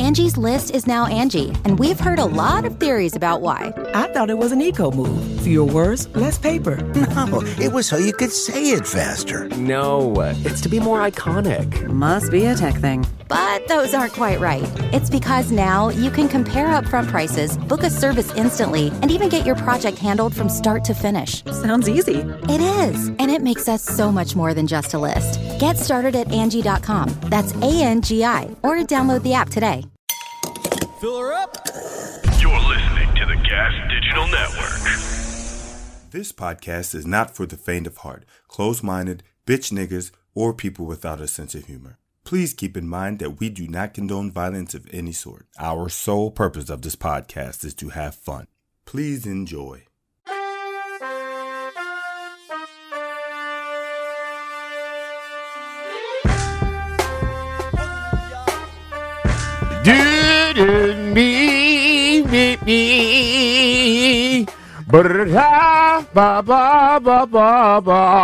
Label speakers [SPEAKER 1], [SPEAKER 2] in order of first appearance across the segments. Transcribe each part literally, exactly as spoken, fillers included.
[SPEAKER 1] Angie's List is now Angie, and we've heard a lot of theories about why.
[SPEAKER 2] I thought it was an eco move. Fewer words, less paper.
[SPEAKER 3] No, it was so you could say it faster.
[SPEAKER 4] No, it's to be more iconic.
[SPEAKER 2] Must be a tech thing.
[SPEAKER 1] But those aren't quite right. It's because now you can compare upfront prices, book a service instantly, and even get your project handled from start to finish.
[SPEAKER 2] Sounds easy.
[SPEAKER 1] It is, and it makes us so much more than just a list. Get started at Angie dot com. That's A N G I, or download the app today.
[SPEAKER 5] Fill her up.
[SPEAKER 6] You're listening to the Gas Digital Network.
[SPEAKER 7] This podcast is not for the faint of heart, closed-minded, bitch niggas, or people without a sense of humor. Please keep in mind that we do not condone violence of any sort. Our sole purpose of this podcast is to have fun. Please enjoy.
[SPEAKER 8] Do me, me, me. Ba ba ba ba ba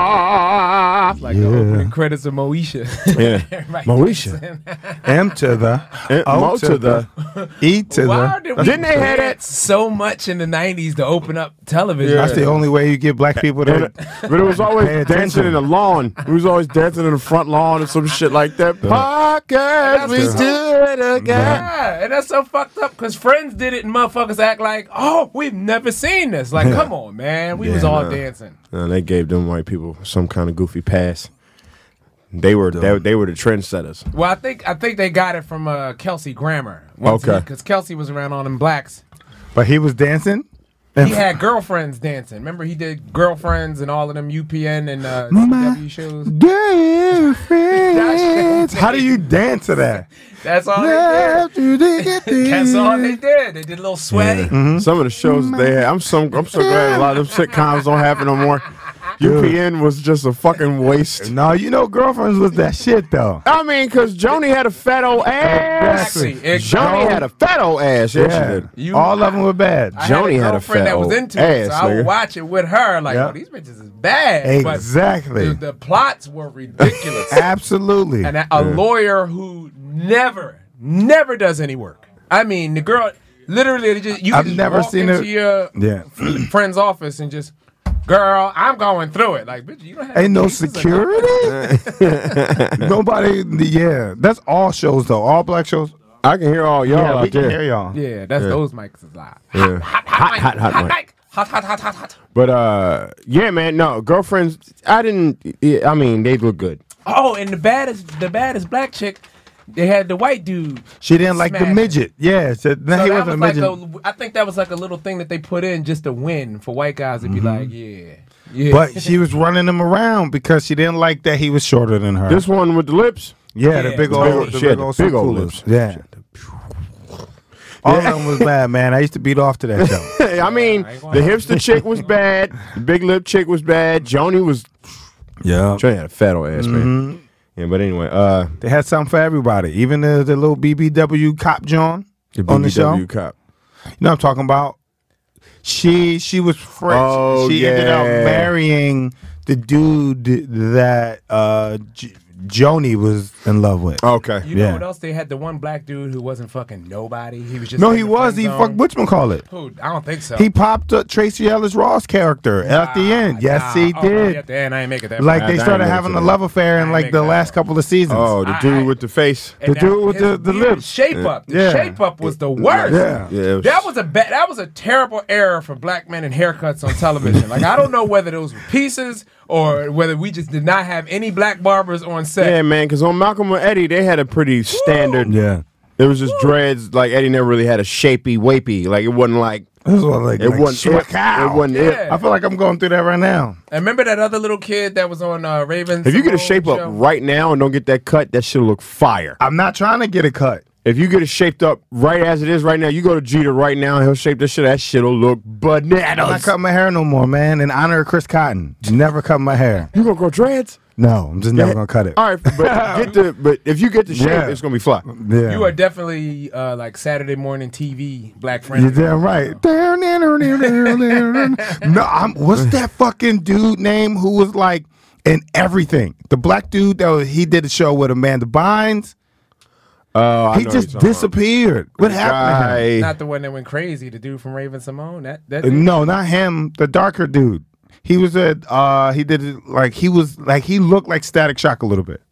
[SPEAKER 8] ba.
[SPEAKER 5] Like the opening credits of Moesha.
[SPEAKER 8] Yeah, Moesha.
[SPEAKER 7] M to the
[SPEAKER 8] O to the
[SPEAKER 7] E to
[SPEAKER 5] Why
[SPEAKER 7] the.
[SPEAKER 5] did we
[SPEAKER 8] Didn't they have
[SPEAKER 5] dance
[SPEAKER 8] that?
[SPEAKER 5] so much in the nineties to open up television?
[SPEAKER 7] That's the only way you get black people to.
[SPEAKER 8] But it was always
[SPEAKER 7] Pay
[SPEAKER 8] dancing
[SPEAKER 7] attention.
[SPEAKER 8] in the lawn. It was always dancing in the front lawn or some shit like that. Podcast, we
[SPEAKER 5] That's
[SPEAKER 8] do it again.
[SPEAKER 5] Yeah, and that's so fucked up because Friends did it and motherfuckers act like, oh, we've never seen this. Like, come on, man. We was
[SPEAKER 7] Yeah,
[SPEAKER 5] all
[SPEAKER 8] nah.
[SPEAKER 5] dancing.
[SPEAKER 8] Uh, they gave them white people some kind of goofy pass. They were they, they were the trendsetters.
[SPEAKER 5] Well, I think I think they got it from uh, Kelsey Grammer. Once
[SPEAKER 8] Okay.
[SPEAKER 5] Because Kelsey was around on them blacks.
[SPEAKER 7] But he was dancing.
[SPEAKER 5] He had girlfriends dancing. Remember, he did girlfriends and all of them U P N and uh, C W shows.
[SPEAKER 7] Girlfriends. How do you dance to that?
[SPEAKER 5] That's all they did. That's all they did. They did a little sweaty.
[SPEAKER 8] Mm-hmm. Some of the shows they had, I'm so I'm so glad a lot of them sitcoms don't happen no more. U P N was just a fucking waste.
[SPEAKER 7] No, you know, girlfriends was that shit though.
[SPEAKER 8] I mean, because Joni had a fat old ass.
[SPEAKER 5] Exactly.
[SPEAKER 8] Joni
[SPEAKER 5] Exactly.
[SPEAKER 8] had a fat old ass. Yeah, she did.
[SPEAKER 5] You-
[SPEAKER 7] All of them were bad.
[SPEAKER 5] I
[SPEAKER 8] Joni
[SPEAKER 5] had a
[SPEAKER 8] had a
[SPEAKER 5] girlfriend
[SPEAKER 8] fat
[SPEAKER 5] that was
[SPEAKER 8] old
[SPEAKER 5] into it, so
[SPEAKER 8] ass,
[SPEAKER 5] I would
[SPEAKER 8] nigga.
[SPEAKER 5] watch it with her. Like,
[SPEAKER 7] Yep.
[SPEAKER 5] oh, these bitches is bad. But
[SPEAKER 7] Exactly.
[SPEAKER 5] the, the plots were ridiculous.
[SPEAKER 7] Absolutely.
[SPEAKER 5] And a, a lawyer who never, never does any work. I mean, the girl literally just you
[SPEAKER 7] I've
[SPEAKER 5] just
[SPEAKER 7] never
[SPEAKER 5] walk
[SPEAKER 7] seen
[SPEAKER 5] into
[SPEAKER 7] it-
[SPEAKER 5] your
[SPEAKER 7] Yeah.
[SPEAKER 5] friend's office and just, girl, I'm going through it. Like, bitch, you don't have
[SPEAKER 7] Ain't no
[SPEAKER 5] cases or
[SPEAKER 7] security. Nobody. Yeah, that's all shows though. All black shows.
[SPEAKER 8] I can hear all y'all
[SPEAKER 7] Yeah,
[SPEAKER 8] out
[SPEAKER 7] we can
[SPEAKER 8] there.
[SPEAKER 7] hear y'all.
[SPEAKER 5] nothing. Yeah, that's those mics is live.
[SPEAKER 8] Yeah.
[SPEAKER 5] Hot,
[SPEAKER 8] Hot, hot, hot, mic.
[SPEAKER 5] mic. Hot, hot, hot, hot, hot.
[SPEAKER 8] But uh, yeah, man, no girlfriends. I didn't. Yeah, I mean, they look good.
[SPEAKER 5] Oh, and the baddest, the baddest black chick, they had the white dude.
[SPEAKER 7] She didn't like the
[SPEAKER 5] Smash.
[SPEAKER 7] midget. Yeah, so, no,
[SPEAKER 5] So
[SPEAKER 7] he
[SPEAKER 5] that
[SPEAKER 7] wasn't
[SPEAKER 5] was
[SPEAKER 7] a
[SPEAKER 5] like
[SPEAKER 7] midget.
[SPEAKER 5] a, I think that was like a little thing that they put in just to win for white guys to be
[SPEAKER 7] Mm-hmm.
[SPEAKER 5] like, yeah, yeah.
[SPEAKER 7] But she was running him around because she didn't like that he was shorter than her.
[SPEAKER 8] This one with the lips.
[SPEAKER 7] yeah, the
[SPEAKER 5] Yeah.
[SPEAKER 7] big
[SPEAKER 8] Big
[SPEAKER 7] old,
[SPEAKER 8] old-
[SPEAKER 7] the
[SPEAKER 8] she had
[SPEAKER 7] big old,
[SPEAKER 8] the big old
[SPEAKER 7] coolers.
[SPEAKER 8] lips.
[SPEAKER 7] Yeah. All of them was bad, man. I used to beat off to that show.
[SPEAKER 8] I mean,
[SPEAKER 5] I ain't
[SPEAKER 8] the
[SPEAKER 5] gonna-
[SPEAKER 8] hipster chick was bad. The big lip chick was bad. Joni was.
[SPEAKER 7] Yeah.
[SPEAKER 8] Joni had a fat old ass, man. Yeah, but anyway, uh,
[SPEAKER 7] They had something for everybody. Even the, the little B B W cop John
[SPEAKER 8] the
[SPEAKER 7] on the
[SPEAKER 8] B B W
[SPEAKER 7] show.
[SPEAKER 8] cop.
[SPEAKER 7] You know what I'm talking about? She she was French.
[SPEAKER 8] Oh,
[SPEAKER 7] she ended up
[SPEAKER 8] yeah.
[SPEAKER 7] marrying the dude that uh, J- Joni was in love with.
[SPEAKER 8] Okay.
[SPEAKER 5] You know
[SPEAKER 7] Yeah.
[SPEAKER 5] what else? They had the one black dude who wasn't fucking nobody. He was just
[SPEAKER 7] No,
[SPEAKER 5] in
[SPEAKER 7] he
[SPEAKER 5] the
[SPEAKER 7] was.
[SPEAKER 5] friend
[SPEAKER 7] He
[SPEAKER 5] zone.
[SPEAKER 7] fucked whatchamacallit.
[SPEAKER 5] Who? I don't think so.
[SPEAKER 7] He popped up Tracy Ellis Ross character at the end. Yes,
[SPEAKER 5] Nah.
[SPEAKER 7] he
[SPEAKER 5] Oh,
[SPEAKER 7] did.
[SPEAKER 5] At the end, I ain't make it that
[SPEAKER 7] Like
[SPEAKER 5] far.
[SPEAKER 7] they
[SPEAKER 8] I
[SPEAKER 7] started
[SPEAKER 8] ain't
[SPEAKER 7] having
[SPEAKER 8] into
[SPEAKER 7] a
[SPEAKER 8] that.
[SPEAKER 7] love affair in
[SPEAKER 5] I
[SPEAKER 7] like
[SPEAKER 5] ain't
[SPEAKER 7] the
[SPEAKER 5] make
[SPEAKER 7] last
[SPEAKER 5] that.
[SPEAKER 7] couple of seasons.
[SPEAKER 8] Oh, the
[SPEAKER 5] I-
[SPEAKER 8] dude
[SPEAKER 5] I-
[SPEAKER 8] with the face.
[SPEAKER 5] And
[SPEAKER 7] the
[SPEAKER 5] that-
[SPEAKER 7] dude with
[SPEAKER 5] his
[SPEAKER 7] the- the
[SPEAKER 5] weird
[SPEAKER 7] lips.
[SPEAKER 5] shape up. The
[SPEAKER 7] Yeah.
[SPEAKER 5] shape up was the worst.
[SPEAKER 7] Yeah.
[SPEAKER 8] Yeah, it was-
[SPEAKER 5] That was a ba- that was a terrible era for black men and haircuts on television. Like I don't know whether those were pieces or whether we just did not have any black barbers on set.
[SPEAKER 8] Yeah, man, because on Malcolm and Eddie, they had a pretty standard.
[SPEAKER 7] Yeah.
[SPEAKER 8] It was just dreads. Like Eddie never really had a shapey, wapey. Like it wasn't like
[SPEAKER 7] This was like,
[SPEAKER 8] it
[SPEAKER 7] like
[SPEAKER 8] wasn't. It,
[SPEAKER 7] Schmack-ow.
[SPEAKER 8] it wasn't it.
[SPEAKER 5] Yeah.
[SPEAKER 7] I feel like I'm going through that right now.
[SPEAKER 5] And remember that other little kid that was on uh, Ravens?
[SPEAKER 8] If you get a shape up
[SPEAKER 5] show?
[SPEAKER 8] right now and don't get that cut, that shit'll look fire.
[SPEAKER 7] I'm not trying to get a cut.
[SPEAKER 8] If you get it shaped up right as it is right now, you go to Jeter right now and he'll shape that shit. That shit'll look
[SPEAKER 7] I'm
[SPEAKER 8] bananas.
[SPEAKER 7] not cutting my hair no more, man. In honor of Chris Cotton. Never cut my hair.
[SPEAKER 8] You gonna grow dreads?
[SPEAKER 7] No, I'm just never going to cut it.
[SPEAKER 8] All right, but get the but if you get the shape,
[SPEAKER 7] Yeah.
[SPEAKER 8] it's gonna be fly.
[SPEAKER 7] Yeah.
[SPEAKER 5] You are definitely uh, like Saturday morning T V black friend.
[SPEAKER 7] You're damn right. No, I'm, what's that fucking dude name who was like in everything? The black dude that was, he did a show with Amanda Bynes.
[SPEAKER 8] Oh, I
[SPEAKER 9] he
[SPEAKER 8] know
[SPEAKER 9] just
[SPEAKER 8] you're talking
[SPEAKER 9] disappeared. What
[SPEAKER 8] The
[SPEAKER 9] happened to him?
[SPEAKER 8] guy-
[SPEAKER 5] Not the one that went crazy. The dude from Raven Simone. That that.
[SPEAKER 9] Uh,
[SPEAKER 5] dude?
[SPEAKER 9] No, not him. The darker dude. He was a. Uh, he did it like he was like he looked like Static Shock a little bit.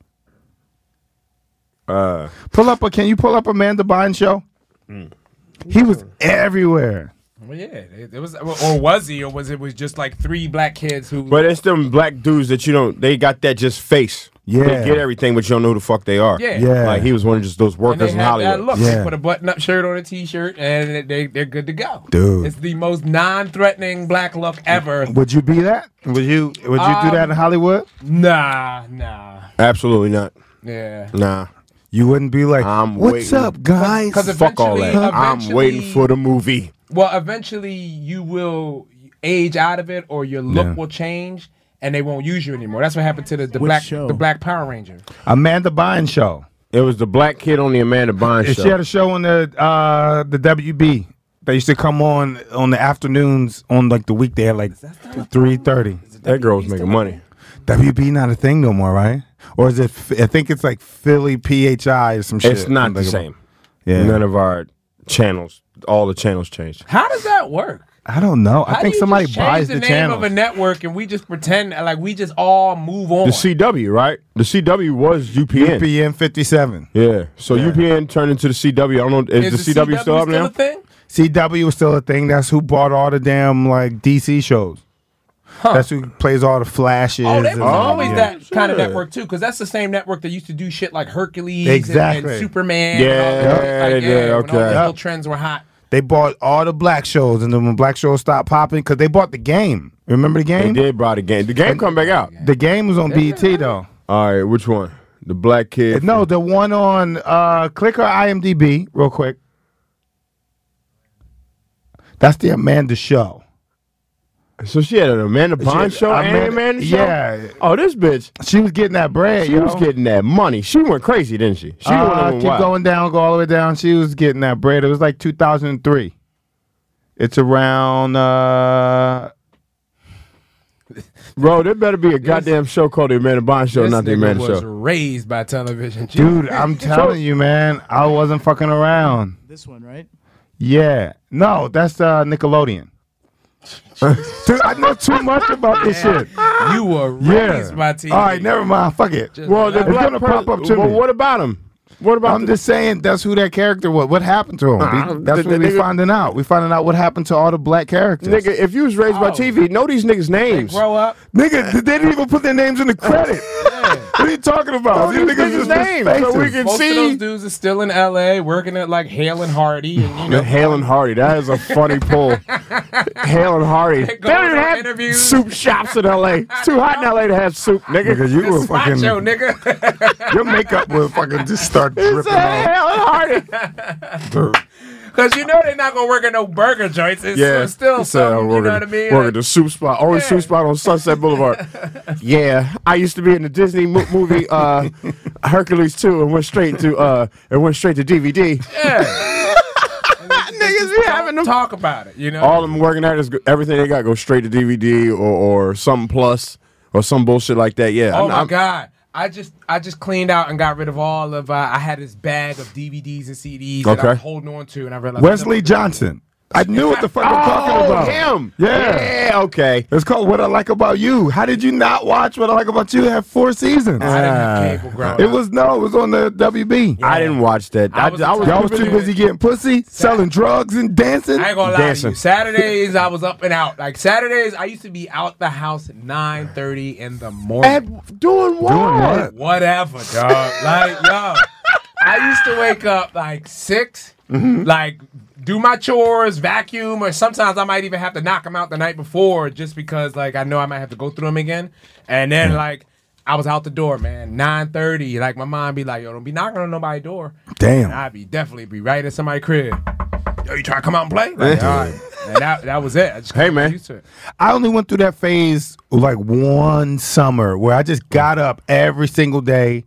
[SPEAKER 8] Uh,
[SPEAKER 9] Pull up a. Can you pull up Amanda Bynes show? He was everywhere.
[SPEAKER 5] Well, yeah, it, it was, or was he, or was it was just like three black kids who?
[SPEAKER 8] but it's them black dudes that you don't. They got that just face.
[SPEAKER 9] Yeah.
[SPEAKER 8] They get everything, but you don't know who the fuck they are.
[SPEAKER 5] Yeah.
[SPEAKER 9] Yeah.
[SPEAKER 8] Like he was one of just those
[SPEAKER 5] and
[SPEAKER 8] workers
[SPEAKER 5] they
[SPEAKER 8] in
[SPEAKER 5] had
[SPEAKER 8] Hollywood.
[SPEAKER 5] that look.
[SPEAKER 9] Yeah.
[SPEAKER 5] They put a button-up shirt on a T-shirt, and they they're good to go.
[SPEAKER 9] Dude.
[SPEAKER 5] It's the most non-threatening black look ever.
[SPEAKER 9] Would you be that? Would you? Would you
[SPEAKER 5] Um,
[SPEAKER 9] do that in Hollywood?
[SPEAKER 5] Nah, nah,
[SPEAKER 8] Absolutely not.
[SPEAKER 5] yeah.
[SPEAKER 8] Nah.
[SPEAKER 9] You wouldn't be like,
[SPEAKER 8] I'm
[SPEAKER 9] "What's
[SPEAKER 8] waiting.
[SPEAKER 9] up, guys?"
[SPEAKER 5] 'Cause
[SPEAKER 8] Fuck all that.
[SPEAKER 5] Eventually-
[SPEAKER 8] I'm waiting
[SPEAKER 5] eventually-
[SPEAKER 8] for the movie.
[SPEAKER 5] Well, eventually you will age out of it, or your look
[SPEAKER 9] Yeah.
[SPEAKER 5] will change, and they won't use you anymore. That's what happened to the, the
[SPEAKER 10] Which
[SPEAKER 5] black
[SPEAKER 10] show?
[SPEAKER 5] the Black Power Ranger.
[SPEAKER 9] Amanda Bynes show.
[SPEAKER 8] It was the black kid on the Amanda Bynes
[SPEAKER 9] And
[SPEAKER 8] show.
[SPEAKER 9] she had a show on the uh, the W B. They used to come on on the afternoons on like the weekday at like three thirty.
[SPEAKER 8] that girl was making money.
[SPEAKER 9] W B not a thing no more, right? Or is it? I think it's like Philly P H I or some shit.
[SPEAKER 8] It's not
[SPEAKER 9] I'm
[SPEAKER 8] the
[SPEAKER 9] thinking
[SPEAKER 8] same.
[SPEAKER 9] Yeah.
[SPEAKER 8] None of our channels, all the channels changed.
[SPEAKER 5] How does that work?
[SPEAKER 9] I don't know. I
[SPEAKER 5] How
[SPEAKER 9] think
[SPEAKER 5] do you
[SPEAKER 9] somebody
[SPEAKER 5] just change
[SPEAKER 9] buys
[SPEAKER 5] the,
[SPEAKER 9] the,
[SPEAKER 5] name
[SPEAKER 9] channel.
[SPEAKER 5] of a network and we just pretend like we just all move on.
[SPEAKER 8] The C W, right? The C W was U P N.
[SPEAKER 9] U P N fifty-seven.
[SPEAKER 8] Yeah. So
[SPEAKER 9] Yeah.
[SPEAKER 8] U P N turned into the C W. I don't know. Is,
[SPEAKER 5] Is
[SPEAKER 8] the, C W still up
[SPEAKER 5] still
[SPEAKER 8] now?
[SPEAKER 5] a thing?
[SPEAKER 9] C W is still a thing. That's who bought all the damn like D C shows. That's who plays all the flashes.
[SPEAKER 5] Oh, they
[SPEAKER 9] and-
[SPEAKER 5] was always
[SPEAKER 9] yeah.
[SPEAKER 5] that kind of
[SPEAKER 8] shit.
[SPEAKER 5] network too, because that's the same network that used to do shit like Hercules
[SPEAKER 9] Exactly.
[SPEAKER 5] and, and Superman.
[SPEAKER 8] Yeah,
[SPEAKER 5] and all that.
[SPEAKER 8] they
[SPEAKER 5] like,
[SPEAKER 8] did,
[SPEAKER 5] yeah, when all
[SPEAKER 8] okay.
[SPEAKER 5] those little
[SPEAKER 9] Yep.
[SPEAKER 5] trends were hot.
[SPEAKER 9] They bought all the black shows, and then when black shows stopped popping, because they bought the game. Remember the
[SPEAKER 8] They
[SPEAKER 9] game?
[SPEAKER 8] did brought a game. The game come back out.
[SPEAKER 9] The game was on B E T though.
[SPEAKER 8] All right, which one? The black kid.
[SPEAKER 9] No, the one on uh, click her I M D B real quick. That's the Amanda show.
[SPEAKER 8] So she had an Amanda Bynes
[SPEAKER 9] She-
[SPEAKER 8] show and
[SPEAKER 9] Amanda-
[SPEAKER 8] an Amanda show?
[SPEAKER 9] yeah.
[SPEAKER 8] Oh, this bitch.
[SPEAKER 9] She was getting that bread.
[SPEAKER 8] She
[SPEAKER 9] yo.
[SPEAKER 8] was getting that money. She went crazy, didn't she? She
[SPEAKER 9] Uh,
[SPEAKER 8] went on
[SPEAKER 9] keep
[SPEAKER 8] wild.
[SPEAKER 9] going down, go all the way down. She was getting that bread. It was like two thousand three. It's around. Uh,
[SPEAKER 8] Bro, there better be a goddamn show called the Amanda Bynes show,
[SPEAKER 5] This
[SPEAKER 8] not the
[SPEAKER 5] nigga
[SPEAKER 8] Amanda
[SPEAKER 5] was
[SPEAKER 8] show.
[SPEAKER 5] raised by television.
[SPEAKER 9] dude, I'm telling you, man, I wasn't fucking around.
[SPEAKER 10] This one, right?
[SPEAKER 9] Yeah, no, that's uh, Nickelodeon. Dude, I know too much about this shit.
[SPEAKER 5] You were
[SPEAKER 9] Yeah.
[SPEAKER 5] raised by T V.
[SPEAKER 9] All right, never mind. Fuck it.
[SPEAKER 5] Just
[SPEAKER 8] Well, the
[SPEAKER 9] It's
[SPEAKER 8] black
[SPEAKER 9] gonna pop
[SPEAKER 8] per-
[SPEAKER 9] up to
[SPEAKER 8] well,
[SPEAKER 9] me.
[SPEAKER 8] what about him? What about
[SPEAKER 9] I'm
[SPEAKER 8] the-
[SPEAKER 9] just saying that's who that character was. What happened to him?
[SPEAKER 8] Uh,
[SPEAKER 9] We- that's
[SPEAKER 8] the-
[SPEAKER 9] what
[SPEAKER 8] the
[SPEAKER 9] we
[SPEAKER 8] nigga-
[SPEAKER 9] finding out. We finding out what happened to all the black characters.
[SPEAKER 8] Nigga, if you was raised by
[SPEAKER 5] Oh.
[SPEAKER 8] T V, know these niggas'
[SPEAKER 5] They
[SPEAKER 8] names.
[SPEAKER 5] grow up.
[SPEAKER 9] Nigga, they didn't even put their names in the credit. What are you talking about?
[SPEAKER 8] Know
[SPEAKER 9] These
[SPEAKER 8] these
[SPEAKER 9] niggas
[SPEAKER 8] niggas'
[SPEAKER 9] just just
[SPEAKER 8] names, so we
[SPEAKER 9] faces.
[SPEAKER 8] can
[SPEAKER 5] Most
[SPEAKER 8] see.
[SPEAKER 5] of those dudes are still in L A working at like Hale and Hardy, and you know,
[SPEAKER 8] Hale and Hardy, that is a funny pull. Hale and Hardy. They
[SPEAKER 5] Go
[SPEAKER 8] don't
[SPEAKER 5] on
[SPEAKER 8] even have
[SPEAKER 5] interviews.
[SPEAKER 8] soup shops in L A. It's too hot in L A to have soup, nigga.
[SPEAKER 9] Nigga, you were
[SPEAKER 5] It's
[SPEAKER 9] fucking.
[SPEAKER 5] macho, nigga.
[SPEAKER 9] Your makeup will fucking just start
[SPEAKER 8] It's
[SPEAKER 9] dripping
[SPEAKER 8] a
[SPEAKER 9] off.
[SPEAKER 8] Hale and Hardy.
[SPEAKER 5] Because you know they're not gonna work at no burger joints. It's
[SPEAKER 8] Yeah,
[SPEAKER 5] still
[SPEAKER 8] he said,
[SPEAKER 5] something,
[SPEAKER 8] I'm
[SPEAKER 5] you know
[SPEAKER 8] working-
[SPEAKER 5] what I mean?
[SPEAKER 8] Working
[SPEAKER 5] Like,
[SPEAKER 8] the soup spot, only
[SPEAKER 5] Yeah.
[SPEAKER 8] soup spot on Sunset Boulevard. Yeah, I used to be in the Disney mo- movie uh, Hercules two, and went straight to uh, and went straight to D V D.
[SPEAKER 5] yeah.
[SPEAKER 8] Niggas be having them.
[SPEAKER 5] Talk about it, you know?
[SPEAKER 8] All them working at is go- everything they got go straight to D V D or or something plus or some bullshit like that. Yeah.
[SPEAKER 5] Oh
[SPEAKER 8] I'm-
[SPEAKER 5] my
[SPEAKER 8] I'm-
[SPEAKER 5] god. I just I just cleaned out and got rid of all of uh, I had this bag of D V Ds and C Ds that I
[SPEAKER 8] Okay.
[SPEAKER 5] was holding on to, and I realized
[SPEAKER 9] Wesley Johnson. I knew what the fuck I'm talking
[SPEAKER 8] Oh,
[SPEAKER 9] about.
[SPEAKER 8] him.
[SPEAKER 9] Yeah.
[SPEAKER 8] Yeah. Okay.
[SPEAKER 9] It's called What I Like About You. How did you not watch What I Like About You? It had four seasons.
[SPEAKER 5] I didn't have cable growing
[SPEAKER 9] It
[SPEAKER 5] up.
[SPEAKER 9] was no, it was on the W B.
[SPEAKER 8] I didn't watch that.
[SPEAKER 5] I
[SPEAKER 8] I,
[SPEAKER 5] was
[SPEAKER 8] I
[SPEAKER 5] a
[SPEAKER 8] was,
[SPEAKER 9] Y'all was too busy getting pussy, selling drugs, and dancing.
[SPEAKER 5] I ain't gonna lie
[SPEAKER 8] Dancing.
[SPEAKER 5] to you. Saturdays I was up and out. Like Saturdays I used to be out the house at nine thirty in the morning.
[SPEAKER 8] At, doing what?
[SPEAKER 9] Doing what?
[SPEAKER 5] Whatever, dog. Like, yo, I used to wake up like six, like do my chores, vacuum, or sometimes I might even have to knock them out the night before just because like I know I might have to go through them again. And then like I was out the door, man, nine thirty. Like my mom be like, yo, don't be knocking on nobody's door.
[SPEAKER 9] Damn.
[SPEAKER 5] And I'd be definitely be right at somebody's crib. Yo, you trying to come out and play? Like, all right. And that, that was it. I just
[SPEAKER 8] Hey,
[SPEAKER 5] couldn't get
[SPEAKER 8] man.
[SPEAKER 5] used to it.
[SPEAKER 9] I only went through that phase like one summer where I just got up every single day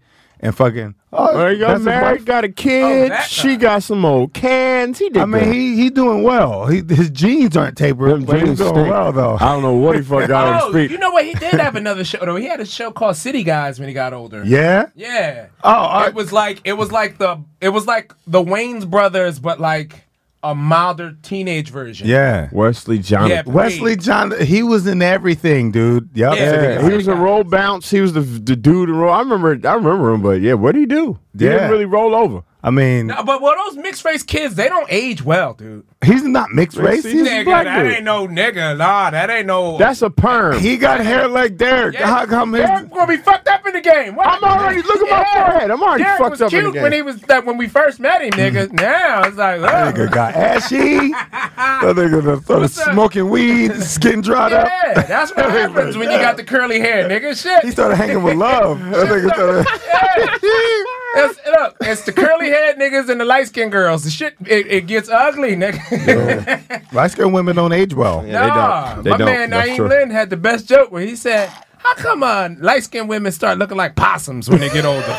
[SPEAKER 9] and fucking.
[SPEAKER 8] Oh,
[SPEAKER 9] Oh,
[SPEAKER 8] he got
[SPEAKER 9] that's his
[SPEAKER 8] married,
[SPEAKER 9] wife?
[SPEAKER 8] got a kid.
[SPEAKER 5] Oh, that
[SPEAKER 8] she
[SPEAKER 5] guy.
[SPEAKER 8] got some old cans. He did.
[SPEAKER 9] I mean,
[SPEAKER 8] good.
[SPEAKER 9] he he doing well. He, his jeans aren't tapered,
[SPEAKER 8] Them
[SPEAKER 9] but he's
[SPEAKER 8] jeans
[SPEAKER 9] doing
[SPEAKER 8] stink.
[SPEAKER 9] well though.
[SPEAKER 8] I don't know what he fuck got on
[SPEAKER 5] Oh,
[SPEAKER 8] his feet.
[SPEAKER 5] you know what? He did have another show though. He had a show called City Guys when he got older.
[SPEAKER 9] Yeah.
[SPEAKER 5] Yeah.
[SPEAKER 9] Oh, I-
[SPEAKER 5] it was like it was like the it was like the Wayne's brothers, but like a milder teenage version.
[SPEAKER 9] Yeah.
[SPEAKER 8] Wesley Johnson.
[SPEAKER 5] Yeah,
[SPEAKER 9] Wesley John, he was in everything, dude. Yep.
[SPEAKER 5] Yeah.
[SPEAKER 8] Yeah, he was a roll bounce. He was the the dude in roll. I remember. I remember him, but yeah, what did he do? He
[SPEAKER 9] Yeah.
[SPEAKER 8] didn't really roll over.
[SPEAKER 9] I mean,
[SPEAKER 5] No, but well, those mixed race kids, they don't age well, dude.
[SPEAKER 9] he's not mixed race. He's
[SPEAKER 5] Nigga,
[SPEAKER 9] black
[SPEAKER 5] that
[SPEAKER 9] dude.
[SPEAKER 5] ain't no nigga. Nah, that ain't no.
[SPEAKER 8] That's a perm.
[SPEAKER 9] He got hair like Derek.
[SPEAKER 5] Yeah,
[SPEAKER 9] How come his?
[SPEAKER 5] Derek gonna be fucked up in the game. What?
[SPEAKER 8] I'm already look at my forehead. I'm already
[SPEAKER 5] Derek
[SPEAKER 8] fucked
[SPEAKER 5] was
[SPEAKER 8] up in
[SPEAKER 5] cute
[SPEAKER 8] the game.
[SPEAKER 5] when he was that when we first met him, nigga. Now it's like,
[SPEAKER 9] That
[SPEAKER 5] oh.
[SPEAKER 9] nigga got ashy. That nigga done started
[SPEAKER 5] What's up?
[SPEAKER 9] smoking weed, skin dried up.
[SPEAKER 5] Yeah, that's what happens when you got the curly hair, nigga. Shit.
[SPEAKER 9] He started hanging with love. That nigga started.
[SPEAKER 5] It's, look, it's the curly head niggas and the light skinned girls. The shit, it, it gets ugly, nigga.
[SPEAKER 9] Light skinned women don't age well.
[SPEAKER 8] Yeah, they
[SPEAKER 5] Nah,
[SPEAKER 8] don't. They
[SPEAKER 5] my
[SPEAKER 8] don't.
[SPEAKER 5] man
[SPEAKER 8] That's
[SPEAKER 5] Naeem
[SPEAKER 8] true.
[SPEAKER 5] Lynn had the best joke where he said, "How come uh, light skinned women start looking like possums when they get older?"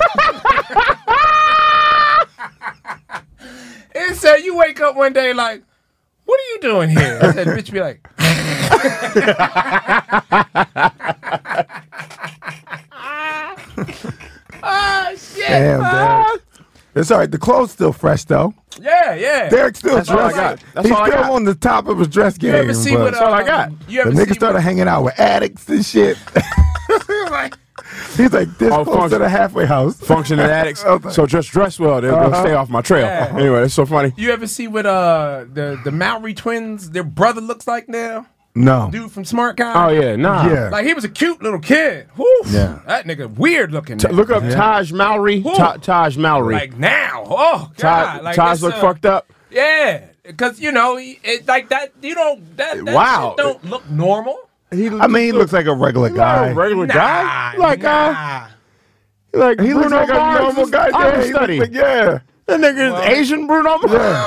[SPEAKER 5] He said, "You wake up one day like, what are you doing here?" I said, "Bitch, be like." Ah, shit.
[SPEAKER 9] Damn,
[SPEAKER 5] ah.
[SPEAKER 9] Derek. It's all right. The clothes still fresh though.
[SPEAKER 5] Yeah, yeah.
[SPEAKER 9] Derek still
[SPEAKER 8] That's all I
[SPEAKER 9] dressed.
[SPEAKER 8] got. That's
[SPEAKER 9] He's
[SPEAKER 8] all I
[SPEAKER 9] still
[SPEAKER 8] got.
[SPEAKER 9] on the top of his dress game.
[SPEAKER 5] You ever see
[SPEAKER 9] but
[SPEAKER 5] what? Uh,
[SPEAKER 8] all I got.
[SPEAKER 5] You ever
[SPEAKER 9] the
[SPEAKER 5] see
[SPEAKER 9] nigga started
[SPEAKER 5] what,
[SPEAKER 9] hanging out with addicts and shit.
[SPEAKER 5] like,
[SPEAKER 9] He's like this
[SPEAKER 8] Oh,
[SPEAKER 9] close to
[SPEAKER 8] function-
[SPEAKER 9] the halfway house.
[SPEAKER 8] Functioning addicts.
[SPEAKER 9] Okay.
[SPEAKER 8] So just dress well. They'll, they'll
[SPEAKER 9] Uh-huh.
[SPEAKER 8] stay off my trail.
[SPEAKER 5] Yeah.
[SPEAKER 8] Anyway, it's so funny.
[SPEAKER 5] you ever see what uh the the Mowry twins, their brother looks like now?
[SPEAKER 9] No.
[SPEAKER 5] Dude from Smart Guy.
[SPEAKER 8] Oh yeah, nah.
[SPEAKER 9] Yeah.
[SPEAKER 5] Like he was a cute little kid. Whew.
[SPEAKER 9] Yeah.
[SPEAKER 5] That nigga weird looking.
[SPEAKER 8] T-
[SPEAKER 5] nigga.
[SPEAKER 8] look up Taj Mowry.
[SPEAKER 5] Who?
[SPEAKER 8] Ta- Taj Mowry.
[SPEAKER 5] Like now. Oh god.
[SPEAKER 8] Taj,
[SPEAKER 5] like
[SPEAKER 8] Taj
[SPEAKER 5] it's,
[SPEAKER 8] look
[SPEAKER 5] uh,
[SPEAKER 8] fucked up.
[SPEAKER 5] Yeah. Cause you know, he- it, like that you don't that, that
[SPEAKER 8] Wow.
[SPEAKER 5] shit don't look normal.
[SPEAKER 8] He,
[SPEAKER 9] I mean, he looks like a regular
[SPEAKER 8] he like
[SPEAKER 9] guy.
[SPEAKER 8] a regular
[SPEAKER 5] Nah,
[SPEAKER 8] guy. Like
[SPEAKER 5] nah.
[SPEAKER 8] uh, like
[SPEAKER 9] He looks
[SPEAKER 8] Bruno
[SPEAKER 9] like a
[SPEAKER 8] Mars
[SPEAKER 9] normal
[SPEAKER 8] is
[SPEAKER 9] guy. Yeah, he looks
[SPEAKER 8] understudy.
[SPEAKER 9] like- yeah.
[SPEAKER 8] That nigga
[SPEAKER 5] Well-
[SPEAKER 8] is Asian Bruno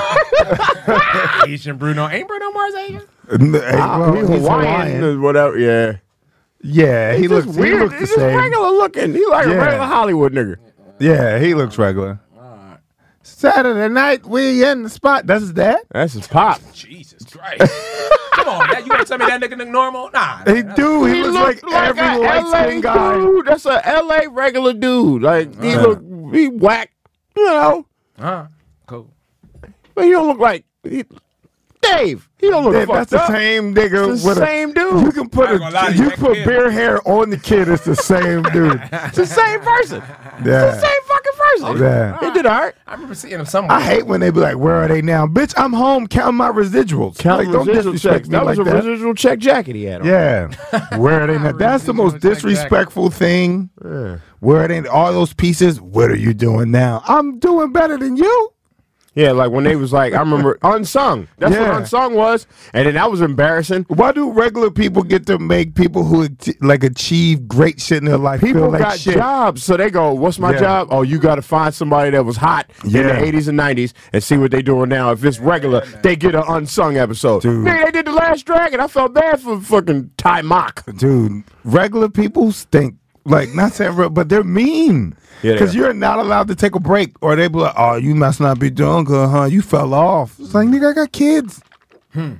[SPEAKER 8] Mars.
[SPEAKER 5] Asian Bruno. Ain't Bruno Mars Asian?
[SPEAKER 8] Ah,
[SPEAKER 9] Well,
[SPEAKER 8] he
[SPEAKER 9] he's
[SPEAKER 8] Hawaiian,
[SPEAKER 9] Hawaiian.
[SPEAKER 8] whatever. Yeah,
[SPEAKER 9] Yeah, he
[SPEAKER 8] He's
[SPEAKER 9] looks
[SPEAKER 8] just
[SPEAKER 9] He
[SPEAKER 8] weird.
[SPEAKER 9] looks the
[SPEAKER 8] He's just
[SPEAKER 9] same.
[SPEAKER 8] regular looking. He like
[SPEAKER 9] Yeah.
[SPEAKER 8] a regular Hollywood nigga.
[SPEAKER 9] Yeah, he looks regular. Saturday night, we in the spot. That's his dad?
[SPEAKER 8] That's his pop.
[SPEAKER 5] Jesus Christ. Come on, man. You gonna tell me that nigga look normal? Nah.
[SPEAKER 9] He
[SPEAKER 5] nah,
[SPEAKER 9] do. He, looks like,
[SPEAKER 8] look like
[SPEAKER 9] every
[SPEAKER 8] a
[SPEAKER 9] light
[SPEAKER 8] L A
[SPEAKER 9] skinned guy.
[SPEAKER 8] dude. That's a L A regular dude. Like he
[SPEAKER 9] Yeah.
[SPEAKER 8] look, he whack. You know,
[SPEAKER 5] Uh, cool.
[SPEAKER 8] but he don't look like he, Dave. He don't look
[SPEAKER 9] Dave,
[SPEAKER 8] fucked
[SPEAKER 9] that's
[SPEAKER 8] up.
[SPEAKER 9] the same nigga.
[SPEAKER 8] It's the
[SPEAKER 9] with
[SPEAKER 8] same
[SPEAKER 9] a,
[SPEAKER 8] dude.
[SPEAKER 9] You can put
[SPEAKER 5] I ain't gonna lie
[SPEAKER 9] a
[SPEAKER 5] to you,
[SPEAKER 9] you
[SPEAKER 5] that
[SPEAKER 9] put
[SPEAKER 5] kid-
[SPEAKER 9] beard hair on the kid. It's the same dude.
[SPEAKER 8] It's the same person. It's the
[SPEAKER 9] Yeah.
[SPEAKER 8] same fucking person.
[SPEAKER 9] Yeah.
[SPEAKER 8] He did all right.
[SPEAKER 5] I remember seeing him somewhere.
[SPEAKER 9] I hate when they be like, "Where are they now, bitch? I'm home counting my residuals."
[SPEAKER 8] Count
[SPEAKER 9] like, don't
[SPEAKER 8] residual
[SPEAKER 9] disrespect
[SPEAKER 8] checks.
[SPEAKER 9] me
[SPEAKER 8] That
[SPEAKER 9] like
[SPEAKER 8] was a
[SPEAKER 9] that.
[SPEAKER 8] residual check jacket he had on.
[SPEAKER 9] Yeah, where are they now? That's the most
[SPEAKER 5] Residual check
[SPEAKER 9] disrespectful thing. Where are they? All those pieces. What are you doing now? I'm doing better than you.
[SPEAKER 8] Yeah, like when they was like, I remember Unsung. That's
[SPEAKER 9] Yeah.
[SPEAKER 8] what Unsung was. And then that was embarrassing.
[SPEAKER 9] Why do regular people get to make people who ach- like achieve great shit in their life
[SPEAKER 8] People
[SPEAKER 9] feel like
[SPEAKER 8] got
[SPEAKER 9] shit?
[SPEAKER 8] jobs, so they go, "What's my
[SPEAKER 9] Yeah.
[SPEAKER 8] job?" Oh, you got to find somebody that was hot in
[SPEAKER 9] Yeah.
[SPEAKER 8] the eighties and nineties and see what they doing now. If it's regular, they get an unsung episode.
[SPEAKER 9] Dude.
[SPEAKER 8] Man, they did The Last Dragon. I felt bad for fucking Ty Mock.
[SPEAKER 9] Dude, regular people stink. Like, not saying real, but they're mean.
[SPEAKER 8] Yeah, they
[SPEAKER 9] Because
[SPEAKER 8] are.
[SPEAKER 9] you're not allowed to take a break. Or they be like, "Oh, you must not be doing good, huh? You fell off." It's like, nigga, I got kids.
[SPEAKER 5] Hmm.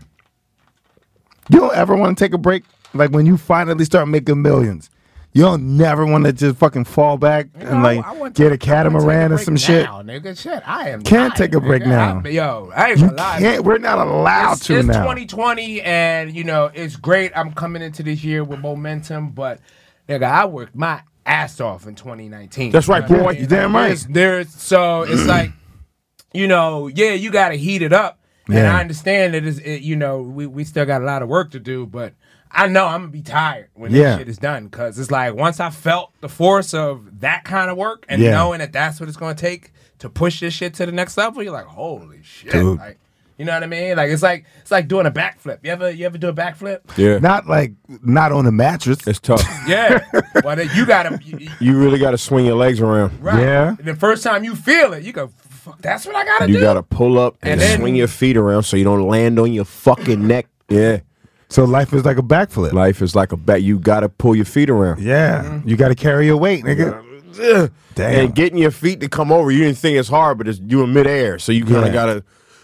[SPEAKER 9] You don't ever want to take a break? Like, when you finally start making millions. You don't never want to just fucking fall back
[SPEAKER 5] You know,
[SPEAKER 9] and, like,
[SPEAKER 5] I want
[SPEAKER 9] get
[SPEAKER 5] to-
[SPEAKER 9] a catamaran
[SPEAKER 5] I want
[SPEAKER 9] or
[SPEAKER 5] to take
[SPEAKER 9] some
[SPEAKER 5] a
[SPEAKER 9] shit.
[SPEAKER 5] break now, nigga. Shit, I am
[SPEAKER 9] Can't
[SPEAKER 5] tired,
[SPEAKER 9] take a break
[SPEAKER 5] nigga.
[SPEAKER 9] now.
[SPEAKER 5] I'm- yo, I ain't
[SPEAKER 9] You
[SPEAKER 5] gonna lie.
[SPEAKER 9] can't. We're not allowed
[SPEAKER 5] it's,
[SPEAKER 9] to
[SPEAKER 5] it's
[SPEAKER 9] now.
[SPEAKER 5] twenty twenty, and you know it's great. I'm coming into this year with momentum, but nigga, I worked my ass off in twenty nineteen.
[SPEAKER 8] That's right, boy.
[SPEAKER 9] You damn right.
[SPEAKER 5] There's, there's so it's like, you know, yeah, you got to heat it up, and
[SPEAKER 9] Yeah.
[SPEAKER 5] I understand that it's, it, you know, we we still got a lot of work to do, but I know I'm gonna be tired when
[SPEAKER 9] Yeah.
[SPEAKER 5] this shit is done, because it's like once I felt the force of that kind of work and
[SPEAKER 9] Yeah.
[SPEAKER 5] knowing that that's what it's gonna take to push this shit to the next level, you're like, holy shit,
[SPEAKER 9] Dude.
[SPEAKER 5] like. You know what I mean? Like it's like it's like doing a backflip. You ever you ever do a backflip?
[SPEAKER 8] Yeah.
[SPEAKER 9] Not like, not on the mattress.
[SPEAKER 8] It's tough.
[SPEAKER 5] Yeah. Well, then you gotta you-
[SPEAKER 8] You really got to swing your legs around.
[SPEAKER 5] right.
[SPEAKER 9] Yeah.
[SPEAKER 5] The first time you feel it, you go, "Fuck, that's what I gotta
[SPEAKER 8] You
[SPEAKER 5] do."
[SPEAKER 8] got to pull up and,
[SPEAKER 5] And then-
[SPEAKER 8] swing your feet around so you don't land on your fucking neck. Yeah.
[SPEAKER 9] So life is like a backflip.
[SPEAKER 8] Life is like a bat. You got to pull your feet around.
[SPEAKER 9] Yeah.
[SPEAKER 5] Mm-hmm.
[SPEAKER 9] You got to carry your weight, nigga.
[SPEAKER 8] ugh,
[SPEAKER 9] Damn.
[SPEAKER 8] and getting your feet to come over. You didn't think it's hard, but it's you in midair, so you kind of
[SPEAKER 9] Yeah.
[SPEAKER 8] gotta.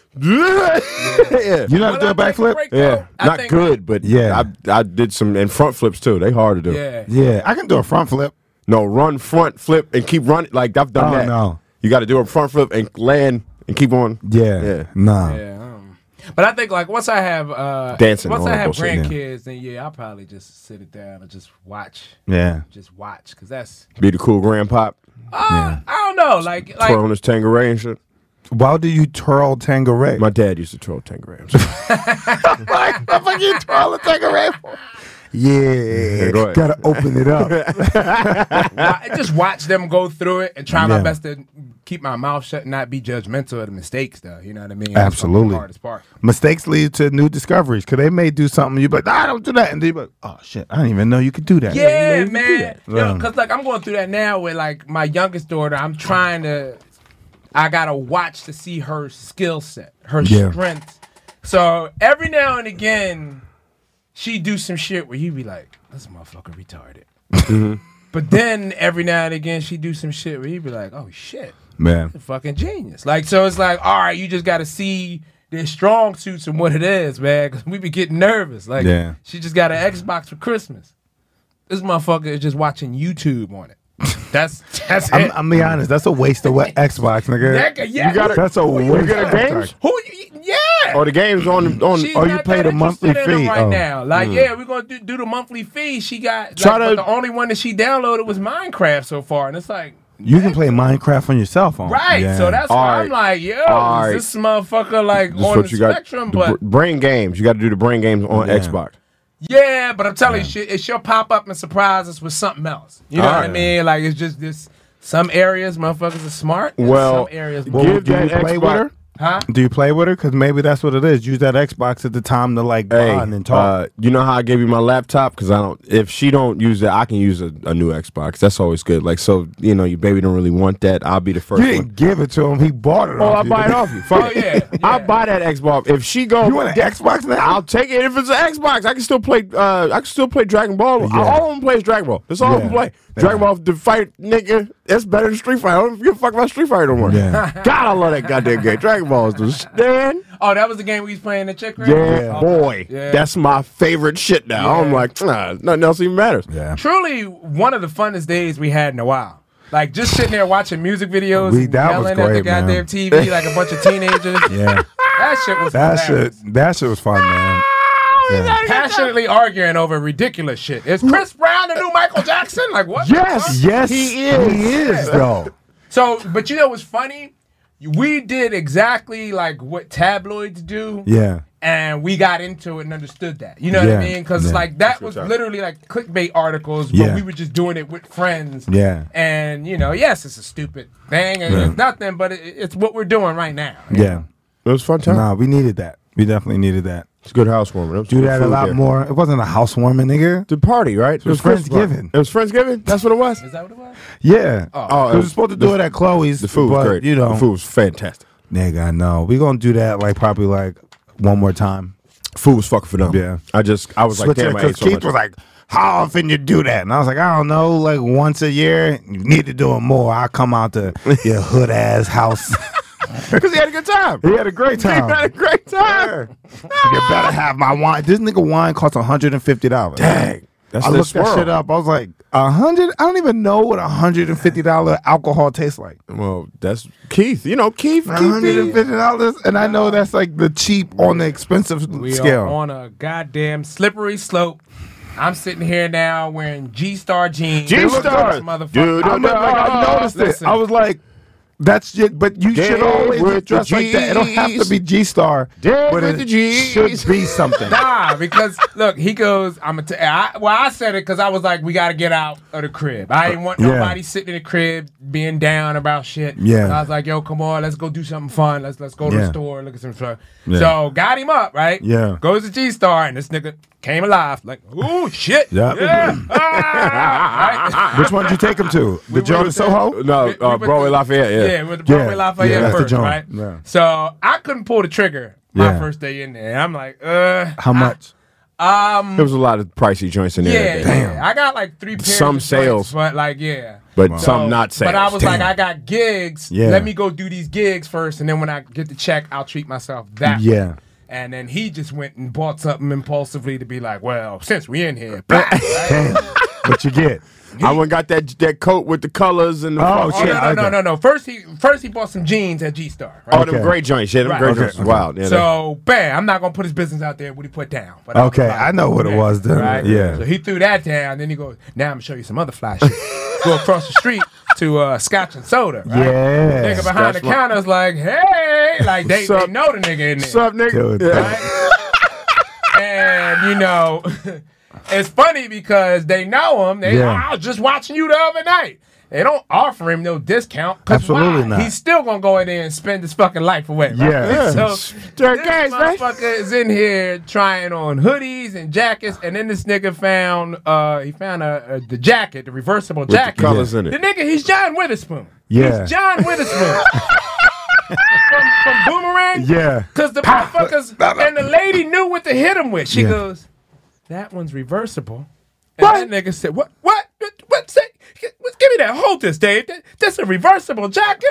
[SPEAKER 8] yeah.
[SPEAKER 9] You know how to do a
[SPEAKER 5] When I take
[SPEAKER 9] backflip?
[SPEAKER 5] break,
[SPEAKER 8] Yeah,
[SPEAKER 5] though, I
[SPEAKER 8] not
[SPEAKER 5] think-
[SPEAKER 8] good, but
[SPEAKER 9] Yeah.
[SPEAKER 8] I I did some and front flips too. They hard to do.
[SPEAKER 5] Yeah.
[SPEAKER 9] Yeah, I can do a front flip.
[SPEAKER 8] No, run front flip and keep running. Like I've done
[SPEAKER 9] Oh,
[SPEAKER 8] that.
[SPEAKER 9] no.
[SPEAKER 8] You got to do a front flip and land and keep on.
[SPEAKER 9] Yeah,
[SPEAKER 8] Yeah.
[SPEAKER 9] nah.
[SPEAKER 5] Yeah. um, But I think like once I have uh,
[SPEAKER 8] Dancing,
[SPEAKER 5] once
[SPEAKER 8] all
[SPEAKER 5] I
[SPEAKER 8] that
[SPEAKER 5] have
[SPEAKER 8] bullshit, yeah.
[SPEAKER 5] grandkids, then yeah, I'll probably just sit it down and just watch,
[SPEAKER 9] Yeah.
[SPEAKER 5] just watch, because that's
[SPEAKER 8] Be the cool grandpop,
[SPEAKER 5] uh, I don't know, like like
[SPEAKER 8] twirling his Tangeray and shit.
[SPEAKER 9] Why do you twirl Tangeray?
[SPEAKER 8] My dad used to twirl Tangeray.
[SPEAKER 9] like, what the fuck you twirl a Tangeray for? Yeah,
[SPEAKER 8] go ahead.
[SPEAKER 9] gotta open it up.
[SPEAKER 5] wa- just watch them go through it and try my
[SPEAKER 9] Yeah.
[SPEAKER 5] best to keep my mouth shut and not be judgmental of the mistakes, though. You know what I mean?
[SPEAKER 9] Absolutely.
[SPEAKER 5] That's the hardest part.
[SPEAKER 9] Mistakes lead to new discoveries because they may do something. You be like, nah, don't do that, and then you be like, oh shit, I didn't even know you could do that.
[SPEAKER 5] Yeah,
[SPEAKER 9] You know, you can do
[SPEAKER 5] man.
[SPEAKER 9] that.
[SPEAKER 5] Yo,
[SPEAKER 9] Um,
[SPEAKER 5] cause like I'm going through that now with like my youngest daughter. I'm trying to, I gotta watch to see her skill set, her
[SPEAKER 9] Yeah.
[SPEAKER 5] strength. So every now and again, she do some shit where you be like, this motherfucker retarded.
[SPEAKER 9] Mm-hmm.
[SPEAKER 5] But then every now and again, she do some shit where you be like, oh shit,
[SPEAKER 9] man.
[SPEAKER 5] you're fucking genius. Like so, it's like, all right, you just gotta see their strong suits and what it is, man. Cause we be getting nervous. Like
[SPEAKER 9] Yeah.
[SPEAKER 5] she just got an Xbox for Christmas. This motherfucker is just watching YouTube on it. That's that's
[SPEAKER 9] I'm,
[SPEAKER 5] it.
[SPEAKER 9] I'm be honest, that's a waste of what Xbox, nigga.
[SPEAKER 5] Nigga, yeah.
[SPEAKER 8] You gotta-
[SPEAKER 9] That's a
[SPEAKER 8] you
[SPEAKER 9] waste
[SPEAKER 8] get a
[SPEAKER 9] of
[SPEAKER 8] games?
[SPEAKER 9] Xbox.
[SPEAKER 5] Who? You, yeah.
[SPEAKER 8] Or the games on on.
[SPEAKER 5] She's
[SPEAKER 9] oh, you
[SPEAKER 5] not
[SPEAKER 9] pay
[SPEAKER 5] that
[SPEAKER 9] the monthly
[SPEAKER 5] interested in
[SPEAKER 9] fee.
[SPEAKER 5] it right
[SPEAKER 9] Oh.
[SPEAKER 5] now. Like, yeah, we're gonna do, do the monthly fee. She got.
[SPEAKER 8] Try
[SPEAKER 5] like,
[SPEAKER 8] to-
[SPEAKER 5] but the only one that she downloaded was Minecraft so far, and it's like.
[SPEAKER 9] You can play Minecraft on your cell phone.
[SPEAKER 5] Right,
[SPEAKER 9] Yeah.
[SPEAKER 5] so that's
[SPEAKER 8] All
[SPEAKER 5] why
[SPEAKER 8] right.
[SPEAKER 5] I'm like, yo,
[SPEAKER 8] All
[SPEAKER 5] is
[SPEAKER 8] right.
[SPEAKER 5] this motherfucker like
[SPEAKER 8] This is
[SPEAKER 5] on
[SPEAKER 8] what
[SPEAKER 5] the
[SPEAKER 8] you got.
[SPEAKER 5] spectrum?
[SPEAKER 8] the
[SPEAKER 5] But
[SPEAKER 8] br- brain games. You got to do the brain games on
[SPEAKER 9] Yeah.
[SPEAKER 8] Xbox.
[SPEAKER 5] yeah, but I'm telling you, shit, it she'll pop up and surprise us with something else. You know
[SPEAKER 8] All
[SPEAKER 5] what I
[SPEAKER 8] right.
[SPEAKER 5] mean? Like it's just this. Some areas, motherfuckers are smart. and
[SPEAKER 8] Well,
[SPEAKER 5] some areas,
[SPEAKER 9] Well,
[SPEAKER 8] give
[SPEAKER 9] do you
[SPEAKER 8] that
[SPEAKER 9] play
[SPEAKER 8] Xbox.
[SPEAKER 9] with her?
[SPEAKER 5] huh?
[SPEAKER 9] Do you play with her? Because maybe that's what it is. Use that Xbox at the time to like
[SPEAKER 8] Hey,
[SPEAKER 9] bond and talk.
[SPEAKER 8] uh, you know how I gave you my laptop? Because I don't. If she don't use it, I can use a, a new Xbox. That's always good. Like so, you know, your baby don't really want that. I'll be the first
[SPEAKER 9] you
[SPEAKER 8] one.
[SPEAKER 9] didn't give it to him. He bought it
[SPEAKER 8] Oh,
[SPEAKER 9] off
[SPEAKER 8] I'll
[SPEAKER 9] you.
[SPEAKER 8] buy it off you. Fuck
[SPEAKER 5] Oh,
[SPEAKER 8] it.
[SPEAKER 5] yeah, yeah.
[SPEAKER 8] I'll buy that Xbox. If she go,
[SPEAKER 9] You want an Xbox now?
[SPEAKER 8] I'll take it if it's an Xbox. I can still play. Uh, I can still play Dragon Ball.
[SPEAKER 9] Yeah.
[SPEAKER 8] All of them play is Dragon Ball. That's all of them
[SPEAKER 9] Yeah.
[SPEAKER 8] play. Dragon Ball the fight, nigga. That's better than Street Fighter. I don't give a fuck about Street Fighter no more.
[SPEAKER 9] Yeah.
[SPEAKER 8] God, I love that goddamn game. Dragon Ball is the stand.
[SPEAKER 5] Oh, that was the game we was playing the chick. Right?
[SPEAKER 8] Yeah,
[SPEAKER 5] Oh,
[SPEAKER 8] boy,
[SPEAKER 5] yeah.
[SPEAKER 8] that's my favorite shit now. I'm
[SPEAKER 5] Yeah.
[SPEAKER 8] like, nah, nothing else even matters.
[SPEAKER 9] Yeah.
[SPEAKER 5] Truly one of the funnest days we had in a while. Like just sitting there watching music videos
[SPEAKER 9] We-
[SPEAKER 5] and
[SPEAKER 9] that was
[SPEAKER 5] yelling at the
[SPEAKER 9] great, man.
[SPEAKER 5] goddamn T V like a bunch of teenagers.
[SPEAKER 9] Yeah.
[SPEAKER 5] That shit was
[SPEAKER 9] That
[SPEAKER 5] hilarious.
[SPEAKER 9] shit, that shit was fun, man. Yeah.
[SPEAKER 5] Passionately arguing over ridiculous shit. Is Chris Brown the new Michael Jackson? Like what? the fuck?
[SPEAKER 9] Yes, yes, he is. He is, though.
[SPEAKER 5] So, but you know what's funny? We did exactly like what tabloids do.
[SPEAKER 9] Yeah.
[SPEAKER 5] And we got into it and understood that. You know what
[SPEAKER 9] Yeah,
[SPEAKER 5] I mean? Because
[SPEAKER 9] yeah.
[SPEAKER 5] like that was literally like clickbait articles, but
[SPEAKER 9] Yeah.
[SPEAKER 5] we were just doing it with friends.
[SPEAKER 9] Yeah.
[SPEAKER 5] And you know, yes, it's a stupid thing and
[SPEAKER 9] Yeah.
[SPEAKER 5] it's nothing, but it, it's what we're doing right now.
[SPEAKER 9] Yeah.
[SPEAKER 8] It was a fun time.
[SPEAKER 9] Nah, we needed that. We definitely needed that.
[SPEAKER 8] It's a good housewarming. It was
[SPEAKER 9] Do
[SPEAKER 8] good
[SPEAKER 9] that a
[SPEAKER 8] food
[SPEAKER 9] lot
[SPEAKER 8] there.
[SPEAKER 9] more. It wasn't a housewarming, nigga.
[SPEAKER 8] The party, right? It
[SPEAKER 9] was
[SPEAKER 8] Christmas party.
[SPEAKER 9] Friendsgiving.
[SPEAKER 8] It was Friendsgiving. That's what it was.
[SPEAKER 5] Is that what it was?
[SPEAKER 9] Yeah.
[SPEAKER 8] Oh,
[SPEAKER 9] we were supposed to do it at Chloe's.
[SPEAKER 8] The food was
[SPEAKER 9] but,
[SPEAKER 8] great.
[SPEAKER 9] You know,
[SPEAKER 8] the food was fantastic.
[SPEAKER 9] nigga, I know. We gonna do that like probably like one more time.
[SPEAKER 8] Food was fucking phenomenal.
[SPEAKER 9] Yeah.
[SPEAKER 8] I just, I was like,
[SPEAKER 9] Switch it
[SPEAKER 8] damn, I ate
[SPEAKER 9] because
[SPEAKER 8] so
[SPEAKER 9] Keith
[SPEAKER 8] much.
[SPEAKER 9] was like, "How often you do that?" And I was like, "I don't know, like once a year. You need to do it more. I come out to your hood ass house."
[SPEAKER 8] Because he had a good time.
[SPEAKER 9] He had a great
[SPEAKER 8] He
[SPEAKER 9] time.
[SPEAKER 8] had a great time.
[SPEAKER 9] You better have my wine. This nigga wine costs one hundred and fifty dollars.
[SPEAKER 8] Dang. That's
[SPEAKER 9] I
[SPEAKER 8] the
[SPEAKER 9] looked that
[SPEAKER 8] swirl.
[SPEAKER 9] shit up. I was like, a hundred. I don't even know what a hundred and fifty dollar alcohol tastes like.
[SPEAKER 8] Well, that's Keith. You know, Keith.
[SPEAKER 9] One
[SPEAKER 8] Keith
[SPEAKER 9] hundred and
[SPEAKER 8] is-
[SPEAKER 9] fifty dollars, and I know that's like the cheap on the expensive
[SPEAKER 5] We
[SPEAKER 9] scale.
[SPEAKER 5] are on a goddamn slippery slope. I'm sitting here now wearing G-Star jeans.
[SPEAKER 8] G-Star.
[SPEAKER 5] Motherfucker.
[SPEAKER 8] Dude,
[SPEAKER 9] I, look like, I noticed
[SPEAKER 5] Listen.
[SPEAKER 9] it. I was like, "That's it." But you
[SPEAKER 8] Gang
[SPEAKER 9] should always
[SPEAKER 8] with
[SPEAKER 9] dress
[SPEAKER 8] the
[SPEAKER 9] like that. It don't have to
[SPEAKER 8] G's.
[SPEAKER 9] be G Star,
[SPEAKER 8] Gang
[SPEAKER 9] but
[SPEAKER 8] with
[SPEAKER 9] it
[SPEAKER 8] the G's.
[SPEAKER 9] should be something.
[SPEAKER 5] Nah, because look, he goes. I'm gonna. T- I, well, I said it because I was like, we got to get out of the crib. I didn't want
[SPEAKER 9] Yeah.
[SPEAKER 5] nobody sitting in the crib being down about shit.
[SPEAKER 9] Yeah.
[SPEAKER 5] And I was like, yo, come on, let's go do something fun. Let's let's go to
[SPEAKER 9] Yeah.
[SPEAKER 5] the store, look at some stuff.
[SPEAKER 9] Yeah.
[SPEAKER 5] So got him up, right?
[SPEAKER 9] Yeah.
[SPEAKER 5] Goes to G Star, and this nigga came alive. Like, ooh, shit.
[SPEAKER 9] Yeah.
[SPEAKER 5] Yeah. Ah, right?
[SPEAKER 9] Which one did you take him to? The Joe to Soho?
[SPEAKER 8] No,
[SPEAKER 5] We- we
[SPEAKER 8] uh,
[SPEAKER 5] went
[SPEAKER 8] Broadway
[SPEAKER 5] to-
[SPEAKER 8] Lafayette. Yeah.
[SPEAKER 5] Yeah, with the Broadway
[SPEAKER 9] Yeah.
[SPEAKER 5] Lafayette
[SPEAKER 9] Yeah, that's the
[SPEAKER 5] first,
[SPEAKER 9] joint.
[SPEAKER 5] right?
[SPEAKER 9] Yeah.
[SPEAKER 5] So I couldn't pull the trigger my
[SPEAKER 9] Yeah.
[SPEAKER 5] first day in there. I'm like, uh,
[SPEAKER 9] How
[SPEAKER 5] I-
[SPEAKER 9] much?
[SPEAKER 5] Um,
[SPEAKER 8] There was a lot of pricey joints in there.
[SPEAKER 5] yeah,
[SPEAKER 8] that day.
[SPEAKER 5] yeah. I got like three pairs
[SPEAKER 8] Some
[SPEAKER 5] of
[SPEAKER 8] sales.
[SPEAKER 5] joints, but like yeah.
[SPEAKER 8] But
[SPEAKER 5] So,
[SPEAKER 8] some not sales.
[SPEAKER 5] But I was
[SPEAKER 9] Damn.
[SPEAKER 5] like, I got gigs.
[SPEAKER 9] Yeah.
[SPEAKER 5] Let me go do these gigs first, and then when I get the check, I'll treat myself that way.
[SPEAKER 9] Yeah.
[SPEAKER 5] And then he just went and bought something impulsively to be like, well, since we in here, blah, right?
[SPEAKER 9] Damn. What you get?
[SPEAKER 8] I went and got that that coat with the colors and the
[SPEAKER 9] Oh,
[SPEAKER 5] Oh,
[SPEAKER 9] shit.
[SPEAKER 5] no, no, no,
[SPEAKER 9] okay.
[SPEAKER 5] no, no. First he first he bought some jeans at G Star. Right?
[SPEAKER 8] Oh, them
[SPEAKER 9] Okay.
[SPEAKER 8] great joints. Yeah, them
[SPEAKER 5] Right.
[SPEAKER 8] great
[SPEAKER 5] Okay,
[SPEAKER 8] joints was wild. Yeah,
[SPEAKER 5] So, bam, I'm not going to put his business out there what he put down. But I was
[SPEAKER 9] Okay,
[SPEAKER 5] like,
[SPEAKER 9] I know what it
[SPEAKER 5] yeah,
[SPEAKER 9] was then.
[SPEAKER 5] Right?
[SPEAKER 9] Yeah.
[SPEAKER 5] So he threw that down. Then he goes, now I'm going to show you some other fly shit. Go across the street to uh, Scotch and Soda. Right?
[SPEAKER 9] Yeah.
[SPEAKER 5] Nigga behind
[SPEAKER 8] Scotch
[SPEAKER 5] the
[SPEAKER 8] ma-
[SPEAKER 5] counter is like, hey. Like, they,
[SPEAKER 8] What's up?
[SPEAKER 5] they know the nigga in there.
[SPEAKER 8] What's up, nigga?
[SPEAKER 9] Dude,
[SPEAKER 8] Yeah.
[SPEAKER 5] Right? And, you know, it's funny because they know him. They,
[SPEAKER 9] Yeah.
[SPEAKER 5] I was just watching you the other night. They don't offer him no discount. 'Cause
[SPEAKER 9] Absolutely
[SPEAKER 5] why?
[SPEAKER 9] not.
[SPEAKER 5] He's still going to go in there and spend his fucking life away. Right?
[SPEAKER 9] Yeah.
[SPEAKER 5] So
[SPEAKER 8] Dirk
[SPEAKER 5] this
[SPEAKER 8] Games, man.
[SPEAKER 5] motherfucker is in here trying on hoodies and jackets, and then this nigga found uh he found a, a the jacket, the reversible
[SPEAKER 8] With the
[SPEAKER 5] jacket.
[SPEAKER 8] colors in it.
[SPEAKER 5] The nigga, he's John Witherspoon.
[SPEAKER 9] Yeah.
[SPEAKER 5] He's John Witherspoon. from, from Boomerang.
[SPEAKER 9] Yeah.
[SPEAKER 5] Because the motherfuckers and the lady knew what to hit him with. She
[SPEAKER 9] Yeah.
[SPEAKER 5] goes, "That one's reversible." And
[SPEAKER 9] What?
[SPEAKER 5] that nigga said, "What? What? What? What? Say, what, give me that. Hold this, Dave. That, that's a reversible jacket.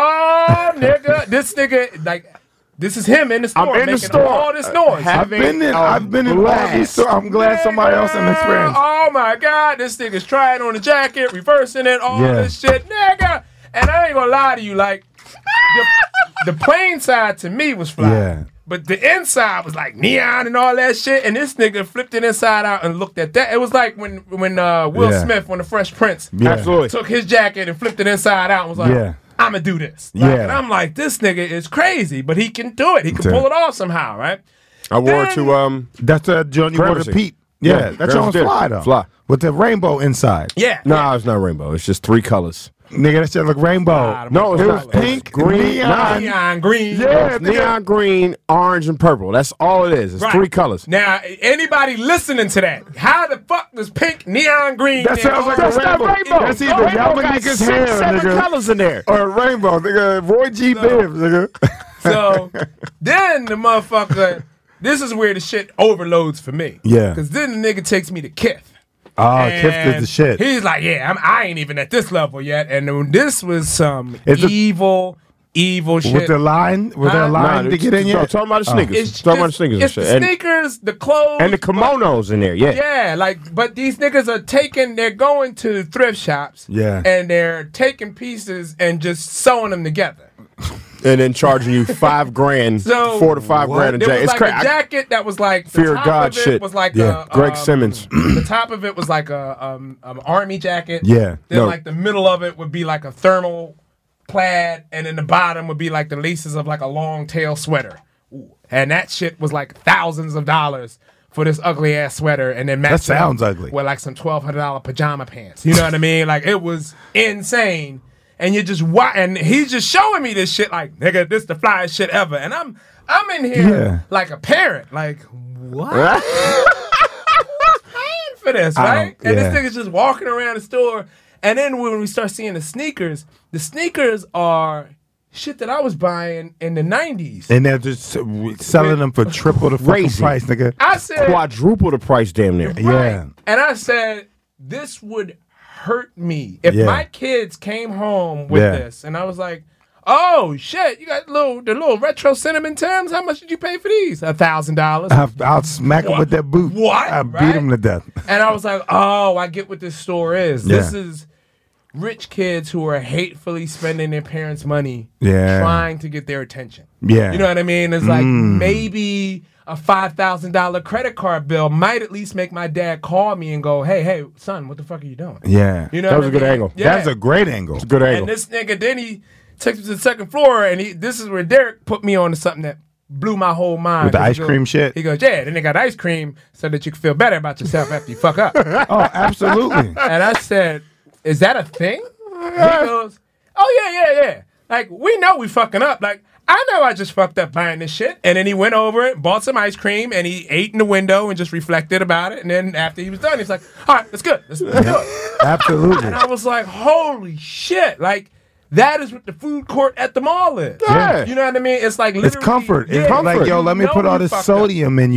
[SPEAKER 5] Oh, nigga, this nigga like." This is him in the store
[SPEAKER 8] I'm in the
[SPEAKER 5] making
[SPEAKER 8] store.
[SPEAKER 5] all this noise.
[SPEAKER 8] Uh,
[SPEAKER 9] I've been in.
[SPEAKER 8] a
[SPEAKER 9] I've been in all
[SPEAKER 8] blast.
[SPEAKER 9] these stores. I'm glad somebody else had an experience.
[SPEAKER 5] Oh my God, this nigga's trying on the jacket, reversing it, all
[SPEAKER 9] Yeah.
[SPEAKER 5] this shit, nigga. And I ain't gonna lie to you, like the, the plain side to me was fly.
[SPEAKER 9] Yeah.
[SPEAKER 5] But the inside was like neon and all that shit, and this nigga flipped it inside out and looked at that. It was like when when uh, Will
[SPEAKER 9] Yeah.
[SPEAKER 5] Smith, when the Fresh Prince,
[SPEAKER 9] Yeah.
[SPEAKER 8] Absolutely.
[SPEAKER 5] took his jacket and flipped it inside out and was like,
[SPEAKER 9] Yeah.
[SPEAKER 5] I'm gonna do this. Like,
[SPEAKER 9] Yeah.
[SPEAKER 5] And I'm like, this nigga is crazy, but he can do it. He can
[SPEAKER 9] Yeah.
[SPEAKER 5] pull it off somehow, right?
[SPEAKER 8] I wore it
[SPEAKER 5] Then-
[SPEAKER 8] to um.
[SPEAKER 9] That's a Johnny Water
[SPEAKER 8] Gravity.
[SPEAKER 9] Pete. Yeah,
[SPEAKER 8] Yeah,
[SPEAKER 9] that
[SPEAKER 8] Gravity
[SPEAKER 9] joint's
[SPEAKER 8] did.
[SPEAKER 9] fly though.
[SPEAKER 8] Fly.
[SPEAKER 9] With the rainbow inside.
[SPEAKER 5] Yeah.
[SPEAKER 8] No, it's not rainbow. It's just three colors.
[SPEAKER 9] Nigga, that shit look rainbow.
[SPEAKER 5] Nah,
[SPEAKER 8] No, it's
[SPEAKER 9] it
[SPEAKER 8] not.
[SPEAKER 9] was pink,
[SPEAKER 8] It's green,
[SPEAKER 9] neon.
[SPEAKER 5] Neon green.
[SPEAKER 9] Yeah,
[SPEAKER 8] It's neon green, orange, and purple. That's all it is. It's
[SPEAKER 5] Right.
[SPEAKER 8] three colors.
[SPEAKER 5] Now, anybody listening to that, how the fuck does pink, neon green?
[SPEAKER 9] That
[SPEAKER 5] and
[SPEAKER 9] sounds like
[SPEAKER 5] all
[SPEAKER 9] a
[SPEAKER 8] That's
[SPEAKER 5] that-
[SPEAKER 8] not
[SPEAKER 9] rainbow.
[SPEAKER 8] rainbow.
[SPEAKER 9] That's
[SPEAKER 8] No,
[SPEAKER 9] either
[SPEAKER 8] rainbow
[SPEAKER 9] yellow
[SPEAKER 8] got
[SPEAKER 9] nigga's
[SPEAKER 8] six,
[SPEAKER 9] hair,
[SPEAKER 8] seven
[SPEAKER 9] nigga.
[SPEAKER 8] colors in there.
[SPEAKER 9] Or a rainbow, nigga. Roy G. Biv, nigga.
[SPEAKER 5] So then the motherfucker, this is where the shit overloads for me.
[SPEAKER 9] Yeah.
[SPEAKER 5] Because then the nigga takes me to Kith.
[SPEAKER 9] Oh, Kith
[SPEAKER 5] And
[SPEAKER 9] is the shit.
[SPEAKER 5] He's like, yeah, I'm, I ain't even at this level yet. And then this was some
[SPEAKER 9] It's a-
[SPEAKER 5] evil, evil shit.
[SPEAKER 9] With the line, with
[SPEAKER 5] Huh?
[SPEAKER 9] the line
[SPEAKER 8] Nah,
[SPEAKER 9] to get in
[SPEAKER 8] no,
[SPEAKER 9] yet?
[SPEAKER 8] talking about the
[SPEAKER 9] Oh.
[SPEAKER 8] sneakers.
[SPEAKER 5] It's
[SPEAKER 8] talking about the
[SPEAKER 5] just-
[SPEAKER 8] sneakers and
[SPEAKER 5] it's
[SPEAKER 8] shit.
[SPEAKER 5] the
[SPEAKER 8] And,
[SPEAKER 5] sneakers, the clothes.
[SPEAKER 8] and the kimonos in there. Yeah.
[SPEAKER 5] Yeah, like, but these niggas are taking, they're going to thrift shops.
[SPEAKER 9] Yeah.
[SPEAKER 5] And they're taking pieces and just sewing them together.
[SPEAKER 8] And then charging you five grand,
[SPEAKER 5] So,
[SPEAKER 8] four to five grand a
[SPEAKER 5] There
[SPEAKER 8] jacket.
[SPEAKER 5] was
[SPEAKER 8] It's
[SPEAKER 5] like
[SPEAKER 8] crazy.
[SPEAKER 5] a jacket that was like, the
[SPEAKER 8] Fear
[SPEAKER 5] top
[SPEAKER 8] God
[SPEAKER 5] of it
[SPEAKER 8] shit.
[SPEAKER 5] was like
[SPEAKER 9] Yeah.
[SPEAKER 5] a,
[SPEAKER 8] Greg
[SPEAKER 5] um,
[SPEAKER 8] Simmons.
[SPEAKER 5] The top of it was like a um, um army jacket.
[SPEAKER 9] Yeah.
[SPEAKER 5] Then
[SPEAKER 8] No.
[SPEAKER 5] like the middle of it would be like a thermal plaid, and then the bottom would be like the laces of like a long tail sweater. Ooh. And that shit was like thousands of dollars for this ugly ass sweater, and then matched it up
[SPEAKER 9] sounds ugly.
[SPEAKER 5] with like some twelve hundred dollar pajama pants. You know what I mean? Like it was insane. And you just wa and he's just showing me this shit like, nigga, this the flyest shit ever. And I'm I'm in here
[SPEAKER 9] Yeah.
[SPEAKER 5] like a parent, like what? Paying for this,
[SPEAKER 9] I
[SPEAKER 5] right?
[SPEAKER 9] don't-
[SPEAKER 5] And
[SPEAKER 9] yeah.
[SPEAKER 5] this nigga's just walking around the store. And then when we start seeing the sneakers, the sneakers are shit that I was buying in the nineties.
[SPEAKER 9] And they're just selling them for triple the fucking
[SPEAKER 8] Crazy.
[SPEAKER 9] price, nigga.
[SPEAKER 5] I said,
[SPEAKER 8] Quadruple the price, damn near.
[SPEAKER 5] right.
[SPEAKER 9] Yeah.
[SPEAKER 5] And I said, this would hurt me if
[SPEAKER 9] Yeah.
[SPEAKER 5] my kids came home with
[SPEAKER 9] Yeah.
[SPEAKER 5] this. And I was like, oh shit, you got little the little retro cinnamon Tims. How much did you pay for these? A thousand dollars.
[SPEAKER 9] I'll, I'll smack them with that boot.
[SPEAKER 5] What?
[SPEAKER 9] I'll beat
[SPEAKER 5] Right?
[SPEAKER 9] them to death.
[SPEAKER 5] And I was like, oh, I get what this store is. This
[SPEAKER 9] Yeah.
[SPEAKER 5] is rich kids who are hatefully spending their parents' money
[SPEAKER 9] Yeah.
[SPEAKER 5] trying to get their attention.
[SPEAKER 9] Yeah.
[SPEAKER 5] You know what I mean? It's like
[SPEAKER 9] Mm.
[SPEAKER 5] maybe a five thousand dollar credit card bill might at least make my dad call me and go, hey, hey, son, what the fuck are you doing?
[SPEAKER 9] Yeah.
[SPEAKER 5] You know
[SPEAKER 8] That
[SPEAKER 5] what
[SPEAKER 8] was
[SPEAKER 5] I
[SPEAKER 8] a good
[SPEAKER 5] mean?
[SPEAKER 8] angle.
[SPEAKER 5] Yeah.
[SPEAKER 9] That's a great angle.
[SPEAKER 8] It's a good angle.
[SPEAKER 5] And this nigga, then he took me to the second floor, and he this is where Derek put me on to something that blew my whole mind.
[SPEAKER 9] With the
[SPEAKER 5] He
[SPEAKER 9] ice
[SPEAKER 5] goes-
[SPEAKER 9] cream shit?
[SPEAKER 5] He goes, yeah, then they got ice cream so that you can feel better about yourself after you fuck up.
[SPEAKER 9] Oh, absolutely.
[SPEAKER 5] And I said, is that a thing? He goes, oh, yeah, yeah, yeah. Like, we know we fucking up. Like, I know I just fucked up buying this shit. And then he went over it, bought some ice cream, and he ate in the window and just reflected about it. And then after he was done, he's like, all right, that's good. Let's, let's do it.
[SPEAKER 9] Absolutely.
[SPEAKER 5] And I was like, holy shit. Like, that is what the food court at the mall is.
[SPEAKER 8] Yeah.
[SPEAKER 5] You know what I mean? It's like literally.
[SPEAKER 9] It's comfort.
[SPEAKER 5] Yeah,
[SPEAKER 9] It's like, yo, let me
[SPEAKER 5] you
[SPEAKER 9] put
[SPEAKER 5] know
[SPEAKER 9] all
[SPEAKER 5] you
[SPEAKER 9] this
[SPEAKER 5] fucked
[SPEAKER 9] sodium in you.
[SPEAKER 5] You know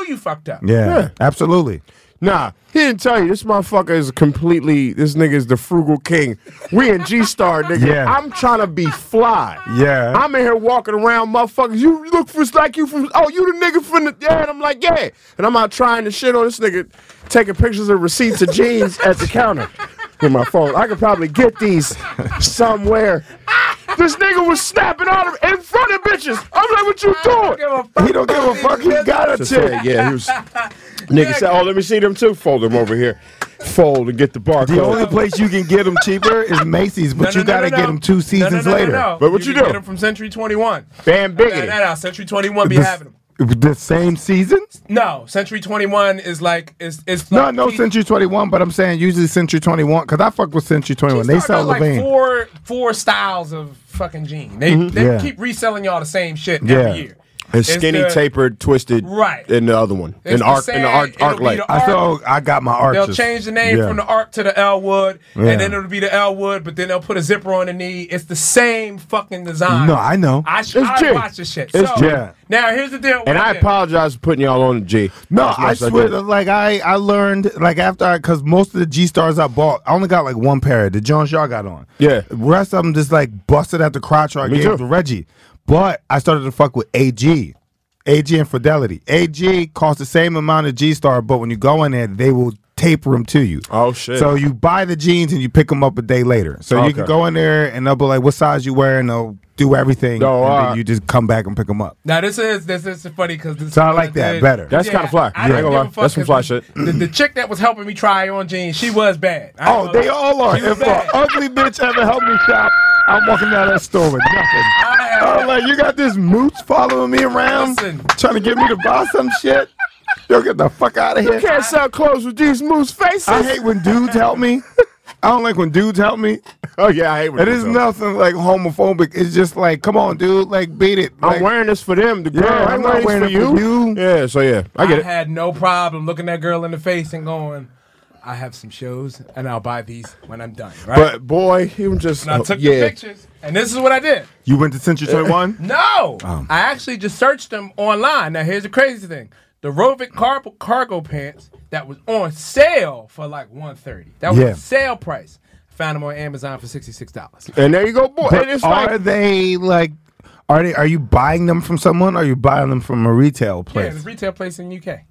[SPEAKER 5] you fucked up.
[SPEAKER 9] Yeah,
[SPEAKER 8] Yeah.
[SPEAKER 9] absolutely.
[SPEAKER 8] Nah, he didn't tell you. This motherfucker is completely. This nigga is the frugal king. We in G Star, nigga.
[SPEAKER 9] Yeah.
[SPEAKER 8] I'm trying to be fly.
[SPEAKER 9] Yeah.
[SPEAKER 8] I'm in here walking around, motherfuckers. You look for like you from. Oh, you the nigga from the. Yeah, and I'm like, yeah. And I'm out trying to shit on this nigga, taking pictures of receipts of jeans at the counter with my phone. I could probably get these somewhere. This nigga was snapping on him in front of bitches. I'm like, what you doing?
[SPEAKER 9] He don't give a fuck. He got a
[SPEAKER 8] Just
[SPEAKER 9] chick.
[SPEAKER 8] said, yeah, he was. Nigga said, oh, let me see them too. Fold them over here. Fold and get the barcode.
[SPEAKER 9] The only place you can get them cheaper is Macy's, but
[SPEAKER 5] No, no,
[SPEAKER 9] you gotta
[SPEAKER 5] no, no,
[SPEAKER 9] get
[SPEAKER 5] no.
[SPEAKER 9] them two seasons
[SPEAKER 5] no, no, no,
[SPEAKER 9] later.
[SPEAKER 5] No, no.
[SPEAKER 8] But what you
[SPEAKER 5] can
[SPEAKER 8] do?
[SPEAKER 5] Get them from Century twenty-one.
[SPEAKER 8] Bam
[SPEAKER 5] No,
[SPEAKER 8] biggity.
[SPEAKER 5] no, no. Century twenty-one be
[SPEAKER 9] The-
[SPEAKER 5] having them.
[SPEAKER 9] The same season?
[SPEAKER 5] No, Century twenty-one is like is is
[SPEAKER 9] No,
[SPEAKER 5] like,
[SPEAKER 9] no Century twenty-one, but I'm saying usually Century twenty-one, because I fuck with Century twenty-one. They
[SPEAKER 5] G-Star
[SPEAKER 9] sell
[SPEAKER 5] got
[SPEAKER 9] Levain.
[SPEAKER 5] like four four styles of fucking jean. They
[SPEAKER 8] Mm-hmm.
[SPEAKER 5] they
[SPEAKER 9] Yeah.
[SPEAKER 5] keep reselling y'all the same shit
[SPEAKER 9] Yeah.
[SPEAKER 5] every year.
[SPEAKER 8] It's
[SPEAKER 5] It's
[SPEAKER 8] skinny,
[SPEAKER 5] the-
[SPEAKER 8] tapered, twisted.
[SPEAKER 5] Right.
[SPEAKER 8] In the other one.
[SPEAKER 5] It's
[SPEAKER 8] In the
[SPEAKER 5] the
[SPEAKER 8] arc. In the
[SPEAKER 5] same-
[SPEAKER 8] arc.
[SPEAKER 5] it'll
[SPEAKER 8] Arc
[SPEAKER 5] be
[SPEAKER 8] light.
[SPEAKER 5] the
[SPEAKER 9] I saw, I got my arches.
[SPEAKER 5] They'll change the name
[SPEAKER 9] Yeah.
[SPEAKER 5] from the Arc to the Elwood,
[SPEAKER 9] Yeah.
[SPEAKER 5] and then it'll be the Elwood, but then they'll put a zipper on the knee. It's the same fucking design.
[SPEAKER 9] No, I know.
[SPEAKER 5] I, sh-
[SPEAKER 8] It's
[SPEAKER 5] I
[SPEAKER 8] G.
[SPEAKER 5] watch this shit.
[SPEAKER 8] It's
[SPEAKER 5] so,
[SPEAKER 8] G.
[SPEAKER 9] Yeah.
[SPEAKER 5] Now here's the deal.
[SPEAKER 8] And
[SPEAKER 5] with
[SPEAKER 8] I
[SPEAKER 5] it.
[SPEAKER 8] apologize for putting y'all on the G.
[SPEAKER 9] No,
[SPEAKER 8] As
[SPEAKER 9] I
[SPEAKER 8] much as
[SPEAKER 9] swear,
[SPEAKER 8] did.
[SPEAKER 9] like I, I learned, like after I, because most of the G Stars I bought, I only got like one pair. The Jones y'all got on.
[SPEAKER 8] Yeah.
[SPEAKER 9] The rest of them just like busted at the crotch, or I
[SPEAKER 8] Me
[SPEAKER 9] gave
[SPEAKER 8] too.
[SPEAKER 9] to Reggie. But I started to fuck with A G. A G and Fidelity. A G costs the same amount of G Star, but when you go in there, they will taper them to you.
[SPEAKER 8] Oh, shit.
[SPEAKER 9] So you buy the jeans and you pick them up a day later. So you
[SPEAKER 8] Okay.
[SPEAKER 9] can go in there and they'll be like, what size you wear, and they'll do everything.
[SPEAKER 8] No,
[SPEAKER 9] and
[SPEAKER 8] uh,
[SPEAKER 9] then you just come back and pick them up.
[SPEAKER 5] Now this is this is funny because
[SPEAKER 9] So I like that better.
[SPEAKER 8] That's kinda fly.
[SPEAKER 5] I
[SPEAKER 8] Yeah,
[SPEAKER 5] don't
[SPEAKER 8] I ain't gonna
[SPEAKER 5] give a
[SPEAKER 8] lie.
[SPEAKER 5] fuck
[SPEAKER 8] That's some
[SPEAKER 5] 'cause
[SPEAKER 8] fly
[SPEAKER 5] the,
[SPEAKER 8] shit.
[SPEAKER 5] The, the chick that was helping me try on jeans, she was bad. I ain't
[SPEAKER 9] Oh,
[SPEAKER 5] gonna
[SPEAKER 9] they
[SPEAKER 5] lie.
[SPEAKER 9] all are.
[SPEAKER 5] She was
[SPEAKER 9] If an
[SPEAKER 5] bad.
[SPEAKER 9] ugly bitch ever helped me shop, I'm walking down that store with nothing.
[SPEAKER 5] I have-
[SPEAKER 9] I'm like, you got this mooch following me around,
[SPEAKER 5] Listen.
[SPEAKER 9] trying to get me to buy some shit? Yo, get the fuck out of here.
[SPEAKER 8] You can't sell clothes with these moose faces.
[SPEAKER 9] I hate when dudes help me. I don't like when dudes help me.
[SPEAKER 8] Oh, yeah, I hate when
[SPEAKER 9] It
[SPEAKER 8] they
[SPEAKER 9] is
[SPEAKER 8] sell.
[SPEAKER 9] nothing like homophobic. It's just like, come on, dude, like beat it. Like,
[SPEAKER 8] I'm wearing this for them. The girl,
[SPEAKER 9] Yeah,
[SPEAKER 8] I'm
[SPEAKER 9] I'm not
[SPEAKER 8] wearing,
[SPEAKER 9] wearing
[SPEAKER 8] this
[SPEAKER 9] it
[SPEAKER 8] for
[SPEAKER 9] for
[SPEAKER 8] you.
[SPEAKER 9] you.
[SPEAKER 8] Yeah, so yeah, I get
[SPEAKER 5] I
[SPEAKER 8] it.
[SPEAKER 5] had no problem looking that girl in the face and going, I have some shows and I'll buy these when I'm done. Right?
[SPEAKER 8] But boy, he was just.
[SPEAKER 5] and I took
[SPEAKER 8] yeah.
[SPEAKER 5] the pictures, and this is what I did.
[SPEAKER 9] You went to Century twenty-one?
[SPEAKER 5] No,
[SPEAKER 9] Oh.
[SPEAKER 5] I actually just searched them online. Now here's the crazy thing: the Rovic car- cargo pants that was on sale for like one thirty. That was
[SPEAKER 9] Yeah.
[SPEAKER 5] a sale price. I found them on Amazon for sixty-six dollars.
[SPEAKER 8] And there you go, boy.
[SPEAKER 9] But
[SPEAKER 8] And it's
[SPEAKER 9] are
[SPEAKER 8] like,
[SPEAKER 9] they like? Are they? Are you buying them from someone? Or are you buying them from a retail
[SPEAKER 5] Yeah,
[SPEAKER 9] place?
[SPEAKER 5] it's a retail place in the U K.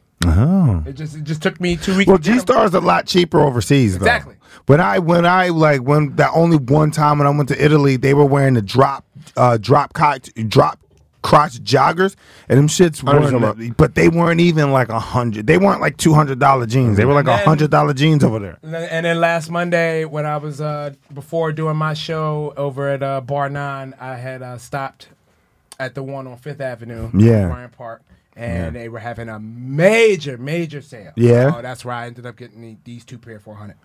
[SPEAKER 9] Oh.
[SPEAKER 5] It just it just took me two weeks.
[SPEAKER 9] Well,
[SPEAKER 5] to get
[SPEAKER 9] G
[SPEAKER 5] 'em.
[SPEAKER 9] Star is a lot cheaper overseas, though.
[SPEAKER 5] Exactly.
[SPEAKER 9] When I when I like when that only one time when I went to Italy, they were wearing the drop uh drop crotch drop crotch joggers, and them shits
[SPEAKER 8] I know what you're
[SPEAKER 9] weren't.
[SPEAKER 8] talking
[SPEAKER 9] But they weren't even like a hundred. They weren't like two hundred dollar jeans. They were like a
[SPEAKER 5] And-
[SPEAKER 9] hundred dollar jeans over there.
[SPEAKER 5] And then, and then last Monday, when I was uh, before doing my show over at uh, Bar Nine, I had uh, stopped at the one on Fifth Avenue,
[SPEAKER 9] Yeah.
[SPEAKER 5] Bryant Park, and they were having a major, major sale.
[SPEAKER 9] Yeah.
[SPEAKER 5] so that's where I ended up getting the, these two pair for a hundred.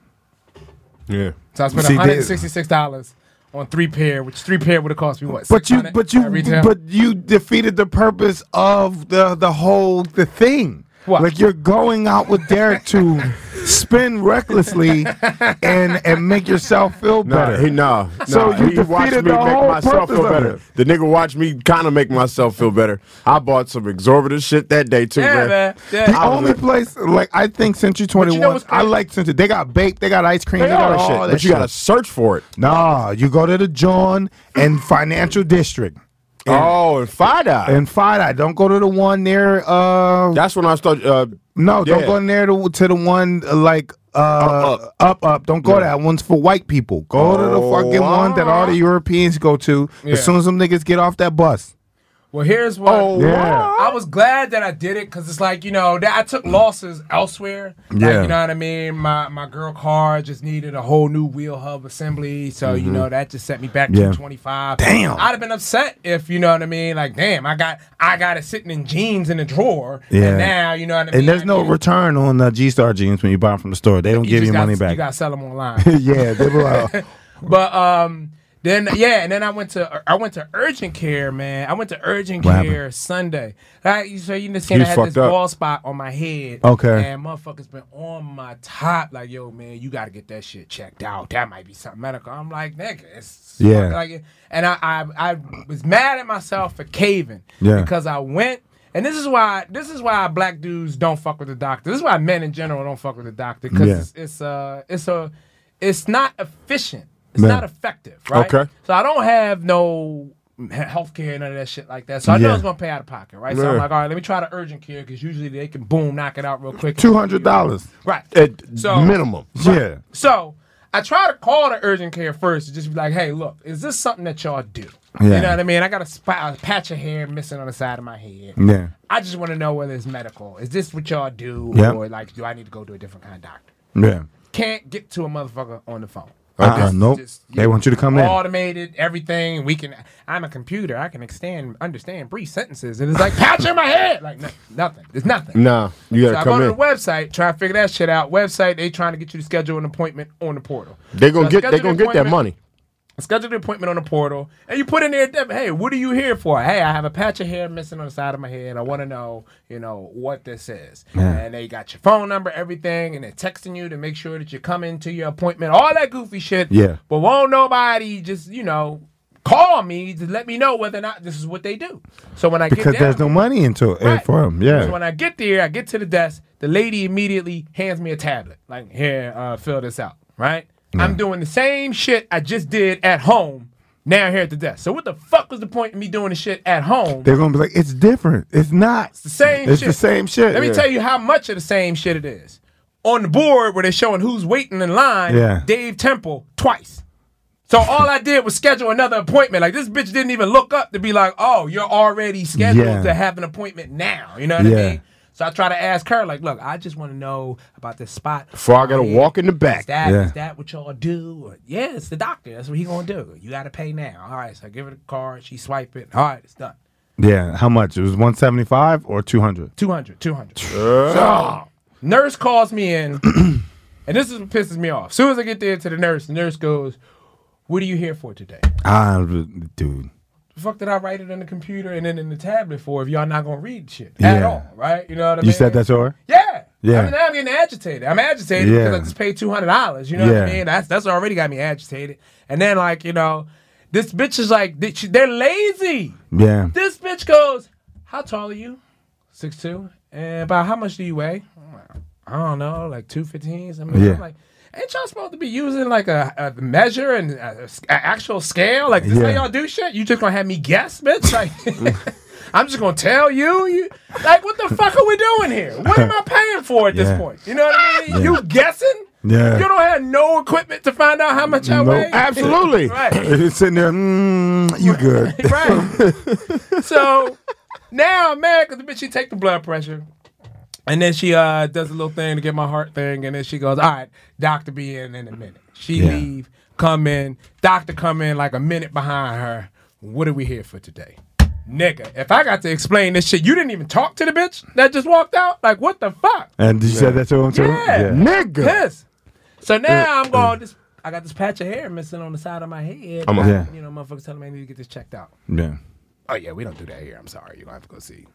[SPEAKER 8] yeah.
[SPEAKER 5] So I spent
[SPEAKER 9] See,
[SPEAKER 5] one hundred
[SPEAKER 9] they-
[SPEAKER 5] and sixty-six dollars on three pair, which three pair would have cost me what?
[SPEAKER 9] But you,
[SPEAKER 5] six hundred
[SPEAKER 9] but
[SPEAKER 5] at
[SPEAKER 9] you,
[SPEAKER 5] retail?
[SPEAKER 9] but you defeated the purpose of the the whole the thing.
[SPEAKER 5] What?
[SPEAKER 9] Like you're going out with Derek to spin recklessly and and make yourself feel
[SPEAKER 8] Nah,
[SPEAKER 9] better.
[SPEAKER 8] he nah.
[SPEAKER 9] So
[SPEAKER 8] nah,
[SPEAKER 9] you
[SPEAKER 8] he watched me
[SPEAKER 9] defeated
[SPEAKER 8] make
[SPEAKER 9] the whole
[SPEAKER 8] myself
[SPEAKER 9] purpose
[SPEAKER 8] feel
[SPEAKER 9] of
[SPEAKER 8] better.
[SPEAKER 9] it.
[SPEAKER 8] The nigga watched me kind of make myself feel better. I bought some exorbitant shit that day too,
[SPEAKER 5] yeah,
[SPEAKER 8] man.
[SPEAKER 5] man. Yeah.
[SPEAKER 9] The
[SPEAKER 8] I was
[SPEAKER 9] only
[SPEAKER 8] like-
[SPEAKER 9] place, like I think Century
[SPEAKER 5] you know
[SPEAKER 9] twenty-one,
[SPEAKER 5] what's
[SPEAKER 9] I
[SPEAKER 5] crazy?
[SPEAKER 9] like Century. They got baked, they got ice cream,
[SPEAKER 8] They
[SPEAKER 9] they, got
[SPEAKER 8] all
[SPEAKER 9] all
[SPEAKER 8] shit,
[SPEAKER 9] that
[SPEAKER 8] but you
[SPEAKER 9] shit.
[SPEAKER 8] gotta search for it.
[SPEAKER 9] Nah, you go to the John and Financial District
[SPEAKER 8] Oh, and Five Eye.
[SPEAKER 9] and Five Eye. Don't go to the one near. Uh,
[SPEAKER 8] That's when I started. Uh,
[SPEAKER 9] no, don't
[SPEAKER 8] yeah.
[SPEAKER 9] go in there to, to the one uh, like uh,
[SPEAKER 8] Up, up.
[SPEAKER 9] up, up. Don't go
[SPEAKER 8] Yeah.
[SPEAKER 9] there. That one's for white people. Go to the
[SPEAKER 8] Oh,
[SPEAKER 9] fucking one that all the Europeans go to.
[SPEAKER 5] Yeah.
[SPEAKER 9] As soon as them niggas get off that bus.
[SPEAKER 5] Well, here's what.
[SPEAKER 8] Oh,
[SPEAKER 9] Yeah.
[SPEAKER 5] I was glad that I did it because it's like, you know, that I took losses elsewhere. Like,
[SPEAKER 9] Yeah.
[SPEAKER 5] you know what I mean? My my girl car just needed a whole new wheel hub assembly. So, you know, that just set me back
[SPEAKER 9] Yeah.
[SPEAKER 5] to twenty-five.
[SPEAKER 9] Damn.
[SPEAKER 5] I'd have been upset if, you know what I mean? Like, damn, I got I got it sitting in jeans in the drawer.
[SPEAKER 9] Yeah.
[SPEAKER 5] And now, you know what I mean?
[SPEAKER 9] And there's
[SPEAKER 5] I
[SPEAKER 9] no
[SPEAKER 5] need-
[SPEAKER 9] return on the G Star jeans when you buy them from the store. They don't
[SPEAKER 5] you
[SPEAKER 9] give
[SPEAKER 5] just
[SPEAKER 9] you
[SPEAKER 5] gotta-
[SPEAKER 9] money back.
[SPEAKER 5] You got to sell them online.
[SPEAKER 9] yeah, they were like,
[SPEAKER 5] But um, then yeah, and then I went to I went to urgent care, man. I went to urgent
[SPEAKER 9] What
[SPEAKER 5] care Sunday. Right, so you understand
[SPEAKER 8] You
[SPEAKER 5] I had
[SPEAKER 8] fucked
[SPEAKER 5] this
[SPEAKER 8] up.
[SPEAKER 5] bald spot on my head.
[SPEAKER 9] Okay.
[SPEAKER 5] And motherfuckers been on my top like, yo, man, you got to get that shit checked out. That might be something medical. I'm like, nigga, it's
[SPEAKER 9] Yeah.
[SPEAKER 5] like, and I, I I was mad at myself for caving.
[SPEAKER 9] Yeah.
[SPEAKER 5] Because I went And this is why this is why black dudes don't fuck with the doctor. This is why men in general don't fuck with the doctor because
[SPEAKER 8] Yeah.
[SPEAKER 5] it's, it's uh it's a it's not efficient. It's
[SPEAKER 8] Yeah.
[SPEAKER 5] not effective, right?
[SPEAKER 8] Okay.
[SPEAKER 5] So I don't have no health care, none of that shit like that. So I know
[SPEAKER 8] Yeah.
[SPEAKER 5] it's gonna pay out of pocket, right? So
[SPEAKER 8] Yeah.
[SPEAKER 5] I'm like, all right, let me try the urgent care because usually they can boom knock it out real quick.
[SPEAKER 9] Two hundred dollars.
[SPEAKER 5] Right.
[SPEAKER 8] At
[SPEAKER 5] So-
[SPEAKER 8] minimum.
[SPEAKER 9] Yeah.
[SPEAKER 5] So I try to call the urgent care first to just be like, hey, look, is this something that y'all do?
[SPEAKER 9] Yeah.
[SPEAKER 5] You know what I mean? I got a, spot, a patch of hair missing on the side of my head.
[SPEAKER 9] Yeah.
[SPEAKER 5] I just want to know whether it's medical. Is this what y'all do?
[SPEAKER 9] Yeah.
[SPEAKER 5] Or like, do I need to go to a different kind of doctor?
[SPEAKER 9] Yeah.
[SPEAKER 5] Can't get to a motherfucker on the phone.
[SPEAKER 9] Uh-uh,
[SPEAKER 5] Just-
[SPEAKER 9] nope.
[SPEAKER 5] just,
[SPEAKER 9] They want you to come in.
[SPEAKER 5] Automated, everything. We can. I'm a computer. I can extend, understand brief sentences, and it's like patch in my head. Like no, nothing. There's nothing.
[SPEAKER 8] Nah, you gotta
[SPEAKER 5] So I
[SPEAKER 8] come
[SPEAKER 5] go
[SPEAKER 8] in.
[SPEAKER 5] to the website, try to figure that shit out. Website, they trying to get you to schedule an appointment on the portal.
[SPEAKER 8] They gonna
[SPEAKER 5] So I
[SPEAKER 8] get.
[SPEAKER 5] schedule
[SPEAKER 8] They
[SPEAKER 5] the
[SPEAKER 8] gonna get that
[SPEAKER 5] appointment-
[SPEAKER 8] money.
[SPEAKER 5] Schedule the appointment on the portal, and you put in there, hey, what are you here for? Hey, I have a patch of hair missing on the side of my head. I want to know, you know, what this is.
[SPEAKER 9] Yeah.
[SPEAKER 5] And they got your phone number, everything, and they're texting you to make sure that you come into your appointment, all that goofy shit.
[SPEAKER 9] Yeah.
[SPEAKER 5] But won't nobody just, you know, call me to let me know whether or not this is what they do. So when I
[SPEAKER 9] Because
[SPEAKER 5] get down,
[SPEAKER 9] there's no money into it
[SPEAKER 5] Right.
[SPEAKER 9] for them.
[SPEAKER 5] So
[SPEAKER 9] Yeah.
[SPEAKER 5] when I get there, I get to the desk. The lady immediately hands me a tablet. Like, here, uh, fill this out. Right? I'm doing the same shit I just did at home. Now here at the desk. So what the fuck was the point of me doing the shit at home?
[SPEAKER 9] They're gonna be like, it's different. It's not.
[SPEAKER 5] It's the same
[SPEAKER 9] It's
[SPEAKER 5] shit.
[SPEAKER 9] the same shit.
[SPEAKER 5] Let me
[SPEAKER 9] Yeah.
[SPEAKER 5] tell you how much of the same shit it is. On the board where they're showing who's waiting in line,
[SPEAKER 9] Yeah.
[SPEAKER 5] Dave Temple twice. So all I did was schedule another appointment. Like this bitch didn't even look up to be like, oh, you're already scheduled
[SPEAKER 9] Yeah.
[SPEAKER 5] to have an appointment now. You know what
[SPEAKER 9] Yeah.
[SPEAKER 5] I mean? So I try to ask her, like, look, I just want to know about this spot.
[SPEAKER 8] Before I gotta
[SPEAKER 5] Right here.
[SPEAKER 8] walk in the back.
[SPEAKER 5] Is that,
[SPEAKER 9] Yeah.
[SPEAKER 5] is that what y'all do? Or, yeah, it's the doctor. That's what he gonna do. You gotta pay now. All right, so I give her the card. She swipe it. All right, it's done.
[SPEAKER 9] Yeah. How much? It was one seventy five or two hundred.
[SPEAKER 5] two hundred, two hundred. So, nurse calls me in, and this is what pisses me off. As soon as I get there to the nurse, the nurse goes, what are you here for today?
[SPEAKER 9] Ah, dude.
[SPEAKER 5] The fuck did I write it on the computer and then in the tablet for if y'all not gonna read shit
[SPEAKER 9] Yeah.
[SPEAKER 5] at all, right? You know what I mean?
[SPEAKER 9] You said that to her?
[SPEAKER 5] Yeah.
[SPEAKER 9] Yeah.
[SPEAKER 5] I mean, now I'm getting agitated. I'm agitated
[SPEAKER 9] Yeah.
[SPEAKER 5] because I just paid two hundred dollars. You know what I
[SPEAKER 9] Yeah.
[SPEAKER 5] mean? That's that's already got me agitated. And then, like, you know, this bitch is like, they- she- they're lazy.
[SPEAKER 9] Yeah.
[SPEAKER 5] This bitch goes, how tall are you? six two. And about how much do you weigh? I'm like, I don't know, like two fifteen. I mean,
[SPEAKER 9] Yeah.
[SPEAKER 5] I'm like, ain't y'all supposed to be using like a, a measure and a, a actual scale? Like, this
[SPEAKER 9] Yeah.
[SPEAKER 5] how y'all do shit? You just gonna have me guess, bitch? Like, I'm just gonna tell you? you? Like, what the fuck are we doing here? What am I paying for at
[SPEAKER 9] Yeah.
[SPEAKER 5] this point? You know what I mean?
[SPEAKER 9] Yeah.
[SPEAKER 5] You guessing?
[SPEAKER 9] Yeah.
[SPEAKER 5] You don't have no equipment to find out how much I
[SPEAKER 9] Nope.
[SPEAKER 5] weigh?
[SPEAKER 8] Absolutely.
[SPEAKER 5] Right.
[SPEAKER 9] You're sitting there, mm, you good.
[SPEAKER 5] Right. So now I'm mad because the bitch, she take the blood pressure. And then she uh, does a little thing to get my heart thing. And then she goes, all right, doctor be in in a minute. She
[SPEAKER 9] Yeah.
[SPEAKER 5] leave, come in. Doctor come in like a minute behind her. What are we here for today? Nigga, if I got to explain this shit, you didn't even talk to the bitch that just walked out? Like, what the fuck?
[SPEAKER 9] And did you say that to him too?
[SPEAKER 5] Yeah.
[SPEAKER 8] Nigga.
[SPEAKER 5] Yes. So now I'm going, this, I got this patch of hair missing on the side of my head.
[SPEAKER 8] I'm a-
[SPEAKER 9] Yeah.
[SPEAKER 5] You know, motherfuckers telling me I need to get this checked out.
[SPEAKER 9] Yeah.
[SPEAKER 5] Oh, yeah, we don't do that here. I'm sorry. You're going to have to go see.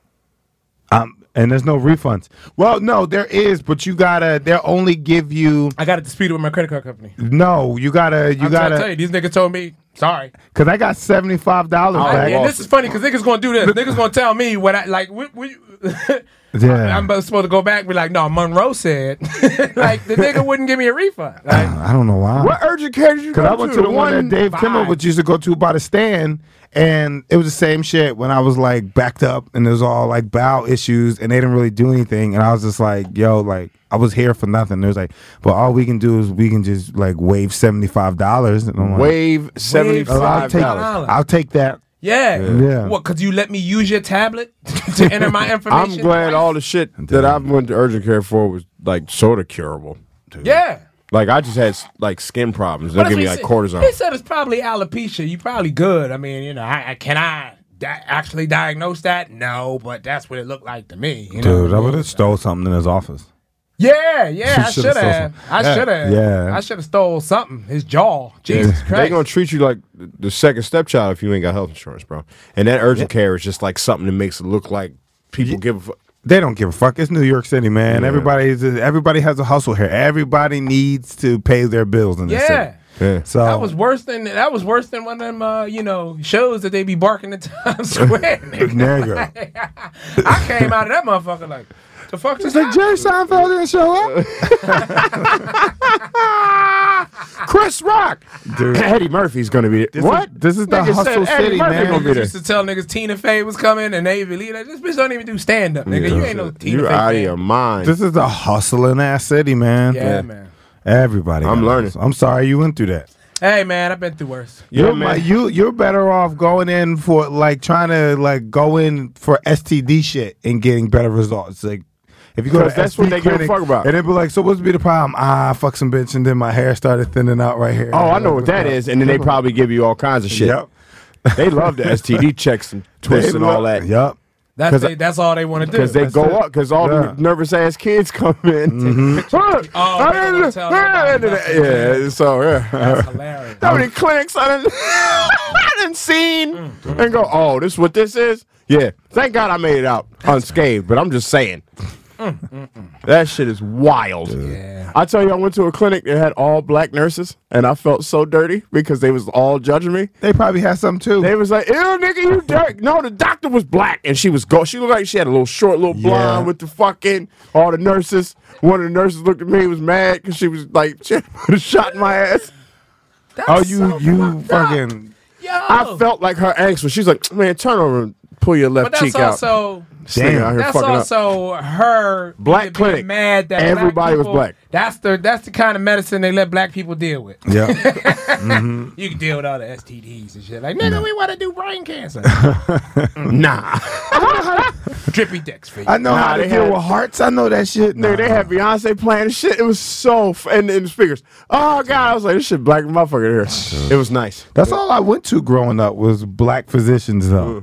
[SPEAKER 9] Um, and there's no refunds. Well, no, there is, but you gotta. They'll only give you.
[SPEAKER 5] I got to dispute it with my credit card company.
[SPEAKER 9] No, you gotta. You
[SPEAKER 5] I'm trying to tell
[SPEAKER 9] gotta.
[SPEAKER 5] you, these niggas told me, sorry.
[SPEAKER 9] Cause I got seventy five dollars
[SPEAKER 8] I-
[SPEAKER 9] back.
[SPEAKER 5] And this is funny because niggas going to do this. niggas going to tell me what I, like, we, we,
[SPEAKER 9] Yeah.
[SPEAKER 5] I'm supposed to go back and be like, no, Monroe said. Like, the nigga wouldn't give me a refund. Like,
[SPEAKER 9] I don't know why.
[SPEAKER 8] What urgent care did you go
[SPEAKER 9] Because I went to the one that Dave
[SPEAKER 5] five.
[SPEAKER 9] Kimmel would used to go to by the stand, and it was the same shit when I was like backed up, and it was all like bowel issues, and they didn't really do anything, and I was just like, yo, like I was here for nothing. It was like, but all we can do is we can just like waive seventy five dollars, and I'm like,
[SPEAKER 8] Wave seventy
[SPEAKER 9] oh, I'll
[SPEAKER 8] five
[SPEAKER 9] take,
[SPEAKER 8] dollars.
[SPEAKER 9] I'll take that.
[SPEAKER 5] yeah.
[SPEAKER 9] Yeah.
[SPEAKER 5] What, because you let me use your tablet to enter my information?
[SPEAKER 8] I'm glad all the shit that I went to urgent care for was like sort of curable.
[SPEAKER 5] Yeah.
[SPEAKER 8] Like I just had like skin problems. They'll
[SPEAKER 5] But
[SPEAKER 8] give me
[SPEAKER 5] that's
[SPEAKER 8] like
[SPEAKER 5] what he said.
[SPEAKER 8] cortisone.
[SPEAKER 5] He said it's probably alopecia. You probably good. I mean, you know, I, I can I di- actually diagnose that? No, but that's what it looked like to me. You know
[SPEAKER 9] Dude,
[SPEAKER 5] what
[SPEAKER 9] I
[SPEAKER 5] I
[SPEAKER 9] would
[SPEAKER 5] mean?
[SPEAKER 9] have stole something in his office.
[SPEAKER 5] Yeah, yeah, I
[SPEAKER 9] Should've
[SPEAKER 5] should
[SPEAKER 9] stole
[SPEAKER 5] have.
[SPEAKER 9] some.
[SPEAKER 5] I
[SPEAKER 9] Yeah.
[SPEAKER 5] should have.
[SPEAKER 9] Yeah.
[SPEAKER 5] I should have stole something. His jaw. Jesus Christ.
[SPEAKER 8] They gonna treat you like the second stepchild if you ain't got health insurance, bro. And that urgent care is just like something that makes it look like people give a fuck.
[SPEAKER 9] They don't give a fuck. It's New York City, man.
[SPEAKER 8] Yeah.
[SPEAKER 9] Everybody's everybody has a hustle here. Everybody needs to pay their bills in this
[SPEAKER 5] Yeah.
[SPEAKER 9] city.
[SPEAKER 8] Yeah.
[SPEAKER 9] So
[SPEAKER 5] That was worse than that was worse than one of them, uh, you know, shows that they be barking at Times Square. Nigga.
[SPEAKER 9] nigga.
[SPEAKER 5] I came out of that motherfucker like, the fuck
[SPEAKER 9] It's
[SPEAKER 5] just
[SPEAKER 9] like Jerry Seinfeld didn't show up.
[SPEAKER 8] Chris Rock.
[SPEAKER 9] Dude.
[SPEAKER 8] Eddie Murphy's gonna be
[SPEAKER 9] This
[SPEAKER 8] what?
[SPEAKER 9] is- this is the
[SPEAKER 8] Nigga
[SPEAKER 9] hustle
[SPEAKER 8] said Eddie
[SPEAKER 9] city,
[SPEAKER 8] Murphy
[SPEAKER 9] man.
[SPEAKER 8] Gonna be
[SPEAKER 5] I
[SPEAKER 8] there.
[SPEAKER 5] used to tell niggas Tina Fey was coming and they believe that this bitch don't even do stand up, nigga. You ain't no Tina
[SPEAKER 8] You
[SPEAKER 5] Fey.
[SPEAKER 8] out of
[SPEAKER 5] fan.
[SPEAKER 8] your mind.
[SPEAKER 9] This is the hustling ass city, man.
[SPEAKER 5] Yeah, man.
[SPEAKER 9] Everybody.
[SPEAKER 8] I'm
[SPEAKER 9] got
[SPEAKER 8] learning.
[SPEAKER 9] hustle. I'm sorry you went through that.
[SPEAKER 5] Hey man, I've been through worse.
[SPEAKER 8] Yeah,
[SPEAKER 9] You're,
[SPEAKER 8] man.
[SPEAKER 9] my- you you're better off going in for like trying to like go in for S T D shit and getting better results. Like if you go to
[SPEAKER 8] Because that's
[SPEAKER 9] S T
[SPEAKER 8] what they give a
[SPEAKER 9] clinic
[SPEAKER 8] fuck about.
[SPEAKER 9] and they'd be like, so what's be the problem? Ah, I fuck some bitch and then my hair started thinning out right here.
[SPEAKER 8] Oh, I know what that is, and then they probably give you all kinds of shit.
[SPEAKER 9] Yep.
[SPEAKER 8] They love the S T D checks and twists
[SPEAKER 9] They
[SPEAKER 8] and all
[SPEAKER 9] love-
[SPEAKER 8] that.
[SPEAKER 9] Yep.
[SPEAKER 5] That's
[SPEAKER 8] 'Cause
[SPEAKER 5] they, that's all they want to do.
[SPEAKER 8] Because they
[SPEAKER 5] That's
[SPEAKER 8] go
[SPEAKER 5] it.
[SPEAKER 8] up, because all
[SPEAKER 9] Yeah.
[SPEAKER 8] the nervous ass kids come in.
[SPEAKER 5] Oh, they don't wanna tell nobody nothing.
[SPEAKER 8] yeah, so yeah.
[SPEAKER 5] That's hilarious.
[SPEAKER 8] How many clinics I done, I done seen
[SPEAKER 5] Mm-hmm.
[SPEAKER 8] and go, oh, this is what this is? Yeah. Thank God I made it out unscathed, but I'm just saying. That shit is wild.
[SPEAKER 5] Yeah.
[SPEAKER 8] I tell you, I went to a clinic that had all black nurses, and I felt so dirty because they was all judging me.
[SPEAKER 9] They probably had some too.
[SPEAKER 8] They was like, ew, nigga, you dirty. No, the doctor was black, and she was go. She looked like she had a little short, little blonde
[SPEAKER 9] Yeah.
[SPEAKER 8] with the fucking, all the nurses. One of the nurses looked at me, was mad because she was like, she had to put a shot in my ass.
[SPEAKER 5] That's
[SPEAKER 9] oh, you
[SPEAKER 5] so
[SPEAKER 9] you
[SPEAKER 5] fucked up.
[SPEAKER 9] fucking
[SPEAKER 5] Yo.
[SPEAKER 8] I felt like her angst when she's like, man, turn over and pull your left
[SPEAKER 5] But that's
[SPEAKER 8] cheek out.
[SPEAKER 5] also
[SPEAKER 8] This nigga out here
[SPEAKER 5] that's
[SPEAKER 8] fucking up.
[SPEAKER 5] also her
[SPEAKER 8] Black
[SPEAKER 5] being
[SPEAKER 8] clinic.
[SPEAKER 5] mad that
[SPEAKER 8] Everybody
[SPEAKER 5] black
[SPEAKER 8] was
[SPEAKER 5] people-
[SPEAKER 8] black.
[SPEAKER 5] That's the that's the kind of medicine they let black people deal with.
[SPEAKER 9] yeah.
[SPEAKER 5] You can deal with all the S T Ds and shit. Like, nigga, we want to do brain cancer.
[SPEAKER 8] Nah.
[SPEAKER 5] Drippy dicks for you.
[SPEAKER 9] I know
[SPEAKER 8] Nah,
[SPEAKER 9] how to
[SPEAKER 8] they
[SPEAKER 9] deal
[SPEAKER 8] had-
[SPEAKER 9] with hearts. I know that shit.
[SPEAKER 8] Nigga, they had Beyonce playing and shit. It was so f- and in the speakers. Oh god, I was like, this shit black motherfucker here. It was nice.
[SPEAKER 9] That's all I went to growing up was black physicians though.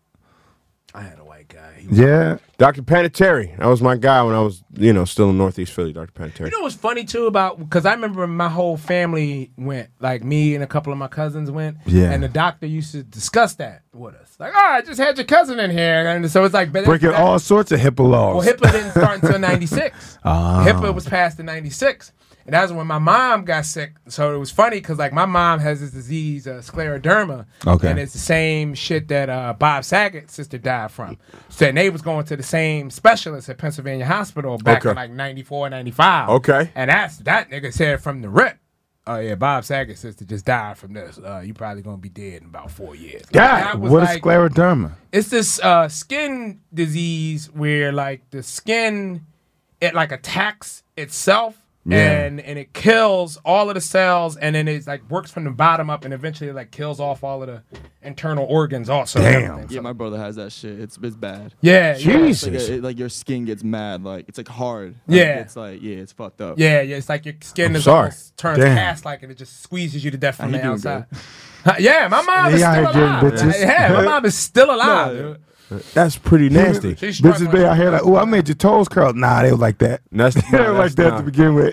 [SPEAKER 5] I had a white guy. He-
[SPEAKER 9] Yeah.
[SPEAKER 8] Doctor Panettiere. That was my guy when I was, you know, still in Northeast Philly, Doctor Panettiere.
[SPEAKER 5] You know what's funny too about because I remember my whole family went, like me and a couple of my cousins went,
[SPEAKER 9] Yeah.
[SPEAKER 5] and the doctor used to discuss that with us. Like, oh, I just had your cousin in here, and so it's like but
[SPEAKER 9] Breaking
[SPEAKER 5] that-
[SPEAKER 9] all sorts of HIPAA laws.
[SPEAKER 5] Well, HIPAA didn't start until ninety-six.
[SPEAKER 9] Ah.
[SPEAKER 5] HIPAA was passed in ninety-six. And that's when my mom got sick. So it was funny because, like, my mom has this disease, uh, scleroderma.
[SPEAKER 9] Okay.
[SPEAKER 5] And it's the same shit that uh, Bob Saget's sister died from. So and they was going to the same specialist at Pennsylvania Hospital back
[SPEAKER 8] Okay.
[SPEAKER 5] in, like, ninety-four, ninety-five.
[SPEAKER 8] Okay.
[SPEAKER 5] And that's that nigga said from the rip, oh, yeah, Bob Saget's sister just died from this. Uh, you probably going to be dead in about four years.
[SPEAKER 9] God,
[SPEAKER 5] That was
[SPEAKER 9] what is
[SPEAKER 5] like-
[SPEAKER 9] scleroderma?
[SPEAKER 5] it's this uh, skin disease where like the skin it like attacks itself
[SPEAKER 9] Yeah.
[SPEAKER 5] and and it kills all of the cells and then it like works from the bottom up and eventually like kills off all of the internal organs also. and
[SPEAKER 9] Damn.
[SPEAKER 5] everything.
[SPEAKER 10] Yeah, my brother has that shit. It's it's bad.
[SPEAKER 5] Yeah, yeah.
[SPEAKER 10] It's like,
[SPEAKER 8] Jesus.
[SPEAKER 10] a, it- like your skin gets mad. Like it's like hard. Like,
[SPEAKER 5] Yeah.
[SPEAKER 10] It's like yeah, it's fucked up.
[SPEAKER 5] Yeah, yeah, it's like your skin
[SPEAKER 8] I'm
[SPEAKER 5] is
[SPEAKER 8] sorry.
[SPEAKER 5] almost turns
[SPEAKER 9] Damn.
[SPEAKER 5] cast like and it just squeezes you to death from
[SPEAKER 10] He
[SPEAKER 5] the
[SPEAKER 10] doing
[SPEAKER 5] outside. Huh, yeah, my mom
[SPEAKER 9] He
[SPEAKER 5] is
[SPEAKER 9] out
[SPEAKER 5] still
[SPEAKER 9] here getting
[SPEAKER 5] alive.
[SPEAKER 9] bitches.
[SPEAKER 5] Yeah, my mom is still alive.
[SPEAKER 10] No.
[SPEAKER 5] dude.
[SPEAKER 8] That's pretty nasty.
[SPEAKER 5] She's
[SPEAKER 9] Bitches
[SPEAKER 5] struggling.
[SPEAKER 9] be out here like, oh, I made your toes curl. Nah, they was like that.
[SPEAKER 8] That's,
[SPEAKER 9] They were like that to begin with.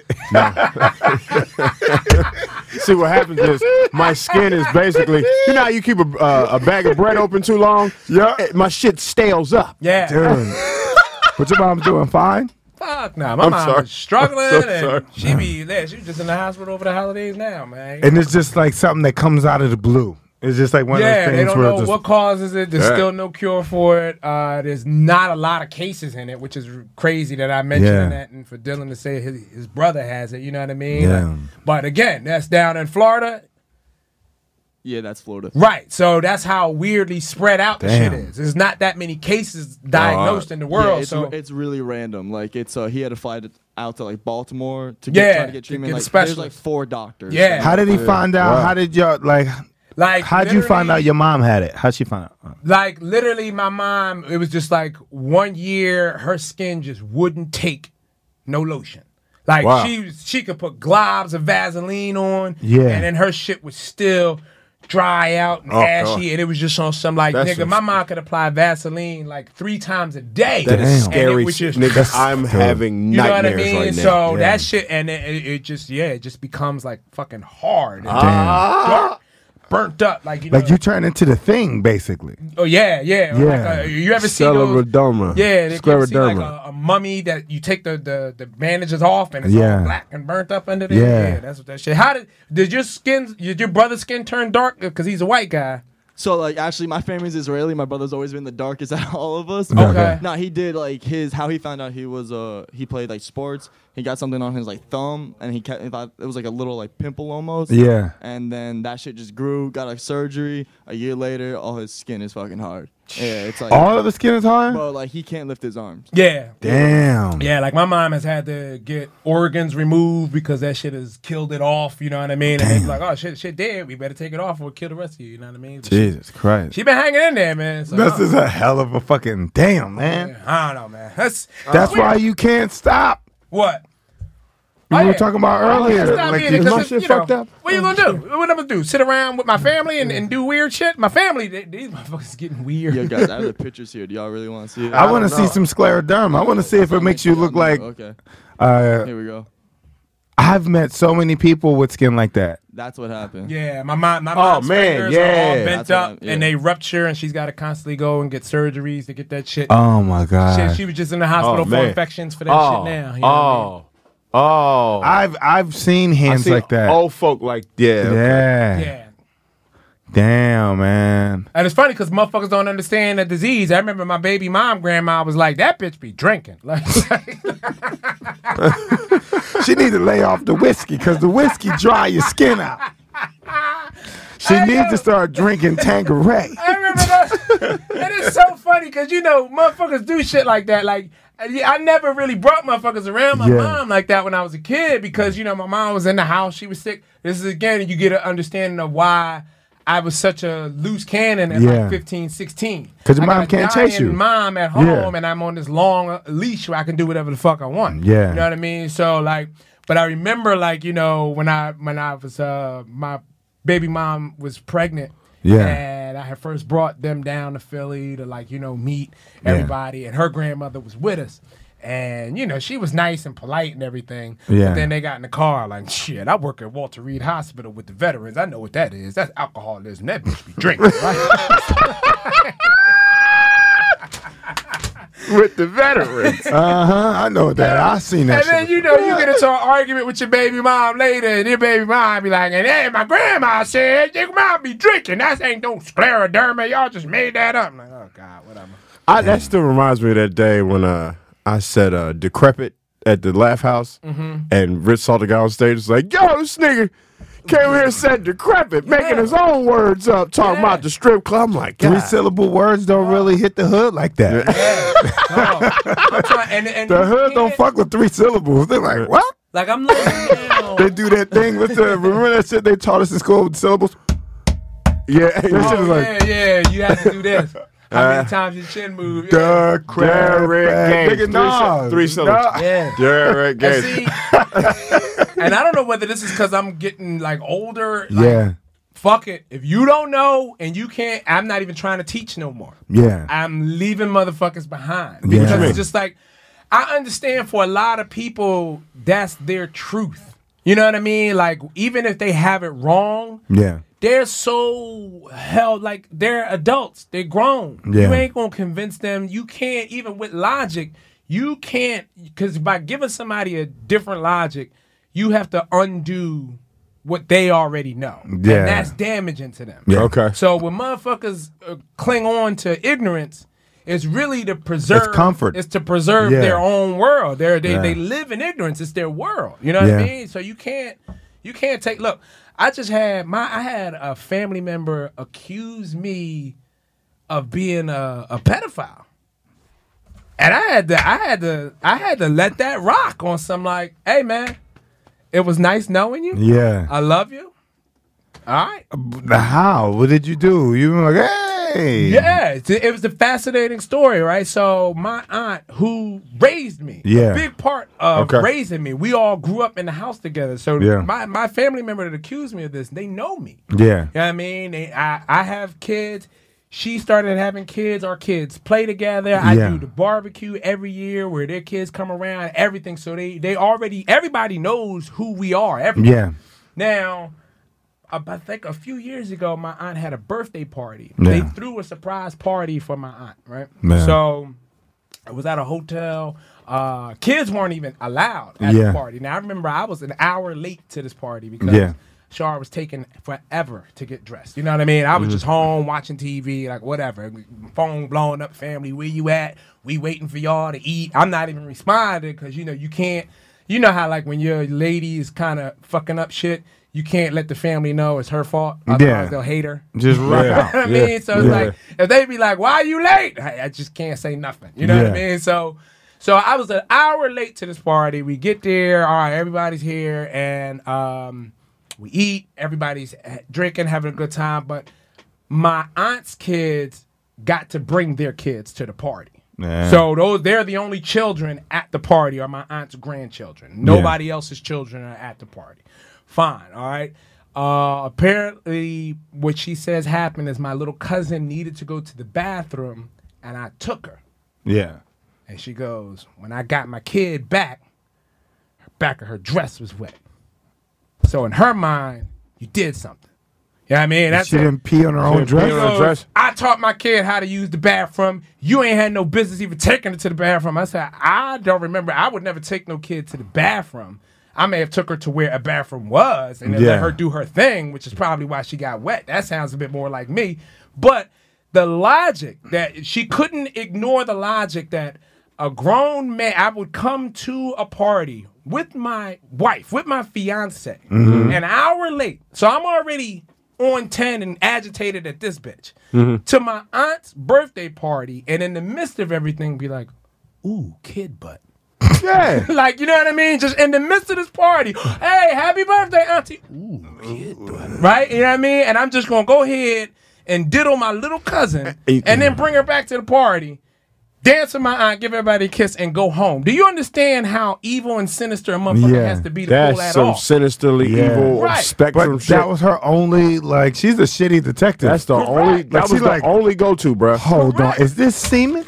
[SPEAKER 8] See what happens is my skin is basically, you know how you keep a, uh, a bag of bread open too long?
[SPEAKER 9] Yeah.
[SPEAKER 8] Eh, My shit stales up.
[SPEAKER 5] Yeah.
[SPEAKER 9] Dude. But your mom's doing fine?
[SPEAKER 5] Fuck nah, my
[SPEAKER 8] I'm
[SPEAKER 5] mom
[SPEAKER 8] sorry.
[SPEAKER 5] was struggling
[SPEAKER 8] I'm so
[SPEAKER 5] and
[SPEAKER 8] sorry.
[SPEAKER 5] she be there. She was just in the hospital over the holidays now, man.
[SPEAKER 9] And it's just like something that comes out of the blue. It's just like one
[SPEAKER 5] yeah,
[SPEAKER 9] of those
[SPEAKER 5] they
[SPEAKER 9] things
[SPEAKER 5] don't
[SPEAKER 9] where
[SPEAKER 5] know
[SPEAKER 9] just,
[SPEAKER 5] what causes it. There's
[SPEAKER 8] Yeah.
[SPEAKER 5] still no cure for it. Uh, there's not a lot of cases in it, which is r- crazy that I mentioned
[SPEAKER 9] Yeah.
[SPEAKER 5] that. And for Dylan to say his, his brother has it, you know what I mean?
[SPEAKER 9] Yeah.
[SPEAKER 5] Like, but again, that's down in Florida.
[SPEAKER 10] Yeah, that's Florida.
[SPEAKER 5] Right. So that's how weirdly spread out the shit
[SPEAKER 9] Damn.
[SPEAKER 5] is. There's not that many cases diagnosed in the
[SPEAKER 10] Yeah,
[SPEAKER 5] world.
[SPEAKER 10] it's,
[SPEAKER 5] so
[SPEAKER 10] it's really random. Like it's uh, he had to fly to, out to like Baltimore to
[SPEAKER 5] Yeah,
[SPEAKER 10] get, try to get
[SPEAKER 5] to
[SPEAKER 10] treatment.
[SPEAKER 5] get a
[SPEAKER 10] like
[SPEAKER 5] specialist.
[SPEAKER 10] there's like four doctors.
[SPEAKER 5] Yeah.
[SPEAKER 9] How did he find out? How did y'all, like,
[SPEAKER 5] like
[SPEAKER 9] how'd you find
[SPEAKER 5] literally-
[SPEAKER 9] out your mom had it? How'd she find out?
[SPEAKER 5] Like literally, my mom. It was just like one year, her skin just wouldn't take no lotion. Like
[SPEAKER 8] Wow.
[SPEAKER 5] she she could put globs of Vaseline on,
[SPEAKER 9] Yeah.
[SPEAKER 5] and then her shit was still dry out and
[SPEAKER 8] Oh,
[SPEAKER 5] ashy,
[SPEAKER 8] God.
[SPEAKER 5] and it was just on some like
[SPEAKER 8] That's
[SPEAKER 5] nigga.
[SPEAKER 8] some-
[SPEAKER 5] My mom could apply Vaseline like three times a day.
[SPEAKER 8] That is
[SPEAKER 5] And it
[SPEAKER 8] scary.
[SPEAKER 5] was just-
[SPEAKER 8] Nigga, I'm having
[SPEAKER 5] You know what I
[SPEAKER 8] nightmares
[SPEAKER 5] mean?
[SPEAKER 8] right now.
[SPEAKER 5] So
[SPEAKER 9] Yeah.
[SPEAKER 5] that shit, and it, it, it just yeah, it just becomes like fucking hard. And
[SPEAKER 8] Ah.
[SPEAKER 5] dark. burnt up, like you know,
[SPEAKER 9] Like you turn into the thing, basically.
[SPEAKER 5] oh yeah, yeah, Or
[SPEAKER 9] Yeah.
[SPEAKER 5] Like a, you ever see those?
[SPEAKER 8] Scleroderma.
[SPEAKER 5] Yeah, they ever see like
[SPEAKER 8] Scleroderma.
[SPEAKER 5] a, a mummy that you take the, the, the bandages off and it's
[SPEAKER 9] Yeah.
[SPEAKER 5] all black and burnt up under there.
[SPEAKER 9] Yeah.
[SPEAKER 5] Yeah, that's what that shit. How did did your skin? Did your brother's skin turn dark because he's a white guy?
[SPEAKER 10] So like actually my family's Israeli. My brother's always been the darkest out of all of us.
[SPEAKER 5] Okay.
[SPEAKER 10] No, he did like his how he found out he was uh he played like sports. He got something on his like thumb and he kept, he thought it was like a little like pimple almost.
[SPEAKER 9] Yeah.
[SPEAKER 10] And then that shit just grew, got like surgery. A year later, all his skin is fucking hard. Yeah, it's like
[SPEAKER 9] All of the skin is hard?
[SPEAKER 10] bro, like he can't lift his arms.
[SPEAKER 5] Yeah.
[SPEAKER 9] Damn.
[SPEAKER 5] Yeah, like my mom has had to get organs removed because that shit has killed it off. You know what I mean? And it's like, oh shit, shit dead. We better take it off or kill the rest of you. You know what I mean? But she-
[SPEAKER 9] Jesus Christ.
[SPEAKER 5] She been hanging in there, man. So,
[SPEAKER 9] This
[SPEAKER 5] uh,
[SPEAKER 9] is a hell of a fucking damn, man.
[SPEAKER 5] yeah, I don't know, man. That's
[SPEAKER 9] That's why you can't stop.
[SPEAKER 5] what.
[SPEAKER 9] We
[SPEAKER 5] Oh,
[SPEAKER 9] were
[SPEAKER 5] yeah.
[SPEAKER 9] talking about earlier.
[SPEAKER 5] Stop
[SPEAKER 9] like
[SPEAKER 5] being
[SPEAKER 9] the-
[SPEAKER 5] it 'cause
[SPEAKER 8] my
[SPEAKER 5] it's,
[SPEAKER 8] shit
[SPEAKER 5] you know,
[SPEAKER 8] fucked up?
[SPEAKER 5] What you gonna do? What I'm gonna do? Sit around with my family and, and do weird shit? My family, they, these motherfuckers getting weird.
[SPEAKER 10] Yo guys, I have the pictures here. Do y'all really want to see it?
[SPEAKER 9] I want to
[SPEAKER 8] don't know.
[SPEAKER 9] see some scleroderma. I want to see if it makes you look like.
[SPEAKER 10] Okay,
[SPEAKER 9] Uh,
[SPEAKER 10] here we go.
[SPEAKER 9] I've met so many people with skin like that.
[SPEAKER 10] That's what happened.
[SPEAKER 5] Yeah, my mom, my
[SPEAKER 8] Oh,
[SPEAKER 5] mom's
[SPEAKER 8] man,
[SPEAKER 5] fingers
[SPEAKER 8] yeah.
[SPEAKER 5] are all bent
[SPEAKER 10] That's what
[SPEAKER 5] up
[SPEAKER 10] I'm- yeah.
[SPEAKER 5] and they rupture, and she's got to constantly go and get surgeries to get that shit.
[SPEAKER 9] Oh my god!
[SPEAKER 5] Shit, she was just in the hospital
[SPEAKER 8] Oh,
[SPEAKER 5] for
[SPEAKER 8] man.
[SPEAKER 5] infections for that
[SPEAKER 8] Oh,
[SPEAKER 5] shit now. You know what I mean?
[SPEAKER 8] oh, oh.
[SPEAKER 9] I've I've seen
[SPEAKER 8] I
[SPEAKER 9] hands
[SPEAKER 8] see
[SPEAKER 9] like that.
[SPEAKER 8] Old folk like yeah.
[SPEAKER 9] yeah.
[SPEAKER 5] Yeah.
[SPEAKER 9] Damn, man.
[SPEAKER 5] And it's funny because motherfuckers don't understand the disease. I remember my baby mom grandma was like, that bitch be drinking. Like,
[SPEAKER 9] She need to lay off the whiskey because the whiskey dry your skin out. She
[SPEAKER 5] I
[SPEAKER 9] needs
[SPEAKER 5] know.
[SPEAKER 9] to start drinking Tanqueray.
[SPEAKER 5] I remember that. And it's so funny because, you know, motherfuckers do shit like that. Like, I I never really brought motherfuckers around my
[SPEAKER 9] Yeah.
[SPEAKER 5] mom like that when I was a kid because, you know, my mom was in the house. She was sick. This is, again, you get an understanding of why I was such a loose cannon at
[SPEAKER 9] Yeah.
[SPEAKER 5] like fifteen, sixteen.
[SPEAKER 9] 'Cause your
[SPEAKER 5] I got
[SPEAKER 9] mom
[SPEAKER 5] a
[SPEAKER 9] can't chase
[SPEAKER 5] dying
[SPEAKER 9] you.
[SPEAKER 5] mom at home,
[SPEAKER 9] Yeah.
[SPEAKER 5] and I'm on this long uh, leash where I can do whatever the fuck I want.
[SPEAKER 9] Yeah.
[SPEAKER 5] You know what I mean? So, like, but I remember, like, you know, when I, when I was, uh, my baby mom was pregnant.
[SPEAKER 9] Yeah.
[SPEAKER 5] And I had first brought them down to Philly to, like, you know, meet
[SPEAKER 9] Yeah.
[SPEAKER 5] everybody. And her grandmother was with us. And, you know, she was nice and polite and everything.
[SPEAKER 9] Yeah.
[SPEAKER 5] But then they got in the car like, shit, I work at Walter Reed Hospital with the veterans. I know what that is. That's alcoholism. That bitch be drinking, right?
[SPEAKER 8] With the veterans.
[SPEAKER 9] Uh huh. I know that. I seen that.
[SPEAKER 5] And then,
[SPEAKER 9] shit.
[SPEAKER 5] you know, you get into an argument with your baby mom later, and your baby mom be like, and hey, my grandma said your mom be drinking. That ain't no scleroderma. Y'all just made that up. I'm like, oh, God, whatever.
[SPEAKER 8] I, that still reminds me of that day when uh, I said uh, decrepit at the Laugh House,
[SPEAKER 5] Mm-hmm.
[SPEAKER 8] and Rich saw the guy on stage. Was like, "Yo, this nigga came here and said decrepit, making his own words up, talking
[SPEAKER 5] Yeah.
[SPEAKER 8] about the strip club." I'm like,
[SPEAKER 9] Three
[SPEAKER 8] God.
[SPEAKER 9] syllable words don't really hit the hood like that.
[SPEAKER 5] No. I'm trying, and, and
[SPEAKER 9] The
[SPEAKER 5] you
[SPEAKER 9] hood don't
[SPEAKER 5] can't-
[SPEAKER 9] fuck with three syllables. They're like, what?
[SPEAKER 5] Like, I'm looking down.
[SPEAKER 9] They do that thing with the. Remember that shit they taught us in school with syllables?
[SPEAKER 8] Yeah,
[SPEAKER 9] That shit
[SPEAKER 5] Oh,
[SPEAKER 9] was
[SPEAKER 5] yeah,
[SPEAKER 9] like,
[SPEAKER 5] yeah, you have to do this. How
[SPEAKER 8] Uh,
[SPEAKER 5] many times your chin move? Yeah.
[SPEAKER 9] the crab
[SPEAKER 8] Derek
[SPEAKER 9] bag.
[SPEAKER 8] Gaines.
[SPEAKER 9] Nigga, nah.
[SPEAKER 8] Three, three syllables.
[SPEAKER 9] Nah.
[SPEAKER 5] Yeah.
[SPEAKER 8] Derek
[SPEAKER 5] And,
[SPEAKER 8] Gaines.
[SPEAKER 5] see, and I don't know whether this is because I'm getting like older. Like,
[SPEAKER 9] Yeah.
[SPEAKER 5] fuck it. If you don't know and you can't, I'm not even trying to teach no more.
[SPEAKER 9] Yeah.
[SPEAKER 5] I'm leaving motherfuckers behind.
[SPEAKER 9] Yeah.
[SPEAKER 5] Because
[SPEAKER 9] What you
[SPEAKER 5] it's
[SPEAKER 9] mean?
[SPEAKER 5] just like, I understand for a lot of people, that's their truth. You know what I mean? Like, even if they have it wrong,
[SPEAKER 9] Yeah.
[SPEAKER 5] they're so held, like, they're adults. They're grown.
[SPEAKER 9] Yeah.
[SPEAKER 5] You ain't going to convince them. You can't, even with logic, you can't, because by giving somebody a different logic, you have to undo what they already know.
[SPEAKER 9] Yeah.
[SPEAKER 5] And that's damaging to them.
[SPEAKER 9] Yeah.
[SPEAKER 8] Okay.
[SPEAKER 5] So when motherfuckers uh, cling on to ignorance, it's really to preserve
[SPEAKER 9] It's comfort.
[SPEAKER 5] It's to preserve
[SPEAKER 9] Yeah.
[SPEAKER 5] their own world. They're, they
[SPEAKER 9] Yeah.
[SPEAKER 5] they live in ignorance. It's their world. You know what
[SPEAKER 9] Yeah.
[SPEAKER 5] I mean? So you can't you can't take look. I just had my I had a family member accuse me of being a, a pedophile. And I had to I had to I had to let that rock on some like, hey man, it was nice knowing you.
[SPEAKER 9] Yeah.
[SPEAKER 5] I love you. All right.
[SPEAKER 9] The how? What did you do? You were like, hey.
[SPEAKER 5] Yeah, it's- it was a fascinating story, right? So my aunt, who raised me,
[SPEAKER 9] Yeah.
[SPEAKER 5] a big part of
[SPEAKER 8] Okay.
[SPEAKER 5] raising me, we all grew up in the house together. So
[SPEAKER 9] Yeah.
[SPEAKER 5] my, my family member that accused me of this, they know me.
[SPEAKER 9] Yeah.
[SPEAKER 5] You know what I mean? They, I, I have kids. She started having kids. Our kids play together. I
[SPEAKER 9] Yeah.
[SPEAKER 5] do the barbecue every year where their kids come around, everything. So they, they already, everybody knows who we are. Everybody.
[SPEAKER 9] Yeah.
[SPEAKER 5] Now, uh, I think a few years ago, my aunt had a birthday party.
[SPEAKER 9] Yeah.
[SPEAKER 5] They threw a surprise party for my aunt, right?
[SPEAKER 9] Man.
[SPEAKER 5] So it was at a hotel. Uh, kids weren't even allowed at
[SPEAKER 9] Yeah.
[SPEAKER 5] the party. Now I remember I was an hour late to this party because
[SPEAKER 9] Yeah.
[SPEAKER 5] Shar was taking forever to get dressed. You know what I mean? I was
[SPEAKER 9] Mhm.
[SPEAKER 5] just home watching T V, like whatever. Phone blowing up, family, where you at? We waiting for y'all to eat. I'm not even responding because, you know, you can't, you know how like when your lady is kind of fucking up shit, you can't let the family know it's her fault. Otherwise
[SPEAKER 9] Yeah.
[SPEAKER 5] they'll hate her.
[SPEAKER 9] Just rock
[SPEAKER 5] You know
[SPEAKER 9] out.
[SPEAKER 5] what I
[SPEAKER 9] Yeah.
[SPEAKER 5] mean? So it's
[SPEAKER 9] Yeah.
[SPEAKER 5] like, if they be like, why are you late? I, I just can't say nothing. You know what I
[SPEAKER 9] Yeah.
[SPEAKER 5] mean? So, so I was an hour late to this party. We get there. All right, everybody's here. And, um, we eat, everybody's drinking, having a good time, but my aunt's kids got to bring their kids to the party.
[SPEAKER 9] Yeah.
[SPEAKER 5] So those they're the only children at the party are my aunt's grandchildren. Nobody else's children are at the party. Fine, all right. Uh, apparently, what she says happened is my little cousin needed to go to the bathroom, and I took her.
[SPEAKER 9] Yeah.
[SPEAKER 5] And she goes, when I got my kid back, her back of her dress was wet. So in her mind, you did something. You know what I mean? That's
[SPEAKER 9] She
[SPEAKER 5] it.
[SPEAKER 9] didn't pee on her own
[SPEAKER 8] didn't pee
[SPEAKER 9] dress.
[SPEAKER 8] on her
[SPEAKER 5] So,
[SPEAKER 8] dress?
[SPEAKER 5] I taught my kid how to use the bathroom. You ain't had no business even taking her to the bathroom. I said, I don't remember. I would never take no kid to the bathroom. I may have took her to where a bathroom was and then
[SPEAKER 9] Yeah.
[SPEAKER 5] let her do her thing, which is probably why she got wet. That sounds a bit more like me. But the logic that she couldn't ignore the logic that a grown man, I would come to a party with my wife, with my fiance,
[SPEAKER 9] Mhm.
[SPEAKER 5] an hour late. So I'm already on ten and agitated at this bitch.
[SPEAKER 8] Mhm.
[SPEAKER 5] To my aunt's birthday party, and in the midst of everything, be like, ooh, kid butt.
[SPEAKER 8] Yeah.
[SPEAKER 5] Like, you know what I mean? Just in the midst of this party, hey, happy birthday, auntie. Ooh, kid butt. Right? You know what I mean? And I'm just going to go ahead and diddle my little cousin and then bring her back to the party, dance with my aunt, give everybody a kiss, and go home. Do you understand how evil and sinister a motherfucker
[SPEAKER 9] Yeah.
[SPEAKER 5] has to be to
[SPEAKER 8] That's
[SPEAKER 5] pull that
[SPEAKER 8] some
[SPEAKER 5] off?
[SPEAKER 8] sinisterly
[SPEAKER 9] Yeah.
[SPEAKER 8] evil
[SPEAKER 5] Right.
[SPEAKER 8] spectrum
[SPEAKER 9] But
[SPEAKER 8] shit.
[SPEAKER 9] that was her only, like, she's a shitty detective.
[SPEAKER 8] That's the only. That
[SPEAKER 9] Like,
[SPEAKER 8] was
[SPEAKER 9] she
[SPEAKER 8] the
[SPEAKER 9] like,
[SPEAKER 8] only go-to, bro.
[SPEAKER 9] hold on, is this semen?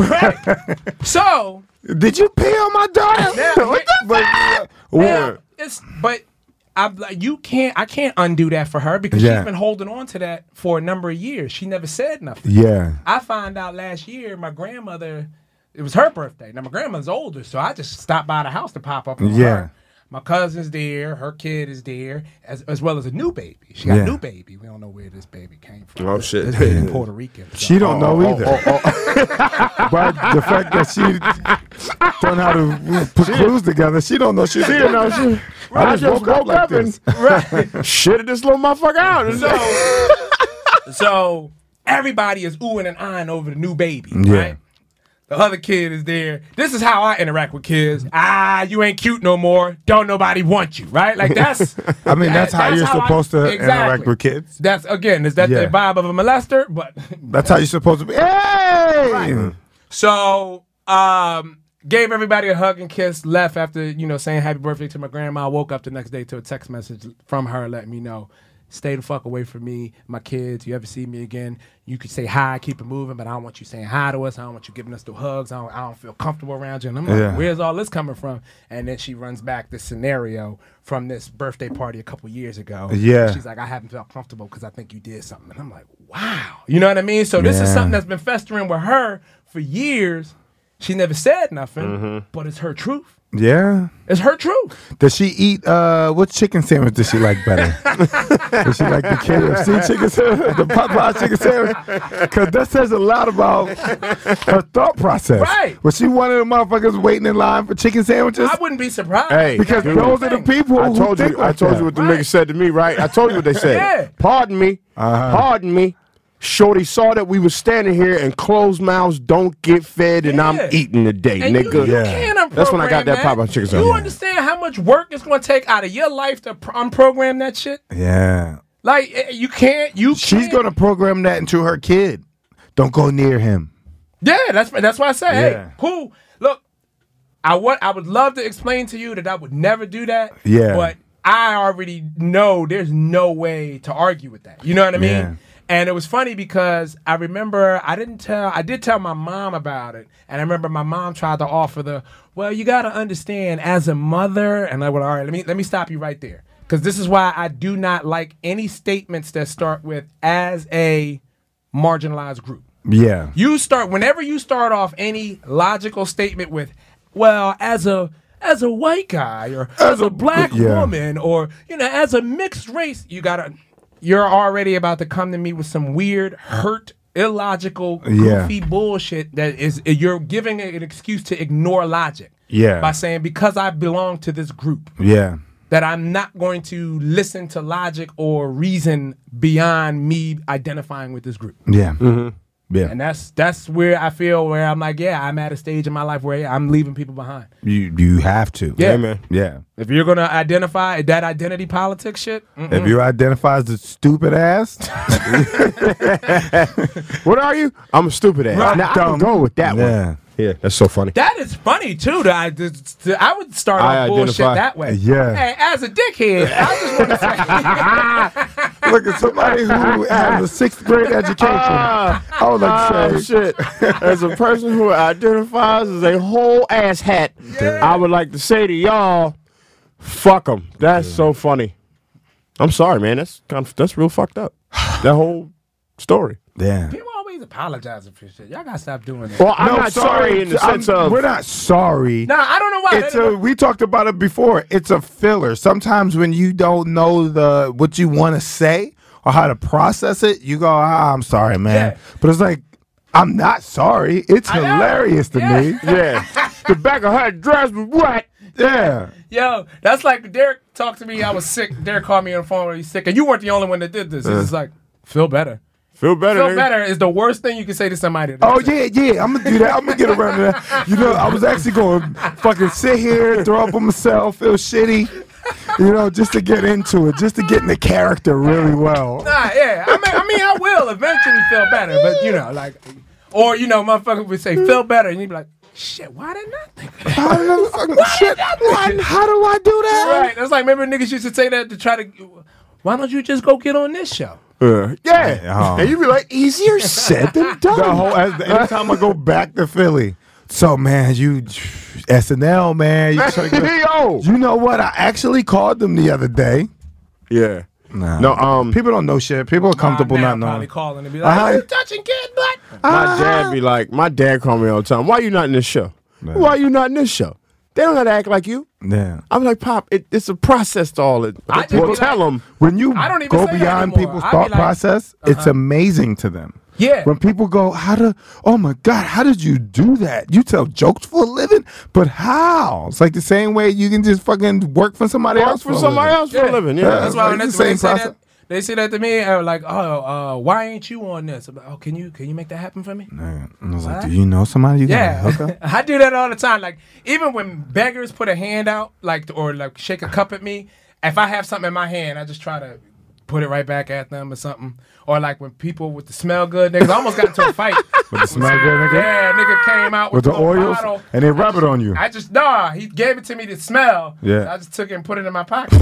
[SPEAKER 5] So,
[SPEAKER 9] Did you pee on my daughter?
[SPEAKER 5] Now,
[SPEAKER 9] What the
[SPEAKER 8] But,
[SPEAKER 9] fuck?
[SPEAKER 5] now, it's, but I'm like, you can't, I can't undo that for her because
[SPEAKER 9] Yeah.
[SPEAKER 5] she's been holding on to that for a number of years. She never said nothing.
[SPEAKER 9] Yeah.
[SPEAKER 5] I found out last year my grandmother, it was her birthday. Now my grandmother's older, so I just stopped by the house to pop up on
[SPEAKER 9] Yeah.
[SPEAKER 5] her. My cousin's there, her kid is there, as as well as a new baby. She got
[SPEAKER 9] Yeah.
[SPEAKER 5] a new baby. We don't know where this baby came from.
[SPEAKER 8] Oh, shit.
[SPEAKER 5] This baby Puerto Rican. so-
[SPEAKER 9] She don't know either.
[SPEAKER 8] Oh, oh,
[SPEAKER 9] But the fact that she don't know how to put clues together, she don't know she.
[SPEAKER 8] She didn't know she.
[SPEAKER 9] I just woke up like this.
[SPEAKER 5] Right.
[SPEAKER 8] Shitted this little motherfucker out.
[SPEAKER 5] So, so everybody is oohing and eyeing over the new baby,
[SPEAKER 9] Yeah.
[SPEAKER 5] right? The other kid is there. This is how I interact with kids. Ah, you ain't cute no more. Don't nobody want you, right? Like that's.
[SPEAKER 9] I mean, that's how you're
[SPEAKER 5] I-
[SPEAKER 9] supposed to
[SPEAKER 5] exactly.
[SPEAKER 9] interact with kids.
[SPEAKER 5] That's again, is that
[SPEAKER 9] Yeah.
[SPEAKER 5] the vibe of a molester? But
[SPEAKER 9] That's how you're supposed to be. Hey!
[SPEAKER 5] so, um, gave everybody a hug and kiss. Left after you know saying happy birthday to my grandma. Woke up the next day to a text message from her letting me know, stay the fuck away from me, my kids. You ever see me again, you could say hi, keep it moving, but I don't want you saying hi to us. I don't want you giving us the hugs. I don't, I don't feel comfortable around you. And I'm like,
[SPEAKER 9] Yeah.
[SPEAKER 5] where's all this coming from? And then she runs back this scenario from this birthday party a couple years ago.
[SPEAKER 9] Yeah.
[SPEAKER 5] She's like, I haven't felt comfortable because I think you did something. And I'm like, wow. You know what I mean? So this is
[SPEAKER 9] Yeah.
[SPEAKER 5] something that's been festering with her for years. She never said nothing,
[SPEAKER 9] Mm-hmm.
[SPEAKER 5] but it's her truth.
[SPEAKER 9] Yeah.
[SPEAKER 5] It's her truth.
[SPEAKER 9] Does she eat, uh, what chicken sandwich does she like better? Does she like the K F C chicken sandwich, the Popeye chicken sandwich? Because that says a lot about her thought process.
[SPEAKER 5] Right.
[SPEAKER 9] Was she one of the motherfuckers waiting in line for chicken sandwiches?
[SPEAKER 5] I wouldn't be surprised.
[SPEAKER 8] Hey,
[SPEAKER 9] Because
[SPEAKER 8] dude,
[SPEAKER 9] those are the people
[SPEAKER 8] I
[SPEAKER 9] who
[SPEAKER 8] told
[SPEAKER 9] think
[SPEAKER 8] you.
[SPEAKER 9] like
[SPEAKER 8] I told
[SPEAKER 9] that.
[SPEAKER 8] you what the
[SPEAKER 5] Right.
[SPEAKER 8] niggas said to me, right? I told you what they said.
[SPEAKER 5] Yeah.
[SPEAKER 8] Pardon me.
[SPEAKER 9] Uh-huh.
[SPEAKER 8] Pardon me. Shorty saw that we was standing here and closed mouths don't get fed, and
[SPEAKER 5] Yeah.
[SPEAKER 8] I'm eating today,
[SPEAKER 5] And
[SPEAKER 8] nigga.
[SPEAKER 5] you, you
[SPEAKER 9] Yeah.
[SPEAKER 5] can't unprogram
[SPEAKER 8] That's when I got that Popeye chicken
[SPEAKER 5] You
[SPEAKER 8] sandwich.
[SPEAKER 5] understand how much work it's going to take out of your life to pr- unprogram that shit?
[SPEAKER 9] Yeah.
[SPEAKER 5] Like, eh, you can't. You
[SPEAKER 9] She's
[SPEAKER 5] can't.
[SPEAKER 9] going to program that into her kid. Don't go near him.
[SPEAKER 5] Yeah, that's that's why I say, hey,
[SPEAKER 9] Yeah.
[SPEAKER 5] who? Look, I want. I would love to explain to you that I would never do that.
[SPEAKER 9] Yeah.
[SPEAKER 5] But I already know there's no way to argue with that. You know what I mean?
[SPEAKER 9] Yeah.
[SPEAKER 5] And it was funny because I remember I didn't tell, I did tell my mom about it. And I remember my mom tried to offer the, well, you got to understand as a mother. And I went, all right, let me, let me stop you right there. Because this is why I do not like any statements that start with as a marginalized group.
[SPEAKER 9] Yeah.
[SPEAKER 5] You start whenever you start off any logical statement with, well, as a as a white guy or as, as a, a black yeah. woman or you know as a mixed race, you gotta you're already about to come to me with some weird, hurt, illogical, goofy yeah. bullshit that is you're giving an excuse to ignore logic.
[SPEAKER 9] Yeah.
[SPEAKER 5] By saying because I belong to this group.
[SPEAKER 9] Yeah.
[SPEAKER 5] That I'm not going to listen to logic or reason beyond me identifying with this group.
[SPEAKER 9] Yeah. Mm-hmm. Yeah.
[SPEAKER 5] And that's that's where I feel where I'm like, yeah, I'm at a stage in my life where yeah, I'm leaving people behind.
[SPEAKER 9] You you have to.
[SPEAKER 5] Yeah,
[SPEAKER 8] man.
[SPEAKER 9] Yeah.
[SPEAKER 5] If you're gonna identify that identity politics shit, mm-mm.
[SPEAKER 9] if you identify as a stupid ass,
[SPEAKER 8] what are you? I'm a stupid ass.
[SPEAKER 5] Right.
[SPEAKER 8] Now I can go with that
[SPEAKER 9] yeah.
[SPEAKER 8] one. Yeah, that's so funny.
[SPEAKER 5] That is funny too. To, I, to, I would start
[SPEAKER 8] I
[SPEAKER 5] off bullshit
[SPEAKER 8] identify.
[SPEAKER 5] that way.
[SPEAKER 9] Yeah.
[SPEAKER 5] Hey, as a dickhead, I just want to
[SPEAKER 9] say, look at somebody who has a sixth grade education. Uh, I would like
[SPEAKER 8] uh,
[SPEAKER 9] to say,
[SPEAKER 8] shit. As a person who identifies as a whole ass hat, yeah. I would like to say to y'all, fuck them. That's yeah. so funny. I'm sorry, man. That's kind of, that's real fucked up. That whole story.
[SPEAKER 9] Yeah.
[SPEAKER 5] People always apologizing for shit. Y'all gotta stop doing that.
[SPEAKER 8] Well, I'm
[SPEAKER 9] no,
[SPEAKER 8] not sorry, sorry in the sense
[SPEAKER 9] I'm,
[SPEAKER 8] of
[SPEAKER 9] we're not sorry.
[SPEAKER 5] Nah, I don't know why.
[SPEAKER 9] It's a, we talked about it before. It's a filler. Sometimes when you don't know the what you want to say or how to process it, you go, ah, "I'm sorry, man." Yeah. But it's like, I'm not sorry. It's I hilarious know. to
[SPEAKER 5] yeah.
[SPEAKER 9] me.
[SPEAKER 8] Yeah, the back of her dress was wet.
[SPEAKER 9] Yeah.
[SPEAKER 5] Yo, that's like Derek talked to me. I was sick. Derek called me on the phone when he's sick, and you weren't the only one that did this. He's just like, feel better.
[SPEAKER 8] Feel better.
[SPEAKER 5] Feel
[SPEAKER 8] nigga.
[SPEAKER 5] better is the worst thing you can say to somebody.
[SPEAKER 9] Oh yeah, yeah. I'm gonna do that. I'm gonna get around to that. You know, I was actually going to fucking sit here, throw up on myself, feel shitty. You know, just to get into it, just to get in the character really well.
[SPEAKER 5] Nah, yeah. I mean, I mean, I will eventually feel better, but you know, like, or you know, motherfucker would say feel better, and you'd be like, shit, why did not think of that?
[SPEAKER 9] How, shit, why, how do I do that?
[SPEAKER 5] Right. That's like, remember niggas used to say that to try to, why don't you just go get on this show?
[SPEAKER 8] Uh, yeah.
[SPEAKER 9] Oh.
[SPEAKER 8] And you be like, easier said than done.
[SPEAKER 9] The whole, anytime I go back to Philly. So, man, you, S N L, man. You, try to get,
[SPEAKER 8] Yo.
[SPEAKER 9] you know what? I actually called them the other day.
[SPEAKER 8] Yeah.
[SPEAKER 9] Nah.
[SPEAKER 8] No, um,
[SPEAKER 9] people don't know shit. People are comfortable
[SPEAKER 5] nah,
[SPEAKER 9] not knowing.
[SPEAKER 5] Probably calling and be like,
[SPEAKER 9] uh-huh.
[SPEAKER 5] you touching kid butt?
[SPEAKER 8] My
[SPEAKER 9] uh-huh.
[SPEAKER 8] dad be like, my dad call me all the time. Why you not in this show? Man. Why you not in this show? They don't gotta act like you.
[SPEAKER 9] Yeah.
[SPEAKER 8] I'm like, Pop, it, it's a process to all it.
[SPEAKER 5] I
[SPEAKER 8] Well,
[SPEAKER 5] like,
[SPEAKER 8] tell them.
[SPEAKER 9] When you
[SPEAKER 5] I don't even
[SPEAKER 9] go
[SPEAKER 5] say
[SPEAKER 9] beyond
[SPEAKER 5] that
[SPEAKER 9] people's
[SPEAKER 5] I
[SPEAKER 9] thought
[SPEAKER 5] like,
[SPEAKER 9] process,
[SPEAKER 5] uh-huh.
[SPEAKER 9] it's amazing to them.
[SPEAKER 5] Yeah.
[SPEAKER 9] When people go, how do, oh my God, how did you do that? You tell jokes for a living? But how? It's like the same way you can just fucking work for somebody
[SPEAKER 8] Work
[SPEAKER 9] else
[SPEAKER 8] for somebody else for
[SPEAKER 5] yeah.
[SPEAKER 8] a living. Yeah.
[SPEAKER 9] Yeah.
[SPEAKER 5] That's why
[SPEAKER 9] Like
[SPEAKER 5] when,
[SPEAKER 9] the
[SPEAKER 5] that's, when they
[SPEAKER 9] same
[SPEAKER 5] say
[SPEAKER 9] process.
[SPEAKER 5] that, they say that to me, and like, oh, uh, why ain't you on this? I'm like, oh, can you can you make that happen for me?
[SPEAKER 9] Man, I was like, do you know somebody you
[SPEAKER 5] Yeah,
[SPEAKER 9] got hook up?
[SPEAKER 5] I do that all the time. Like even when beggars put a hand out, like or like shake a cup at me, if I have something in my hand, I just try to put it right back at them or something. Or like when people with the smell good niggas, I almost got into a fight.
[SPEAKER 9] With the smell good nigga?
[SPEAKER 5] Yeah, nigga came out with,
[SPEAKER 9] With the
[SPEAKER 5] a
[SPEAKER 9] oils?
[SPEAKER 5] bottle.
[SPEAKER 9] And they rub it on you.
[SPEAKER 5] I just nah, he gave it to me to smell.
[SPEAKER 9] Yeah.
[SPEAKER 5] So I just took it and put it in my pocket.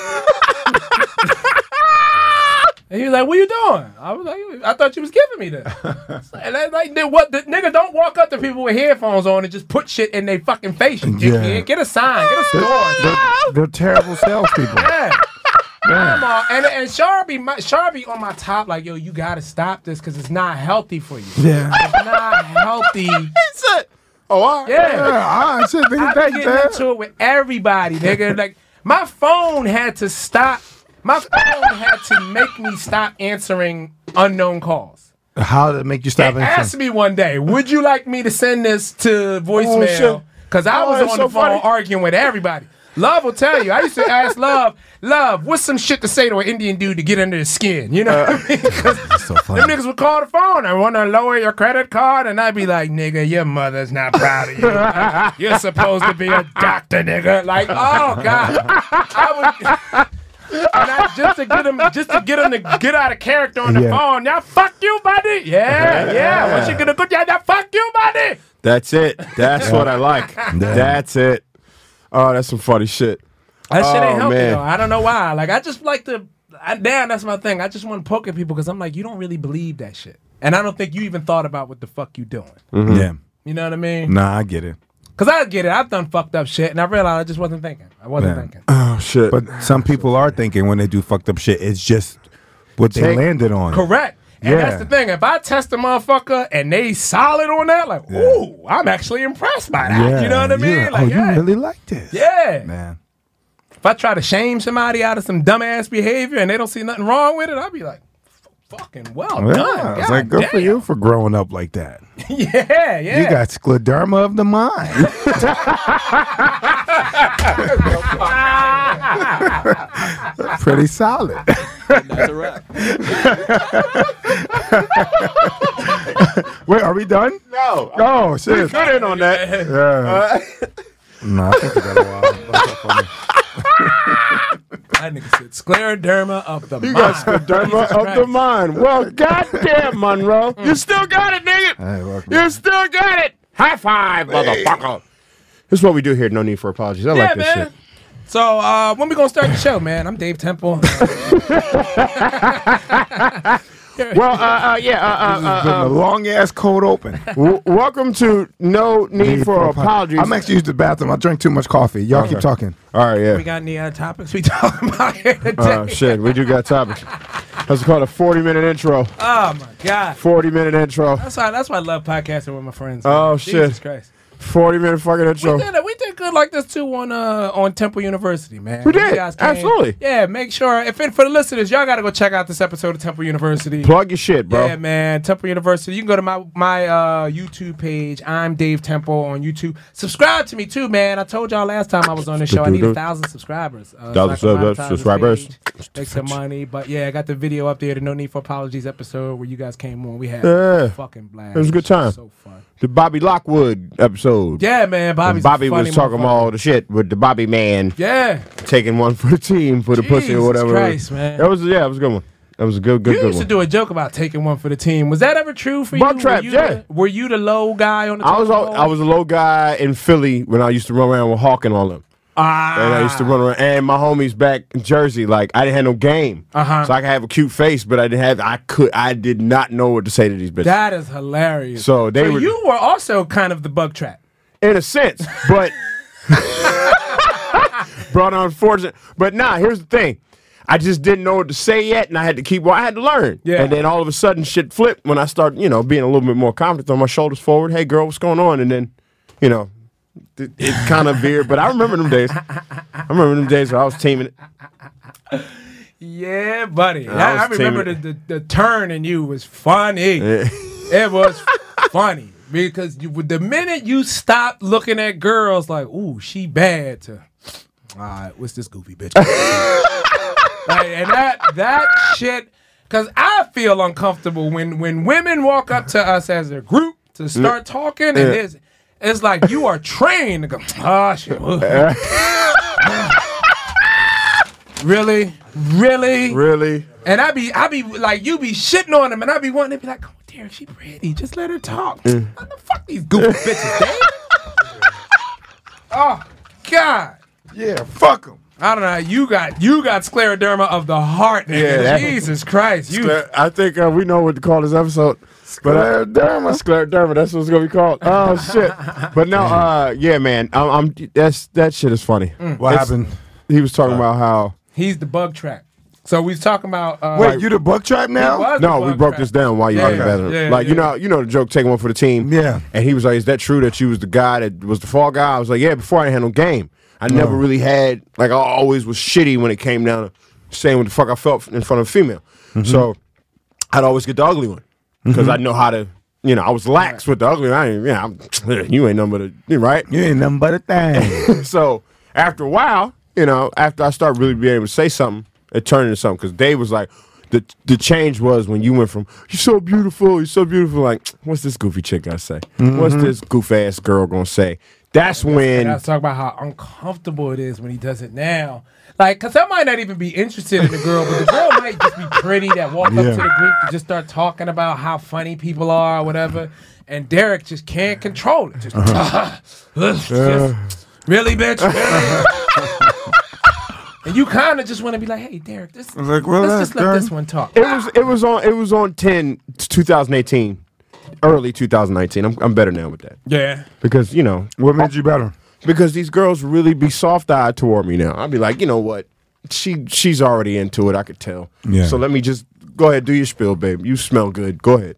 [SPEAKER 5] And he was like, "What you doing?" I was like, "I thought you was giving me this." And I, like, what? The nigga don't walk up to people with headphones on and just put shit in their fucking face. You
[SPEAKER 9] Yeah.
[SPEAKER 5] dickhead. Get a sign. Get a store.
[SPEAKER 9] They're, they're terrible salespeople.
[SPEAKER 5] Yeah.
[SPEAKER 9] Yeah.
[SPEAKER 5] Come on. And and Sharby, my, Sharby on my top, like, yo, you gotta stop this because it's not healthy for you.
[SPEAKER 9] Yeah.
[SPEAKER 5] It's not healthy.
[SPEAKER 8] It's a, oh, all right.
[SPEAKER 5] Yeah.
[SPEAKER 9] Yeah, all right, shit, nigga,
[SPEAKER 5] I be
[SPEAKER 9] thank you,
[SPEAKER 5] getting
[SPEAKER 9] man.
[SPEAKER 5] into it with everybody, nigga. Like my phone had to stop. My phone had to make me stop answering unknown calls.
[SPEAKER 9] How to make you stop
[SPEAKER 5] It
[SPEAKER 9] answering?
[SPEAKER 5] asked me one day, would you like me to send this to voicemail? Because I
[SPEAKER 8] Oh,
[SPEAKER 5] was
[SPEAKER 8] that's
[SPEAKER 5] on
[SPEAKER 8] so
[SPEAKER 5] the phone
[SPEAKER 8] funny.
[SPEAKER 5] arguing with everybody. Love will tell you. I used to ask Love, Love, what's some shit to say to an Indian dude to get under his skin? You know what I mean? Because
[SPEAKER 9] so funny.
[SPEAKER 5] them niggas would call the phone. I want to lower your credit card. And I'd be like, nigga, your mother's not proud of you. You're supposed to be a doctor, nigga. Like, oh, God. I would... And I, just to get him, just to get him to get out of character on the
[SPEAKER 9] Yeah.
[SPEAKER 5] phone. Now, fuck you, buddy. Yeah, yeah. What you gonna do? Yeah, now, fuck you, buddy.
[SPEAKER 8] That's it. That's what I like. That's it. Oh, that's some funny shit.
[SPEAKER 5] That shit
[SPEAKER 8] Oh,
[SPEAKER 5] ain't helping
[SPEAKER 8] man.
[SPEAKER 5] though. I don't know why. Like, I just like to. I, damn, that's my thing. I just want to poke at people because I'm like, you don't really believe that shit, and I don't think you even thought about what the fuck you doing.
[SPEAKER 8] Mm-hmm.
[SPEAKER 9] Yeah.
[SPEAKER 5] You know what I mean?
[SPEAKER 9] Nah, I get it.
[SPEAKER 5] Cause I get it. I've done fucked up shit, and I realized I just wasn't thinking. I wasn't
[SPEAKER 9] Yeah.
[SPEAKER 5] thinking.
[SPEAKER 9] Oh,
[SPEAKER 8] Oh shit!
[SPEAKER 9] But some people are thinking when they do fucked up shit, it's just what they
[SPEAKER 8] Take-
[SPEAKER 9] landed on.
[SPEAKER 5] Correct. And
[SPEAKER 9] Yeah.
[SPEAKER 5] that's the thing. If I test a motherfucker and they solid on that, like, ooh, I'm actually impressed by that.
[SPEAKER 9] Yeah.
[SPEAKER 5] You know what I mean?
[SPEAKER 9] Yeah.
[SPEAKER 5] Like,
[SPEAKER 9] oh,
[SPEAKER 5] yeah.
[SPEAKER 9] you really like this?
[SPEAKER 5] Yeah.
[SPEAKER 9] Man.
[SPEAKER 5] If I try to shame somebody out of some dumbass behavior and they don't see nothing wrong with it, I'll be like, fucking well
[SPEAKER 9] Yeah,
[SPEAKER 5] done.
[SPEAKER 9] it's
[SPEAKER 5] God
[SPEAKER 9] like, good for
[SPEAKER 5] damn.
[SPEAKER 9] you for growing up like that.
[SPEAKER 5] yeah, yeah.
[SPEAKER 9] You got scleroderma of the mind. Pretty solid.
[SPEAKER 10] That's a wrap.
[SPEAKER 9] Wait, are we done?
[SPEAKER 8] No.
[SPEAKER 9] Oh, shit.
[SPEAKER 8] Good in on that.
[SPEAKER 9] Yeah. no, I think we got a while. That's so funny.
[SPEAKER 5] That nigga said scleroderma of the
[SPEAKER 8] You
[SPEAKER 5] mind.
[SPEAKER 8] got scleroderma
[SPEAKER 5] Jesus
[SPEAKER 8] of the
[SPEAKER 5] Christ.
[SPEAKER 8] mind. Well, goddamn, Monroe. You still got it, nigga.
[SPEAKER 9] Hey, welcome.
[SPEAKER 8] You still got it. High five, motherfucker. This is what we do here. No need for apologies. I
[SPEAKER 5] Yeah,
[SPEAKER 8] like this
[SPEAKER 5] man.
[SPEAKER 8] shit.
[SPEAKER 5] So uh, when we gonna start the show, man? I'm Dave Temple.
[SPEAKER 8] Well, uh, uh, yeah, uh, uh,
[SPEAKER 9] Been
[SPEAKER 8] uh,
[SPEAKER 9] a long ass cold open.
[SPEAKER 8] uh, w- welcome to No Need for Apologies.
[SPEAKER 9] I'm actually used the bathroom. I drank too much coffee. Y'all keep talking.
[SPEAKER 8] All right, yeah.
[SPEAKER 5] We got any uh, topics we talking about here today?
[SPEAKER 8] Oh, shit. We do got topics. That's called a forty minute intro.
[SPEAKER 5] Oh my god.
[SPEAKER 8] forty minute intro.
[SPEAKER 5] That's why. That's why I love podcasting with my friends.
[SPEAKER 8] Oh,
[SPEAKER 5] man.
[SPEAKER 8] shit.
[SPEAKER 5] Jesus Christ.
[SPEAKER 8] forty minute fucking intro.
[SPEAKER 5] We did it. We did good like this too on uh on Temple University, man.
[SPEAKER 8] We
[SPEAKER 5] You
[SPEAKER 8] did.
[SPEAKER 5] guys came-
[SPEAKER 8] Absolutely.
[SPEAKER 5] Yeah, make sure if it, for the listeners, y'all got to go check out this episode of Temple University.
[SPEAKER 8] Plug your shit, bro.
[SPEAKER 5] Yeah, man. Temple University. You can go to my my uh, YouTube page. I'm Dave Temple on YouTube. Subscribe to me too, man. I told y'all last time I was on the show. I need a thousand subscribers. Uh,
[SPEAKER 8] Thousand
[SPEAKER 5] so I can
[SPEAKER 8] subs-
[SPEAKER 5] monetize this
[SPEAKER 8] subscribers.
[SPEAKER 5] page, make some money. But yeah, I got the video up there. The No Need for Apologies episode where you guys came on. We had
[SPEAKER 8] Yeah.
[SPEAKER 5] a fucking blast.
[SPEAKER 8] It was a good time.
[SPEAKER 5] So fun.
[SPEAKER 8] The Bobby Lockwood episode.
[SPEAKER 5] Yeah, man. Bobby's
[SPEAKER 8] When Bobby
[SPEAKER 5] a funny
[SPEAKER 8] was talking
[SPEAKER 5] motherfucker.
[SPEAKER 8] all the shit with the Bobby man
[SPEAKER 5] Yeah.
[SPEAKER 8] taking one for the team for the pussy or
[SPEAKER 5] Jesus
[SPEAKER 8] whatever.
[SPEAKER 5] Christ, man.
[SPEAKER 8] That was yeah, it was a good one. That was a good, good,
[SPEAKER 5] You
[SPEAKER 8] good
[SPEAKER 5] used to
[SPEAKER 8] one.
[SPEAKER 5] do a joke about taking one for the team. Was that ever true for
[SPEAKER 8] Bug
[SPEAKER 5] you?
[SPEAKER 8] traps,
[SPEAKER 5] were you
[SPEAKER 8] yeah.
[SPEAKER 5] The, were you the low guy on the
[SPEAKER 8] I was
[SPEAKER 5] totem
[SPEAKER 8] all,
[SPEAKER 5] pole?
[SPEAKER 8] I was a low guy in Philly when I used to run around with Hawk and all them.
[SPEAKER 5] Ah.
[SPEAKER 8] And I used to run around, and my homies back in Jersey, like I didn't have no game,
[SPEAKER 5] Uh-huh.
[SPEAKER 8] so I could have a cute face, but I didn't have. I could. I did not know what to say to these bitches.
[SPEAKER 5] That is hilarious.
[SPEAKER 8] So they were-
[SPEAKER 5] you were also kind of the bug trap.
[SPEAKER 8] in a sense, but brought on unfortunate. But nah, here's the thing. I just didn't know what to say yet, and I had to keep. Well, I had to learn.
[SPEAKER 5] Yeah.
[SPEAKER 8] And then all of a sudden, shit flipped when I started, you know, being a little bit more confident, throwing my shoulders forward. Hey, girl, what's going on? And then, you know, it, it kind of veered. But I remember them days. I remember them days where I was teaming it.
[SPEAKER 5] Yeah, buddy.
[SPEAKER 8] I
[SPEAKER 5] I, I
[SPEAKER 8] was
[SPEAKER 5] remember the,
[SPEAKER 8] teaming-
[SPEAKER 5] the, the turn in you was funny. It was funny. Because you, the minute you stopped looking at girls like, ooh, she bad, to, all right, what's this goofy bitch? Like, and that that shit, because I feel uncomfortable when, when women walk up to us as a group to start talking, and it's, it's like you are trained to go, oh, shit. Really? Really?
[SPEAKER 8] Really?
[SPEAKER 5] And I be, I be like, you be shitting on them, and I be wanting to be like, oh, Derek, she pretty. Just let her talk. What the fuck these goofy bitches, Dave? Oh, God.
[SPEAKER 9] Yeah, fuck them.
[SPEAKER 5] I don't know. You got, you got scleroderma of the heart, nigga.
[SPEAKER 8] Yeah, that-
[SPEAKER 5] Jesus Christ. You.
[SPEAKER 8] Scler- I think uh, we know what to call this episode. But, uh,
[SPEAKER 9] Scleroderma.
[SPEAKER 8] Scleroderma. That's what it's gonna be called. Oh shit! But no, uh, yeah, man. I'm, I'm. That's that shit is funny.
[SPEAKER 9] What
[SPEAKER 8] It's-
[SPEAKER 9] happened?
[SPEAKER 8] He was talking about how.
[SPEAKER 5] He's the bug trap. So we was talking about. Uh,
[SPEAKER 9] Wait, you the buck trap
[SPEAKER 5] he
[SPEAKER 9] now?
[SPEAKER 5] was the
[SPEAKER 8] No, we
[SPEAKER 5] bug
[SPEAKER 8] broke
[SPEAKER 5] trap.
[SPEAKER 8] this down while you
[SPEAKER 5] Yeah,
[SPEAKER 8] were better.
[SPEAKER 5] yeah,
[SPEAKER 8] like you
[SPEAKER 5] yeah.
[SPEAKER 8] know, you know the joke, taking one for the team.
[SPEAKER 9] Yeah.
[SPEAKER 8] And he was like, "Is that true that you was the guy that was the fall guy?" I was like, "Yeah." Before I didn't have no game, I never really had like I always was shitty when it came down to saying what the fuck I felt in front of a female. So I'd always get the ugly one because I know how to. You know, I was lax with the ugly one. I ain't, yeah, I'm, you ain't nothing but a you right.
[SPEAKER 9] You ain't nothing but a thing.
[SPEAKER 8] So after a while, you know, after I started really being able to say something, it turned into something. Because Dave was like, the the change was when you went from, you're so beautiful, you're so beautiful, like, what's this goofy chick gonna say? What's this goof ass girl gonna say? That's
[SPEAKER 5] And
[SPEAKER 8] when,
[SPEAKER 5] I was talking about how uncomfortable it is when he does it now. Like, because I might not even be interested in the girl, but the girl might just be pretty that walk up
[SPEAKER 9] Yeah.
[SPEAKER 5] to the group to just start talking about how funny people are or whatever. And Derek just can't control it. Just, just really, bitch? Really? And you kind of just want to be like, hey, Derek, this,
[SPEAKER 9] like, well,
[SPEAKER 5] let's just let
[SPEAKER 9] that's
[SPEAKER 5] this one talk.
[SPEAKER 8] it was it was on it was on ten twenty eighteen, early twenty nineteen. I'm I'm better now with that
[SPEAKER 5] Yeah.
[SPEAKER 8] because you know
[SPEAKER 9] What made you better?
[SPEAKER 8] because these girls really be soft-eyed toward me now. I'd be like, you know what? She She's already into it, I could tell.
[SPEAKER 9] Yeah.
[SPEAKER 8] So let me just, go ahead, do your spiel, babe. You smell good. Go ahead.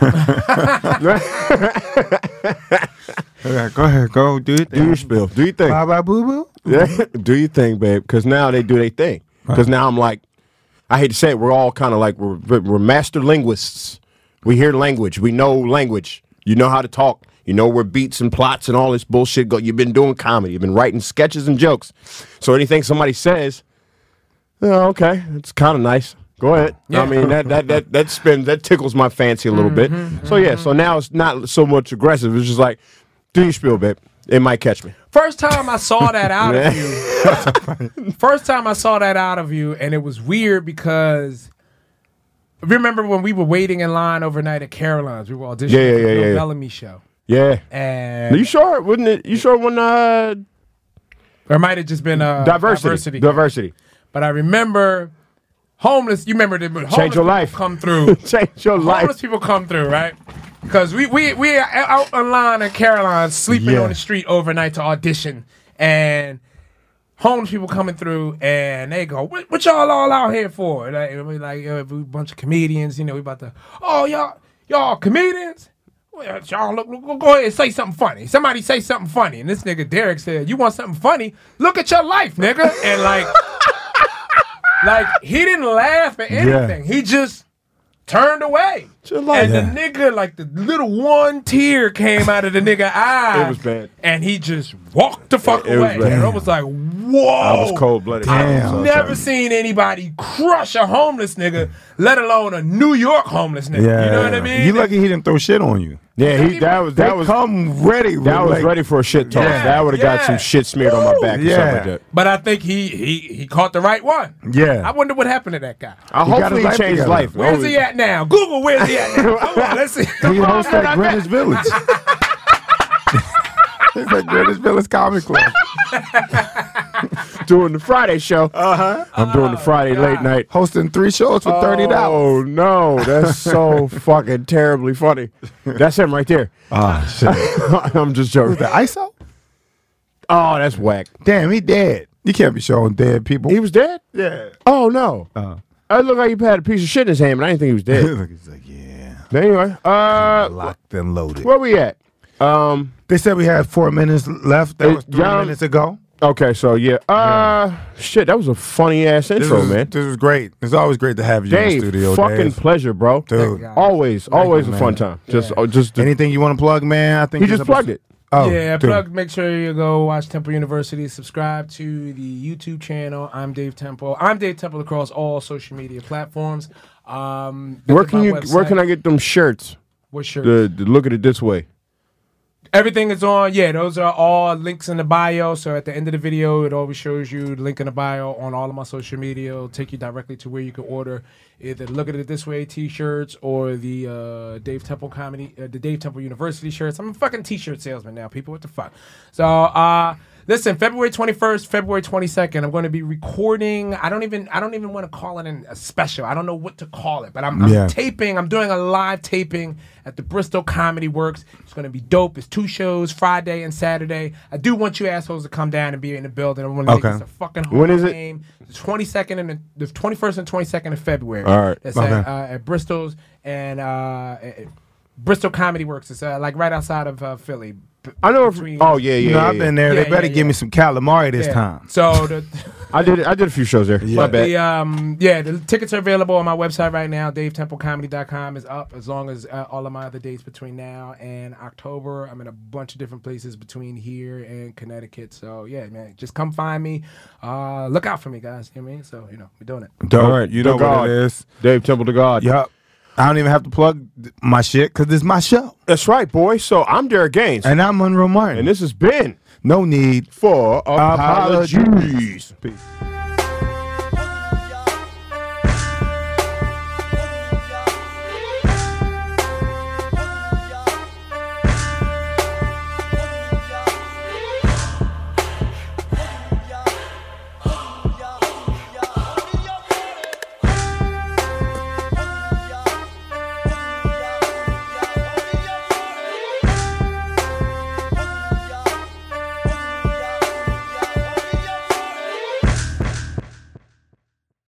[SPEAKER 9] Yeah, go ahead, go do it.
[SPEAKER 8] Do your spiel. Do your thing.
[SPEAKER 9] Bye bye boo boo.
[SPEAKER 8] Yeah, do your thing, babe. Because now they do their thing. Because now I'm like, I hate to say it, we're all kind of like, we're, we're master linguists. We hear language. We know language. You know how to talk. You know where beats and plots and all this bullshit go. You've been doing comedy. You've been writing sketches and jokes. So anything somebody says, oh, okay, it's kind of nice. Go ahead. Yeah. I mean, that that that that spins, that tickles my fancy a little mm-hmm, bit. So yeah, so now it's not so much aggressive. It's just like, do your spiel, babe. It might catch me.
[SPEAKER 5] First time I saw that out of you. First time I saw that out of you, and it was weird because remember when we were waiting in line overnight at Caroline's? We were auditioning
[SPEAKER 8] yeah, yeah,
[SPEAKER 5] for the
[SPEAKER 8] yeah, yeah.
[SPEAKER 5] Bellamy show.
[SPEAKER 8] Yeah.
[SPEAKER 5] And
[SPEAKER 8] Are you sure? Wouldn't it? You sure when uh?
[SPEAKER 5] Or it might have just been uh,
[SPEAKER 8] diversity.
[SPEAKER 5] Diversity.
[SPEAKER 8] Diversity.
[SPEAKER 5] But I remember homeless. You remember the homeless
[SPEAKER 8] Change your life.
[SPEAKER 5] Come through.
[SPEAKER 8] Change your life.
[SPEAKER 5] Homeless people come through, right? Because we we we are out in line at Caroline's, sleeping
[SPEAKER 9] Yeah.
[SPEAKER 5] on the street overnight to audition, and homeless people coming through, and they go, "What, what y'all all out here for?" And I, we like, uh, we a bunch of comedians, you know, we about to, oh y'all y'all comedians. Well, y'all look, look, go ahead and say something funny. Somebody say something funny. And this nigga Derek said, "You want something funny? Look at your life, nigga." And like, like he didn't laugh at anything. Yeah. He just turned away. And
[SPEAKER 8] yeah.
[SPEAKER 5] the nigga, like the little one tear came out of the nigga eye.
[SPEAKER 8] It was bad.
[SPEAKER 5] And he just walked the fuck
[SPEAKER 8] it, it
[SPEAKER 5] away.
[SPEAKER 8] Was
[SPEAKER 5] and I was like, whoa.
[SPEAKER 8] I was cold blooded.
[SPEAKER 5] I've never seen anybody crush a homeless nigga, let alone a New York homeless nigga.
[SPEAKER 9] Yeah.
[SPEAKER 5] You know what I mean?
[SPEAKER 9] You lucky he didn't throw shit on you.
[SPEAKER 8] Yeah, he that was that
[SPEAKER 9] they
[SPEAKER 8] was
[SPEAKER 9] come ready.
[SPEAKER 8] That was
[SPEAKER 9] like,
[SPEAKER 8] ready for a shit toss.
[SPEAKER 5] Yeah,
[SPEAKER 8] that would have
[SPEAKER 5] yeah.
[SPEAKER 8] got some shit smeared on my back or
[SPEAKER 9] Yeah.
[SPEAKER 8] something like that.
[SPEAKER 5] But I think he he he caught the right one.
[SPEAKER 9] Yeah.
[SPEAKER 5] I wonder what happened to that guy.
[SPEAKER 8] I
[SPEAKER 9] He got
[SPEAKER 8] hopefully
[SPEAKER 9] his
[SPEAKER 8] he
[SPEAKER 9] life
[SPEAKER 8] changed his
[SPEAKER 9] together.
[SPEAKER 8] life.
[SPEAKER 5] Where's
[SPEAKER 8] Oh,
[SPEAKER 5] he at now? Google, where's he at now? Come on, let's see.
[SPEAKER 9] He hosts at Greenwich Village. It's like Greenwich Village Comedy Club.
[SPEAKER 8] Doing the Friday show.
[SPEAKER 9] Uh-huh.
[SPEAKER 8] I'm doing the Friday late night.
[SPEAKER 9] Hosting three shows for thirty dollars.
[SPEAKER 8] Oh, no. That's so fucking terribly funny. That's him right there.
[SPEAKER 9] Oh, shit.
[SPEAKER 8] I'm just joking.
[SPEAKER 9] Was that I S O?
[SPEAKER 8] Oh, that's whack.
[SPEAKER 9] Damn, he dead. You can't be showing dead people.
[SPEAKER 8] He was dead?
[SPEAKER 9] Yeah.
[SPEAKER 8] Oh, no.
[SPEAKER 9] Uh,
[SPEAKER 8] It looked like he had a piece of shit in his hand, but I didn't think he was dead.
[SPEAKER 9] He's like, yeah.
[SPEAKER 8] Anyway, uh,
[SPEAKER 9] Locked and loaded.
[SPEAKER 8] where we at? Um,
[SPEAKER 9] They said we had four minutes left. That
[SPEAKER 8] Hey,
[SPEAKER 9] was three
[SPEAKER 8] John-
[SPEAKER 9] minutes ago.
[SPEAKER 8] okay, so yeah. Uh, shit, that was a funny ass
[SPEAKER 9] This
[SPEAKER 8] intro,
[SPEAKER 9] was,
[SPEAKER 8] man.
[SPEAKER 9] this was great. It's always great to have you in
[SPEAKER 8] Dave,
[SPEAKER 9] the studio,
[SPEAKER 8] fucking
[SPEAKER 9] Dave.
[SPEAKER 8] pleasure, bro.
[SPEAKER 9] Dude.
[SPEAKER 8] Always, always
[SPEAKER 9] you,
[SPEAKER 8] a fun
[SPEAKER 9] man.
[SPEAKER 8] time. Just, oh, just
[SPEAKER 9] Anything you want to plug, man? I think
[SPEAKER 8] he
[SPEAKER 9] this
[SPEAKER 8] just plugged
[SPEAKER 9] episode-
[SPEAKER 8] it.
[SPEAKER 9] Oh,
[SPEAKER 5] yeah,
[SPEAKER 9] dude.
[SPEAKER 5] plug. Make sure you go watch Temple University. Subscribe to the YouTube channel. I'm Dave Temple. I'm Dave Temple across all social media platforms. Um,
[SPEAKER 8] Where
[SPEAKER 5] visit
[SPEAKER 8] can
[SPEAKER 5] my
[SPEAKER 8] you? Where
[SPEAKER 5] website.
[SPEAKER 8] can I get them shirts?
[SPEAKER 5] What shirt?
[SPEAKER 8] The, the look at it this way.
[SPEAKER 5] Everything is on. Yeah, those are all links in the bio. So at the end of the video, it always shows you the link in the bio on all of my social media. It'll take you directly to where you can order either Look at It This Way t-shirts or the uh, Dave Temple comedy, uh, the Dave Temple University shirts. I'm a fucking t-shirt salesman now, people. What the fuck? So, uh, listen, February twenty-first, February twenty-second, I'm going to be recording. I don't even, I don't even want to call it an, a special. I don't know what to call it, but I'm, I'm
[SPEAKER 9] Yeah.
[SPEAKER 5] taping. I'm doing a live taping at the Bristol Comedy Works. It's going to be dope. It's two shows, Friday and Saturday. I do want you assholes to come down and be in the building. I want to
[SPEAKER 9] Okay.
[SPEAKER 5] make this a fucking home
[SPEAKER 8] When is it?
[SPEAKER 5] game. The twenty-second and the, the twenty-first and twenty-second of February.
[SPEAKER 8] All right.
[SPEAKER 5] That's
[SPEAKER 9] Okay.
[SPEAKER 5] at, uh, at Bristol's and uh, at Bristol Comedy Works. It's uh, like right outside of uh, Philly. B-
[SPEAKER 8] I know. If,
[SPEAKER 5] between-
[SPEAKER 8] oh yeah, yeah.
[SPEAKER 9] You know,
[SPEAKER 8] yeah,
[SPEAKER 9] I've
[SPEAKER 8] yeah.
[SPEAKER 9] been there.
[SPEAKER 5] Yeah,
[SPEAKER 9] they better
[SPEAKER 5] yeah,
[SPEAKER 9] give
[SPEAKER 5] yeah.
[SPEAKER 9] me some calamari this
[SPEAKER 5] Yeah.
[SPEAKER 9] time.
[SPEAKER 5] So the
[SPEAKER 8] I did. I did a few shows there. My
[SPEAKER 5] But
[SPEAKER 8] bad.
[SPEAKER 5] the um yeah, the tickets are available on my website right now. Dave Temple Comedy dot com is up as long as uh, all of my other dates between now and October. I'm in a bunch of different places between here and Connecticut. So yeah, man, just come find me. Uh, look out for me, guys. You know what I mean? So you know, we're doing it.
[SPEAKER 9] Dope.
[SPEAKER 8] All right,
[SPEAKER 9] You
[SPEAKER 8] the
[SPEAKER 9] know
[SPEAKER 8] God.
[SPEAKER 9] what it is.
[SPEAKER 8] Dave Temple to God.
[SPEAKER 9] Yup. I don't even have to plug my shit because it's my show.
[SPEAKER 8] That's right, boy. So I'm Derek Gaines,
[SPEAKER 9] And I'm Monroe Martin.
[SPEAKER 8] and this has been
[SPEAKER 9] no need
[SPEAKER 8] for apologies.
[SPEAKER 9] apologies. Peace.